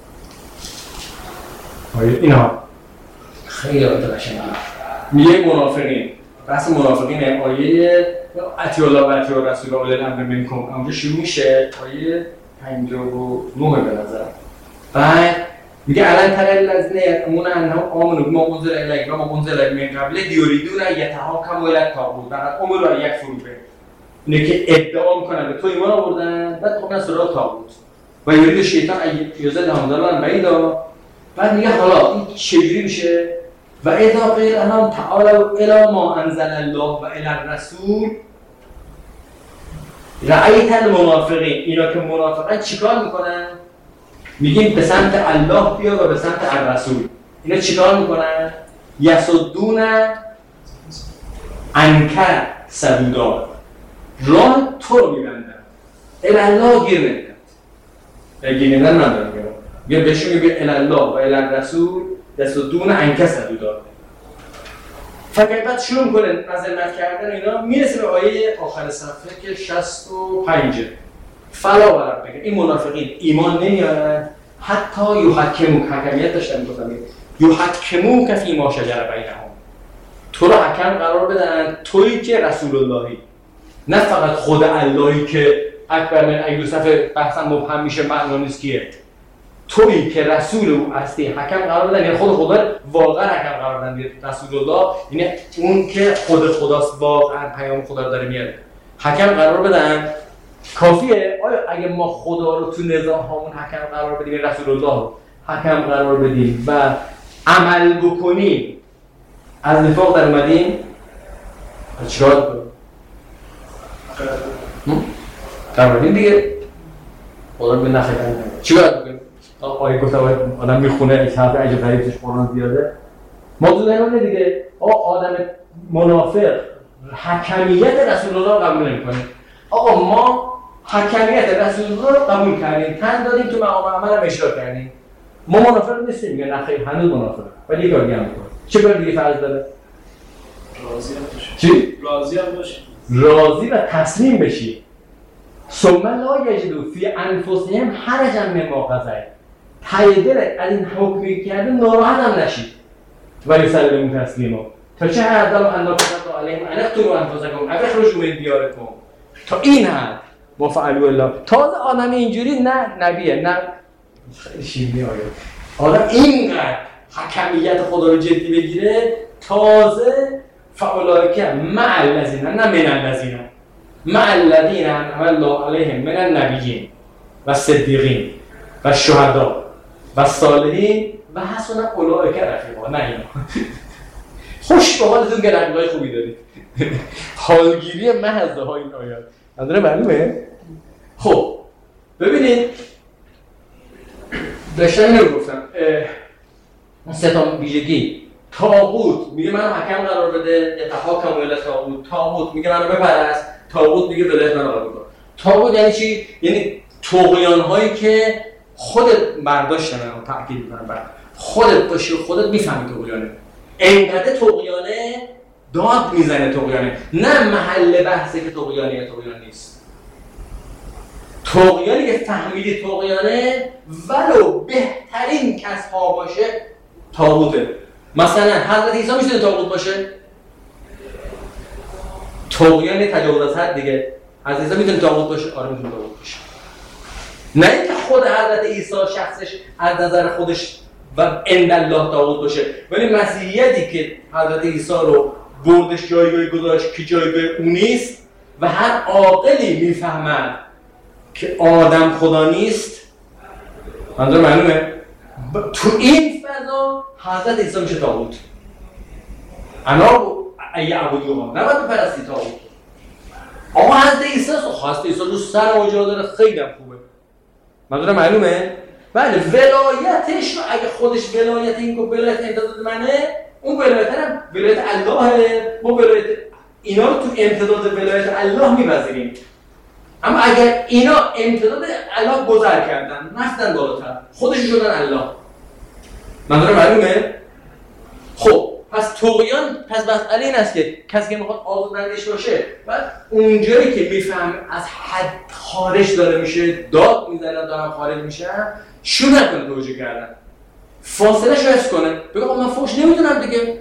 آیه اینا خیلی آیه قشنگه. میگه منافقین، بحث منافقین آیه اطیع الله و اطیع الرسول و اولی الامر منکم اونجا شروع میشه. آیه پنجاه و نه به نظر. بعد میگه الان تر الذین یزعمون انهم آمنوا بما انزل الیک و ما انزل من قبل یریدون ان یتحاکموا الی الطاغوت فقد امروا ان یکفروا به. اینه که ادعا میکنن به تو ایمان آوردن بعد خب سراغ طاغوت و یرید شیطان یزدهم ضلالا بعیدا. بعد میگه حالا این چجوری میشه؟ و اذا قیل لهم تعالوا الی ما انزل الله و الی الرسول رأیت المنافقین. اینا که منافقن چیکار میکنن؟ میگیم به سمت الله بیا و به سمت الرسول. اینا چیکار میکنن؟ یصدون عنک سبیلا. راه تو رو میبندن، الی الله گیر نمیدن. گیر نمیدن ندارم میگم بیا بهشون میگه الی الله و الی الرسول یصدون عنک سبیلا. فقط بعد شروع میکنه مذمت کردن اینا. میرسه به آیه آخر صفحه که شصت و پنج. فلا ورب بگه این منافقین ایمان نمیارن حتی یحکموک، حکمیت داشتن میگفتن یحکموک فی ما شجر بینهم، تو رو حکم قرار بدن، تویی که رسول اللهی، نه فقط خود اللهی که اکبر من یوسف بحثا مبهم میشه معنا نیست کیه. تویی که رسول او هستی حکم قرار بدن، یعنی خود خدا واقعا حکم قرار بدن رسول الله، یعنی اون که خود خداست واقعا پیام خدا رو داره میاره، حکم قرار بدن. کافیه؟ آیا اگه ما خدا رو تو نظام هامون حکم قرار بدیم، رسول الله رو حکم قرار بدیم و عمل بکنیم، از نفاق در اومدیم؟ چیکار کنیم؟ قرار بدیم دیگه. خدا رو به نخیر کنیم. چیکار کنیم؟ آقای گفته باید آدم میخونه این حرف عجب غریب توش قرآن زیاده. موضوع اینه دیگه. آقا آدم منافق حکمیت رسول الله قبول نمی‌کنه. آقا ما حکمیت رسول الله رو قبول کردیم، تن دادیم، تو مقام عمل هم اشاره کردیم. ما منافق نیستیم، میگه نه خیر هنوز منافقه. ولی یه کار دیگه هم می‌کنه. چه کار دیگه فرض داره؟ راضی هم باشی. چی؟ راضی هم باشی. راضی و تسلیم بشی. ثم لا یجدوا فی انفسهم حرجا مما قضیت. ته دلت از این حکمی کرده ناراحت هم نشید. ولی سلموا تسلیما. تا چه حد الله ان قضا علیهم ان اقتلوا انفسکم اخرجوا من دیارکم. تا این حد با فعلوا الله. تازه آدم اینجوری نه نبیه، نه خیلی شیرینی آیه. آدم اینقدر حکمیت خدا رو جدی بگیره، تازه فاولئک مع الذین نه من الذین مع الذین انعم الله علیهم من النبیین و الصدیقین و الشهداء و الصالحین و حسن اولئک رفیقا. نه اینا خوش به حالتون که رفیقای خوبی دارید. حالگیری محض ها این آیات اندره معلومه؟ خب ببینید داشتم اینو گفتم سه تا ویژگی. طاغوت میگه منو حکم قرار بده، یتحاکم الی طاغوت. طاغوت میگه منو بپرست، طاغوت میگه ولایت منو قبول کن. طاغوت یعنی چی؟ یعنی طغیان هایی که خودت برداشتن رو تاکید میکنم، بعد خودت باشی و خودت میفهمی طغیانه. اینقدر طغیانه داد میزنه طغیانه، نه محل بحثه که طغیانه یا طغیان نیست. طغیانی که فهمیدی طغیانه ولو بهترین کسها باشه طاغوته. مثلا حضرت عیسی میتونه طاغوت باشه؟ طغیان تجاوز از حد دیگه. حضرت عیسی میتونه طاغوت باشه؟ آره میتونه طاغوت باشه. نه اینکه خود حضرت عیسی شخصش از نظر خودش و عند الله طاغوت باشه، ولی مسیحیتی که حضرت عیسی رو بردش جایگاهی گذاشت که جایگاه اون نیست و هر عاقلی میفهمد که آدم خدا نیست. منظور معلومه؟ تو این فضا حضرت عیسی میشه طاغوت. انا ای عبودوها نباید بپرستی طاغوت. آقا حضرت عیسی حضرت عیسی رو سر و جا داره، خیلی هم خوبه. منظور معلومه؟ بله ولایتش رو اگه خودش ولایت این که ولایت امتداد منه، اون ولایت هم ولایت اللهه. ما ولایت اینا رو تو امتداد ولایت الله میپذیریم. اما اگر اینا امتداد الله گذر کردن، رفتن بالاتر، خودش شدن الله. منظور معلومه؟ خب پس طغیان، پس مسئله این است که کسی که میخواد آزاداندیش باشه و اونجایی که میفهم از حد خارج داره میشه، داد میزنه دارم خارج میشه، شو نکنه توجه کردن، فاصله شو حفظ کنه، بگه من فوش نمیدونم دیگه،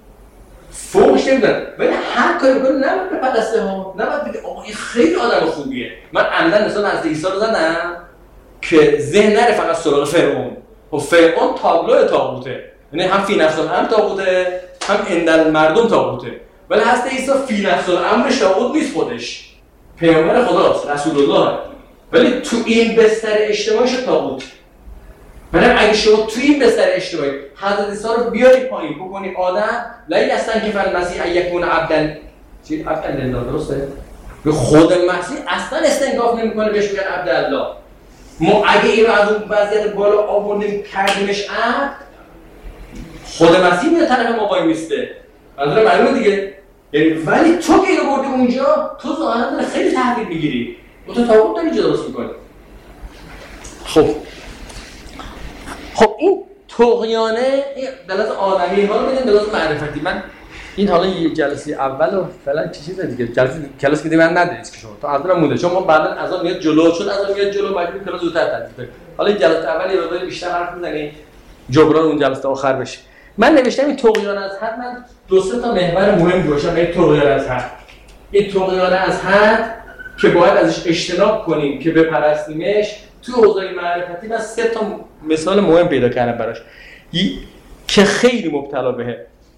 فوش نمیدونم، ولی هر کاری بکنه نباید به پدسته ها، نباید بگه آقا این خیلی آدم خوبیه. من عمدن مثلا از عیسی رو زدم که ذهن نره فقط سراغ فرعون. و فرعون تابلو طاغوته، یعنی هم فی نفس الامر طاغوته، هم عند مردم طاغوته، ولی حضرت عیسی فی نفس الامرش طاغوت نیست، خودش پیامبر خداست، رسول الله، ولی تو این بستر اجتماعیش طاغوت. ولی اگه شما تو این بستر اجتماعی حضرت عیسی رو بیاری پایین بکنی آدم، لا یستن که فل مسیح یکون عبدا چی عبدا لله، درسته؟ به خود مسیح اصلا استنکاف نمیکنه بهش میگن عبد الله. ما اگه این رو از اون وضعیت بالا آوردیم کردیمش عبد، خود مسیح میاد طرف ما وای میسته. منظور معلومه دیگه. یعنی ولی تو که اینو بردی اونجا، تو ظاهرا داره خیلی تحقیر میگیری و تو طاغوت داری اینجا درست میکنی. خب خب این طغیانه دلالت آدمی ها رو بدیم، دلالت معرفتی. من این حالا یه جلسه اول و فعلا چه چیز دیگه، جلسه کلاس که دیگه من ندارید که شما تا اصلا مونده، چون ما بعدا از اون میاد جلو، چون از اون میاد جلو مجبور کلاس زودتر تدریس کنیم. حالا این جلسه اول یه مقدار بیشتر حرف میزنیم جبران اون جلسه آخر بشه. من نوشتم این طغیان از حد، من دو سه تا محور مهم گذاشتم. این طغیان از حد، این طغیان از حد که باید ازش اجتناب کنیم که بپرستیمش، تو حوزه معرفتی من سه تا مثال مهم پیدا کردم براش که خیلی مبتلا بهه.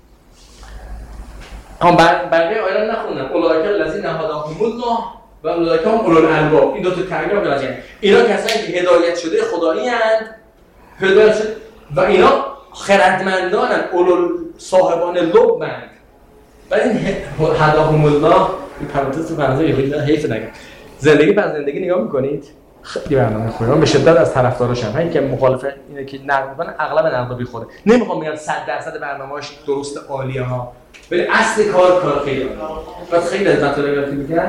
هم بقیه آیه رو نخوندم. اولئک الذین هداهم الله و اولئک هم اولو الالباب. این دو تا تعبیر رو بزنید. اینا کسایی که هدایت شده خدایی اند، هدایت شده و اینا خردمندانن، اولو صاحبان لبند. بعد این هداهم الله این پرانتز تو پرانتز یه حیف نگم. زندگی پس زندگی نگاه میکنید خیلی برنامه خوبه. من به شدت از طرفداراشم. همین که مخالفه اینه که نقد میکنن اغلب نقد بی خوده. نمیخوام بگم صد درصد برنامه‌اش درست عالیه ها. ولی اصل کار کار خیلی عالیه. بعد خیلی از مطالبی که میگن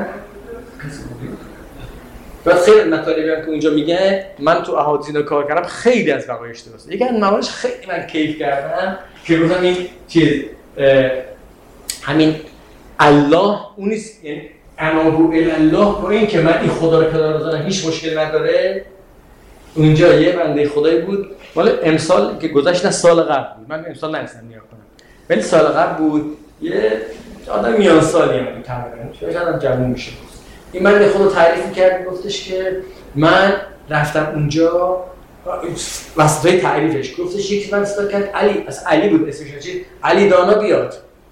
بعد خیلی از مطالبی که اونجا میگه من تو احادیث اینا کار کردم خیلی از وقایعش درسته. یکی از مواردش خیلی من کیف کردم که گفتم این چیز همین الله اون نیست، یعنی انابو الله با این که من این خدا رو کنار بذارم هیچ مشکل نداره. اونجا یه بنده خدایی بود مال امسال که گذشت، نه سال قبل بود، من امسال نرسیدم نگاه کنم ولی سال قبل بود، یه آدم میان سالی هم بود تقریبا، شاید هم جوون میشه. این بنده خدا تعریف می‌کرد، گفتش که من رفتم اونجا واسطه تعریفش گفتش یکی من استاد کرد علی، از علی بود اسمش چی، علی دانا بیاد.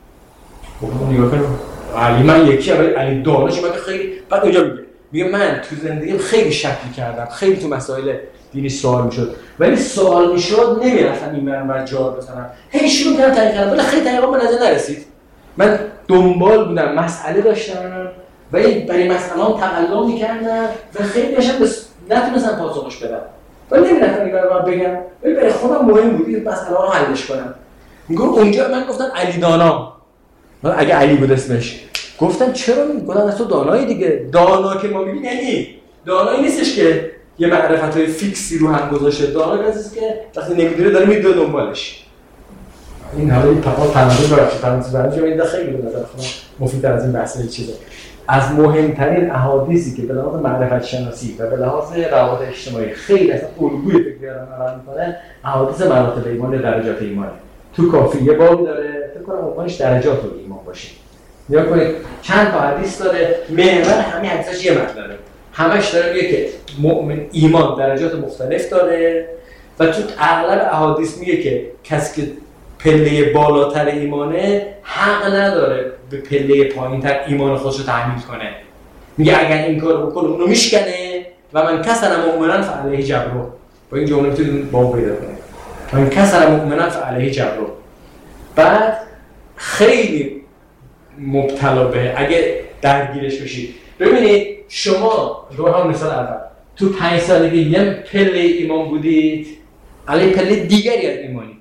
خب نگاه کنم علی من یکی ولی علی دانش من خیلی. بعد اونجا میگه میگه من تو زندگیم خیلی شک می‌کردم، خیلی تو مسائل دینی سوال میشد ولی سوال میشد نمیرفتم این منبر جا بزنم، هی شروع کردم تحقیق کردم ولی خیلی تحقیقات به نظر نرسید. من دنبال بودم، مسئله داشتم ولی برای مسئله هم تقلا می‌کردم و خیلی داشتم بس نتونستم پاسخش بدم ولی نمی‌رفتم این رو بگم ولی برای خودم مهم بود این مسئله رو حلش کنم. میگم اونجا من گفتم علی دانا، اگه علی بود اسمش، گفتم چرا میگن تو دانایی دیگه. دانا که ما میگیم یعنی دانایی نیستش که یه معرفت‌های فیکسی رو هم گذاشته، دانا کسیه که وقتی نمیدونه داره میدوه دنبالش. این حالا این تمام تناقض رو رفت تناقض برای این خیلی به نظر خودم مفیدتر از این بحث چیزه. از مهمترین احادیثی که به لحاظ معرفت شناسی و به لحاظ روابط اجتماعی خیلی اصلا الگوی فکری رو عمل می‌کنه، احادیث مراتب ایمان، درجات ایمان. تو کافی یه باب داره، فکر کنم عنوانش درجات ایمان باشه. نگاه کنید چند تا حدیث داره، محور همین حدیثاش یه مطلبه. همش داره میگه که مؤمن ایمان درجات مختلف داره و تو اغلب احادیث میگه که کسی که پله بالاتر ایمانه حق نداره به پله پایینتر ایمان خودش رو تحمیل کنه. میگه اگر این کارو بکنه اونو میشکنه و من کسر مؤمنا فعلیه جبرو. با این جمله میتونید باب پیدا کنید. من کسر مؤمنا فعلیه جبرو. بعد خیلی مبتلا به اگه درگیرش بشید. ببینید شما رو هم مثال اول تو پنج سالگی یه پله ایمان بودید، الان پله دیگری از ایمانید.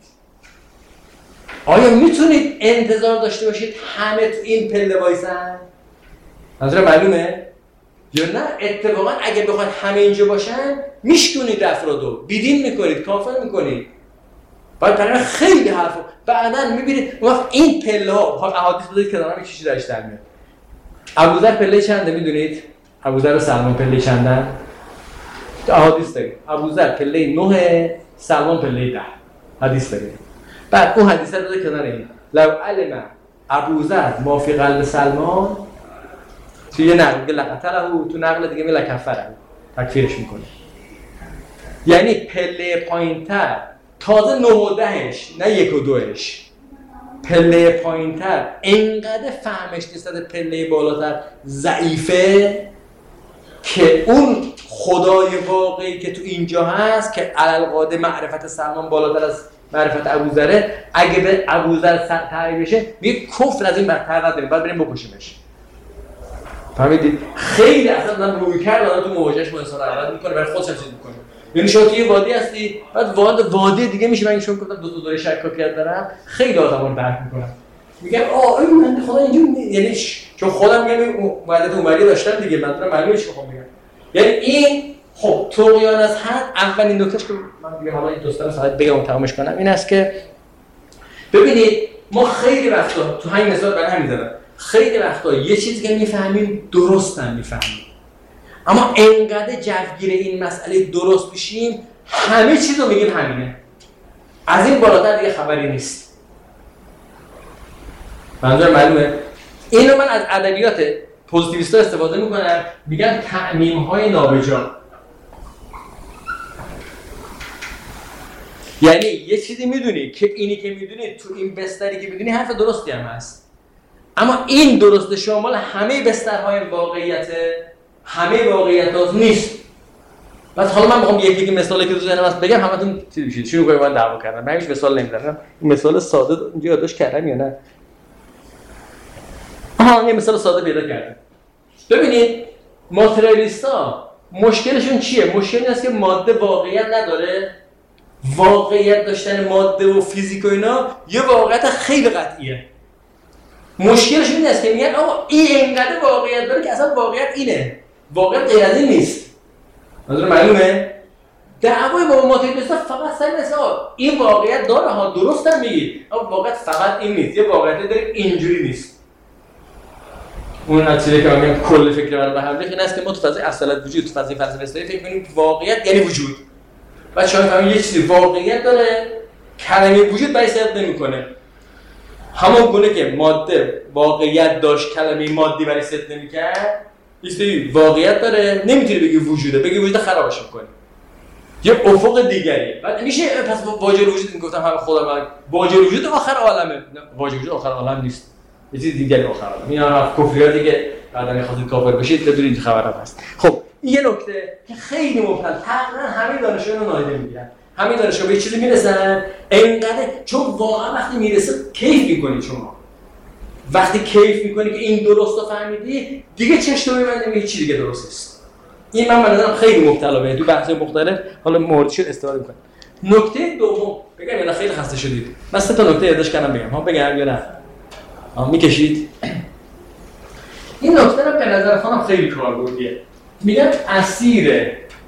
آیا میتونید انتظار داشته باشید همه تو این پله وایسن؟ منظورم معلومه؟ یا نه اتفاقا اگه بخواید همه اینجا باشن میشکنید افرادو، بیدین میکنید، کافر میکنید. باید برای خیلی حرفو بعداً میبینید وقت این پله ها احادیث بذارید که دارم یک چیزی درش در میاد. ابوذر پله چنده میدونید؟ ابوذر و سلمان پله چندن؟ احادیث داریم. ابوذر پله نه، سلمان پله ده. حدیث داریم. بعد اون حدیث رو بذارید کنار این. لو علم ابوذر ما فی قلب سلمان، تو یه نقل میگه لقتله، تو نقل دیگه میگه لکفره، تکفیرش میکنه. یعنی پله پایینتر تازه نه و دهش نه یک و دوش، پله پایینتر اینقدر فهمش نسبت پله بالاتر ضعیفه که اون خدای واقعی که تو اینجا هست که علالقاده معرفت سلمان بالاتر از معرفت ابوذره، اگه به ابوذر تعریف بشه میگه کفر از این برتر نداریم، باید بریم بکشیمش. فهمیدید؟ خیلی اصلا روی کرد آدم تو مواجهش با انسان عوض میکنه، برای خودش هم چیز میکنه. یعنی شما توی وادی هستی، بعد وارد وادی دیگه میشه. من شما گفتم دو تا دوره شکاکیت دارم، خیلی آدمو رو درک میکنم. میگم آه این من خدا اینجوری، یعنی چون خودم میگم وعده اونوری داشتم دیگه، منظورم معلومه چی میخوام بگم. یعنی این خب طغیان از حد اولین نکتهش که من دیگه حالا این دوستان ساعت بگم و تمامش کنم این است که ببینید ما خیلی وقتا تو همین مثال برای همین زدم، خیلی وقتا یه چیزی که میفهمیم درست هم میفهمیم، اما انقدر جوگیر این مسئله درست بشیم همه چیز رو میگیم همینه، از این بالاتر دیگه خبری نیست. منظور معلومه؟ اینو من از ادبیات پوزیتیویستا استفاده میکنم، میگن تعمیم های نابجا. یعنی یه چیزی میدونی که اینی که میدونی تو این بستری که میدونی حرف درستی هم هست، اما این درست شامل همه بسترهای واقعیت همه واقعیت ها نیست. بس حالا من میخوام یکی یکی مثالی که تو ذهنم هست بگم، همتون چی بشید شروع کنید من دعوا کردن. من هیچ مثال نمیزنم. این مثال ساده اینجا یادداشت کردم یا نه؟ آها، یه مثال ساده پیدا کردم. ببینید ماتریالیستا مشکلشون چیه؟ مشکل این است که ماده واقعیت نداره. واقعیت داشتن ماده و فیزیک و اینا یه واقعیت خیلی قطعیه. مشکلشون این است که میگن آقا این اینقدر واقعیت داره که اصلا واقعیت اینه، واقعیت غیر از این نیست. منظور معلومه؟ دعوای با ماتریالیستا فقط سر نیست این واقعیت داره ها، درست هم میگی، اما واقعیت فقط این نیست، یه واقعیت داره اینجوری نیست. اون نتیجه که میگم کل فکر من به هم ریخت این است که ما تو فضای اصالت وجود، تو فضای فلسفه اسلامی فکر کنیم واقعیت یعنی وجود. بعد شما فهمید یه چیزی واقعیت داره، کلمه وجود برای صرف نمیکنه. همون گونه که ماده واقعیت داشت کلمه مادی برای صرف نمیکرد، چیزی واقعیت داره نمیتونی بگی وجوده، بگی وجود خرابش میکنه. یه افق دیگری. بعد میشه پس واجد وجود میگفتم هم خدا من واجد وجود آخر عالمه. واجد وجود آخر عالم نیست. یه چیز دیگری آخر عالم. این هم کفریاتی که بعدا میخواید کافر بشید بدونید خبرم هست. خب این یه نکته که خیلی مبتل تقریبا همه دانشجویان نادیده میگیرن. همین دانشجو به چیزی میرسن اینقدر چون واقعا وقتی میرسه کیف میکنید شما. وقتی کیف میکنی که این درست رو فهمیدی دیگه چشم رو میبندی میگی چی دیگه درست نیست. این من منظورم خیلی مبتلا به تو بحث مختلف حالا مورد شد استفاده میکنم. نکته دوم بگم یا خیلی خسته شدید. من سه تا نکته یادداشت کردم بگم. ها بگم یا نه؟ ها میکشید. این نکته رو به نظر خودم خیلی کاربردیه. میگم اسیر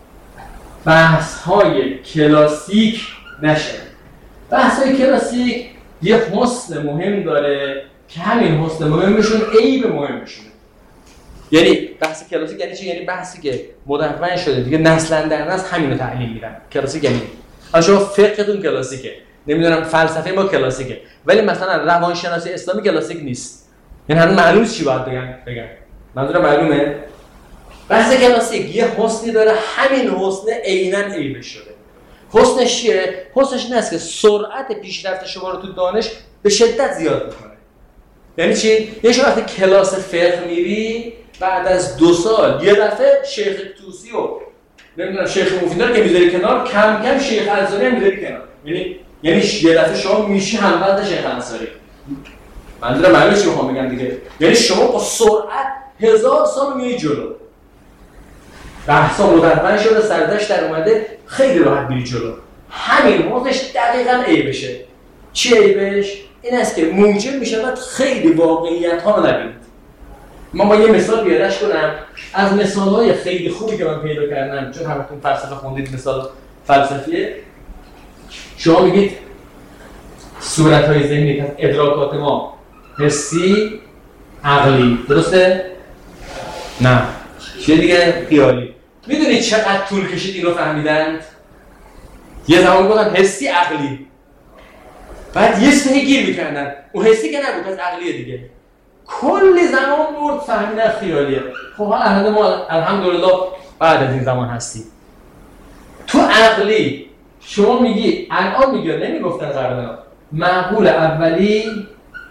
بحث‌های کلاسیک نشه. بحث‌های کلاسیک یه حسن مهم داره که همین حسن مهمشون عیب مهمشونه. یعنی بحث کلاسیک یعنی چی؟ یعنی بحثی که مدون شده دیگه نسلا در نسل همینو تعلیم میدن. کلاسیک یعنی حالا شما فقهتون کلاسیکه، نمیدونم فلسفه ما کلاسیکه، ولی مثلا روانشناسی اسلامی کلاسیک نیست. یعنی هنوز معلوم چی باید بگم بگم. منظورم معلومه؟ بحث کلاسیک یه حسنی داره، همین حسن عیناً عیبش شده. حسنش چیه؟ حسنش این است که سرعت پیشرفت شما رو تو دانش به شدت زیاد میکنه. یعنی چی؟ یه شما وقتی کلاس فقه میری بعد از دو سال یه دفعه شیخ توسی و نمیدونم شیخ مفیدی رو که میذاری کنار، کم کم شیخ انصاری هم میذاری کنار. یعنی یعنی یه دفعه شما میشی هموند شیخ انصاری. منظورم معلومه چی میخوام بگم دیگه. یعنی شما با سرعت هزار سال میری جلو. بحثا مدون شده، سردش در اومده، خیلی راحت میری جلو. همین موضوعش دقیقاً عیبشه. چی عیبش؟ این است که موجب میشود خیلی واقعیت ها رو نبینید. من با یه مثال بیادش کنم از مثالهای خیلی خوبی که من پیدا کردم، چون همتون فلسفه خوندید مثال فلسفیه. شما میگید صورتهای ذهنی از ادراکات ما حسی، عقلی، درسته؟ نه. چیه دیگه؟ خیالی. میدونید چقدر طول کشید اینو فهمیدند؟ یه زمان گفتن حسی عقلی. بعد یه سه گیر میکردن. اون حسی که نبود از عقلیه دیگه. کلی زمان برد فهمیدن خیالیه. خب حالا ما الحمدلله بعد از این زمان هستیم. تو عقلی شما میگی الان میگی نمیگفتن قبلا معقول اولی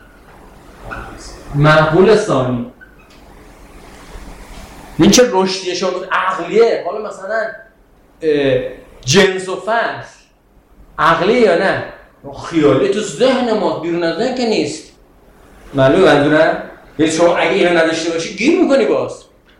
معقول ثانی. این چه رشدیه شما عقلیه. حالا مثلا جنس و فصل عقلیه یا نه؟ خیالیه تو ذهن ما، بیرون از ذهن که نیست. معلومه منظورم؟ یعنی شما اگه اینو نداشته باشی گیر میکنی باز.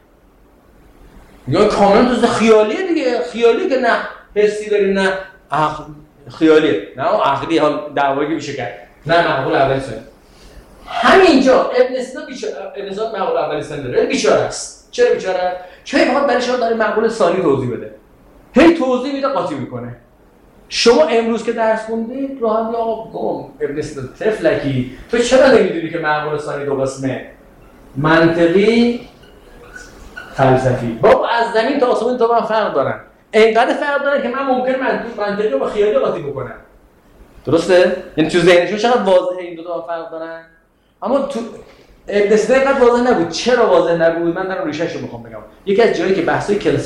یا کاملا تو خیالیه دیگه. خیالیه که نه حسی داری نه عقل. خیالیه نه عقلی. حال دعوایی که میشه کرد نه معقول اولی ثانی. همینجا ابن سینا بیچاره، ابن سینا معقول اولی ثانی داره، بیچاره است. چرا بیچاره؟ چون فقط برای شما داره معقول ثانی توضیح بده. هی توضیح میده قاطی میکنه. شما امروز که درس خوندید راحت یا آقا ابن سینا طفلکی تو چرا نمیدونی که معقول ثانی دو قسمه؟ منطقی فلسفی. بابا از زمین تا آسمون تو من فرق دارن. اینقدر فرق دارن که من ممکن منطق منطقی رو با خیالی قاطی بکنم. درسته؟ یعنی تو ذهنشون چقدر واضحه این دو تا فرق دارن. اما تو ابن سینا اینقدر واضح نبود. چرا واضح نبود؟ من دارم ریشه‌شو میخوام بگم. یکی از جایی که بحث‌های کلاسیک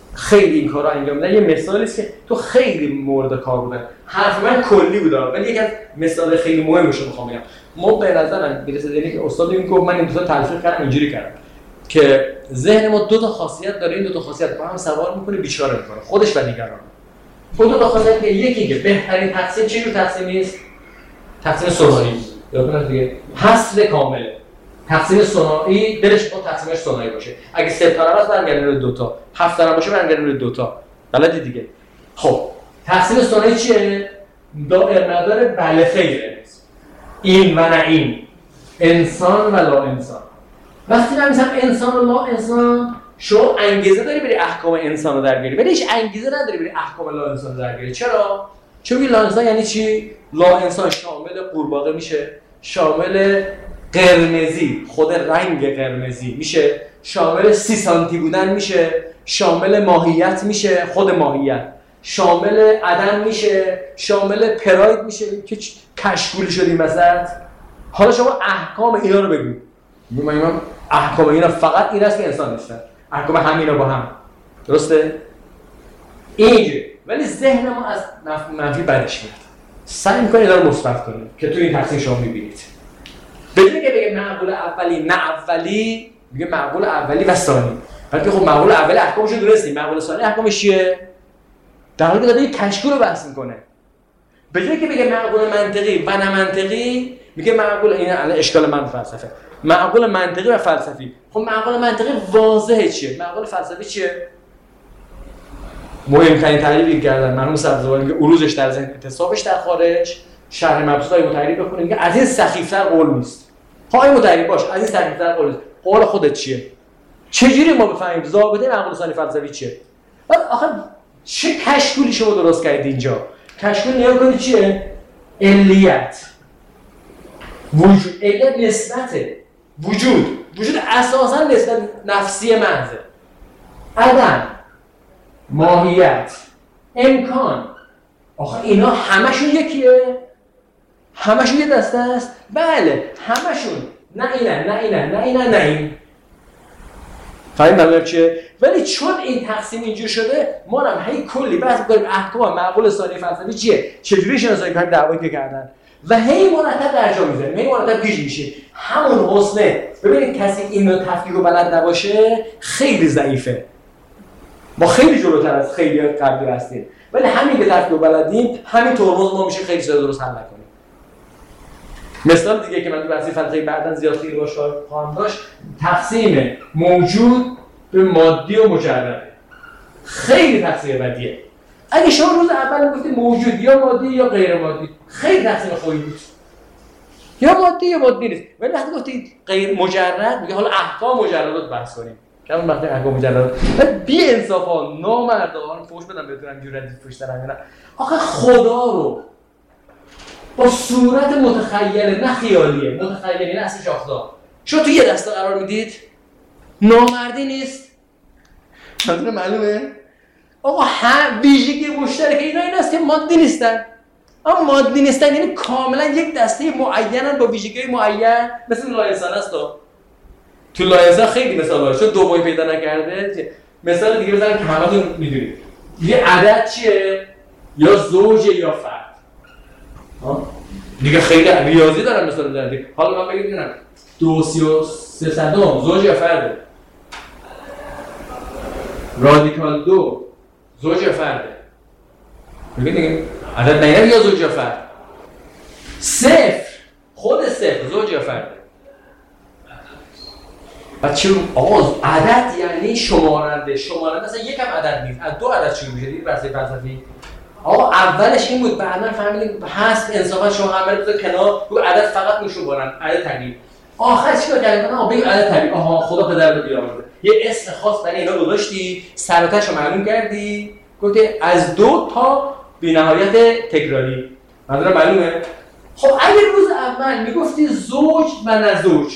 خیلی این کارا انجام میدن. یه مثالی است که تو خیلی مورد کار بودن. حرف من کلی بود ولی یک از مثال خیلی مهمش رو میخوام بگم. ما به نظرم میرسه یعنی که استاد این گفت من این دو تا تلفیق کردم اینجوری کردم که ذهن ما دو تا خاصیت داره، این دو تا خاصیت با هم سوار میکنه بیچاره میکنه خودش و دیگران. خود دو تا خاصیت که یکی که بهترین تقسیم چه جور تقسیمی است؟ تقسیم ثنایی. یادتونه دیگه حصر کامله. تقسیم ثنایی دلش با تقسیمش ثنایی باشه. اگه سه تا است برمیگرده به دو تا، هفت تا باشه برمیگرده به دو تا. بلدی دیگه. خب تقسیم ثنایی چیه؟ دائره مدار بله خیره. این و نه این. انسان و لا انسان. وقتی من میگم انسان و لا انسان، شما انگیزه داری بری احکام انسان رو در بیاری، ولی هیچ انگیزه نداری بری احکام لا انسان رو در بیاری. چرا؟ چون لا انسان یعنی چی؟ لا انسان شامل قورباغه میشه، شامل قرمزی، خود رنگ قرمزی میشه، شامل سی سانتی بودن میشه، شامل ماهیت میشه، خود ماهیت، شامل عدم میشه، شامل پراید میشه که کشکول شدیم وسط. حالا شما احکام اینا رو بگو. من میگم احکام اینا فقط این است که انسان نیستن. احکام همینا با هم. درسته؟ اینجوری. ولی ذهن ما از منفی بدش میاد. سعی می‌کنه اینا رو مثبت کنه که تو این تقسیم شما می‌بینید. بدون که بگه معقول اولی نه اولی، میگه معقول اولی و ثانی. بلکه خب معقول اولی احکامش رو درستی، معقول ثانی احکامش چیه؟ در حالی که داره یک کشکول رو بحث می‌کنه. بدون که بگه معقول منطقی و نه منطقی، میگه معقول این الان اشکال من فلسفه. معقول منطقی و فلسفی. خب معقول منطقی واضحه چیه؟ معقول فلسفی چیه؟ مهمترین تعریفی کردن مرحوم سبزواری میگه عروضش در ذهن، انتصابش در خارج، شرح مبسوطای متعریف بکنه میگه از این سخیفتر قول نیست. های متعریف باش، از این سخیفتر قول نیست. قول خودت چیه؟ چجوری ما بفهمیم ضابطه معقول ثانی فلسفی چیه؟ بعد آخه چه کشکولی شما درست کردید اینجا؟ کشکول نیا کنید چیه؟ علیت. وجود، علیت نسبته. وجود، وجود اساساً نسبت نفسی محضه. عدم، ماهیت، امکان. آخه اینا همشون یکیه؟ همشون یه دسته است؟ بله، همشون. نه اینه، نه اینه، نه اینه، نه این. فهمید مطلب چیه؟ ولی چون این تقسیم اینجور شده، ما هم هی کلی بحث می‌کنیم احکام معقول ثانی فلسفی چیه؟ چجوری شناسایی کنیم دعوایی که کردن؟ و هی مرتب در جا میذاریم، هی مرتب پیش میشه. همون حسنه. ببینید کسی اینو تفکیک رو بلد نباشه، خیلی ضعیفه. ما خیلی جلوتر از خیلی قبلی هستیم. ولی همین که تفکیک رو بلدیم، همین ترمز ما میشه خیلی چیزا درست حل کنیم. مثال دیگه که من تو بحث فلسفی بعداً زیاد خیلی باهاش خواهم داشت، تقسیم موجود به مادی و مجرد. خیلی تقسیم بدیه. اگه شما روز اول میگفتید موجود یا مادی یا غیر مادی، خیلی تقسیم خوبی بود. یا مادی یا مادی نیست. ولی وقتی گفتید غیر مجرد، میگه حالا احکام مجردات بحث کنیم. که اون وقتی احکام مجردات بی انصافا نامردان فوش بدم بتونم جوری فوش دارم اینا. آخه خدا رو با صورت متخیله، نه خیالیه، متخیله، نه اصل شاخدار. شما تو یه دسته قرار میدید؟ نامردی نیست. منظور معلومه؟ آقا هم ویژگی مشترک اینا این است که مادی نیستن. اما مادی نیستن یعنی کاملا یک دسته معینن با ویژگی معین، مثل لا انسان است. تو لا انسان خیلی مثال داره، چون دو ماهی پیدا نکرده. مثال دیگه بزنم که همتون میدونید. یه عدد چیه؟ یا زوج یا فرد. ها؟ دیگه خیلی ریاضی دارم مثال میزنم. حالا من بگید ببینم دو سی و سه صدم زوج یا فرده؟ رادیکال دو زوج یا فرده؟ بگید دیگه عدد نگه یا زوج یا فرد؟ صفر خود صفر زوج یا فرده؟ بعد چی رو؟ آقا عدد یعنی شمارنده. شمارنده اصلا یکم عدد نیست. از دو عدد شروع میشه. دیدید بحث فلسفی؟ آقا اولش این بود، بعدا فهمیدیم هست انصافا شما همه رو کنار رو عدد فقط میشمارن، عدد طبیعی. آخر چی کردن؟ آقا بگو عدد طبیعی. آها خدا پدر رو بیامرزه. یه اسم خاص برای اینا گذاشتی، سر و تهش رو معلوم کردی، گفتی از دو تا بی‌نهایت تکراری. منظورم معلومه؟ خب اگه روز اول میگفتی زوج و نه زوج،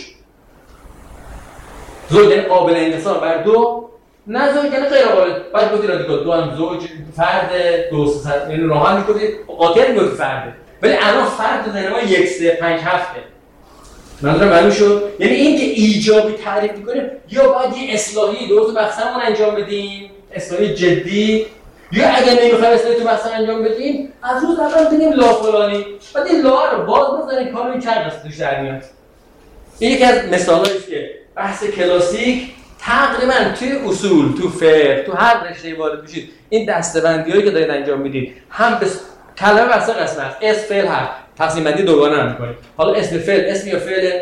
زوج یعنی قابل انقسام بر دو، نه زوج یعنی غیر قابل. بعد گفتی رادیکال دو هم زوج فرد دو سه صد، یعنی راحت میگفتی قاطع میگفتی فرده. ولی الان فرد تو ذهن ما یک سه پنج هفته. منظورم معلوم شد؟ یعنی این که ایجابی تعریف می‌کنیم یا باید یه اصلاحی درست مقصدمون انجام بدیم، اصلاحی جدی یا اگه نمیخوایم اصلاحی تو بحث انجام بدیم از روز اول بگیم لا فلانی بعد این لا رو باز بزنیم کارو این چند قسمت توش در میاد. این یکی از مثالایی است که بحث کلاسیک تقریبا توی اصول، تو فقه، تو هر رشته وارد میشید این دسته‌بندیایی که دارید انجام میدید هم به کلمه بحث قسمت است، اسم فعل هر تقسیم بندی دوگانه رو می‌کنید. حالا اسم فعل اسم یا فعل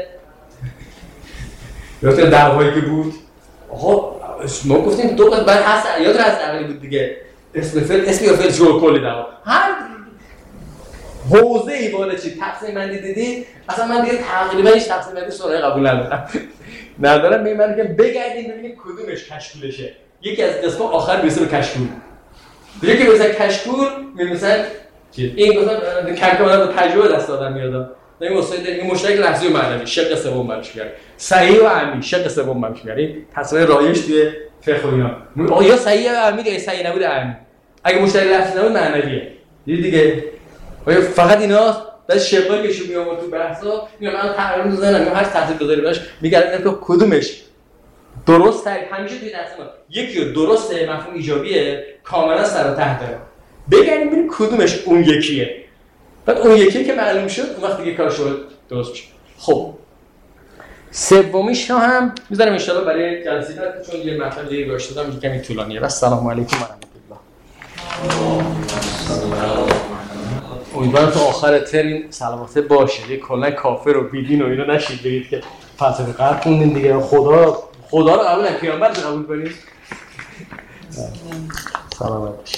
یادت دعوایی که بود آقا ما گفتیم دو تا بعد هست یاد راست عقلی بود دیگه اسم فعل اسم یا فعل جو کلی دعوا هر حوزه‌ای بالا چی تقسیم بندی دیدید اصلا من دیگه تقریبا هیچ تقسیم بندی سراغ قبول ندارم ندارم میگم که بگردیم ببینید کدومش کشکولشه. یکی از قسمت آخر میرسه به کشکول یکی مثلا کشکول مثلا این مثلا کلمات رو تجربه دست دادن میاد این وسایل این مشترک لفظی و معنوی شق سوم برش میاره صحیح و عمی شق سوم برش میاره این تصویر رایج توی فقه و اینا یا صحیح و عمی یا صحیح نبود عمی اگه مشترک لفظی نبود معنویه دیدی دیگه فقط اینا بعد شقایی که شو میام تو بحثا میگم من تقریبا میزنم هر تحصیل گذاری باش میگردم که کدومش درست تر همیشه توی تقسیم یکی رو درسته مفهوم ایجابیه کاملا سر و ته داره بگردیم ببینیم کدومش اون یکیه بعد اون یکی که معلوم شد اون وقت دیگه کار شد درست میشه. خب سومیش رو هم میذارم ان شاءالله برای جلسه بعد چون یه مطلب دیگه گذاشته دادم کمی طولانیه. و السلام علیکم و رحمت الله. امیدوارم تا آخر ترم سلامت باشه. یه کلا کافر و بیدین و اینو نشید بگید که فلسفه غرب خوندین دیگه. خدا خدا رو قبول نکنید پیامبر رو قبول کنید. سلامت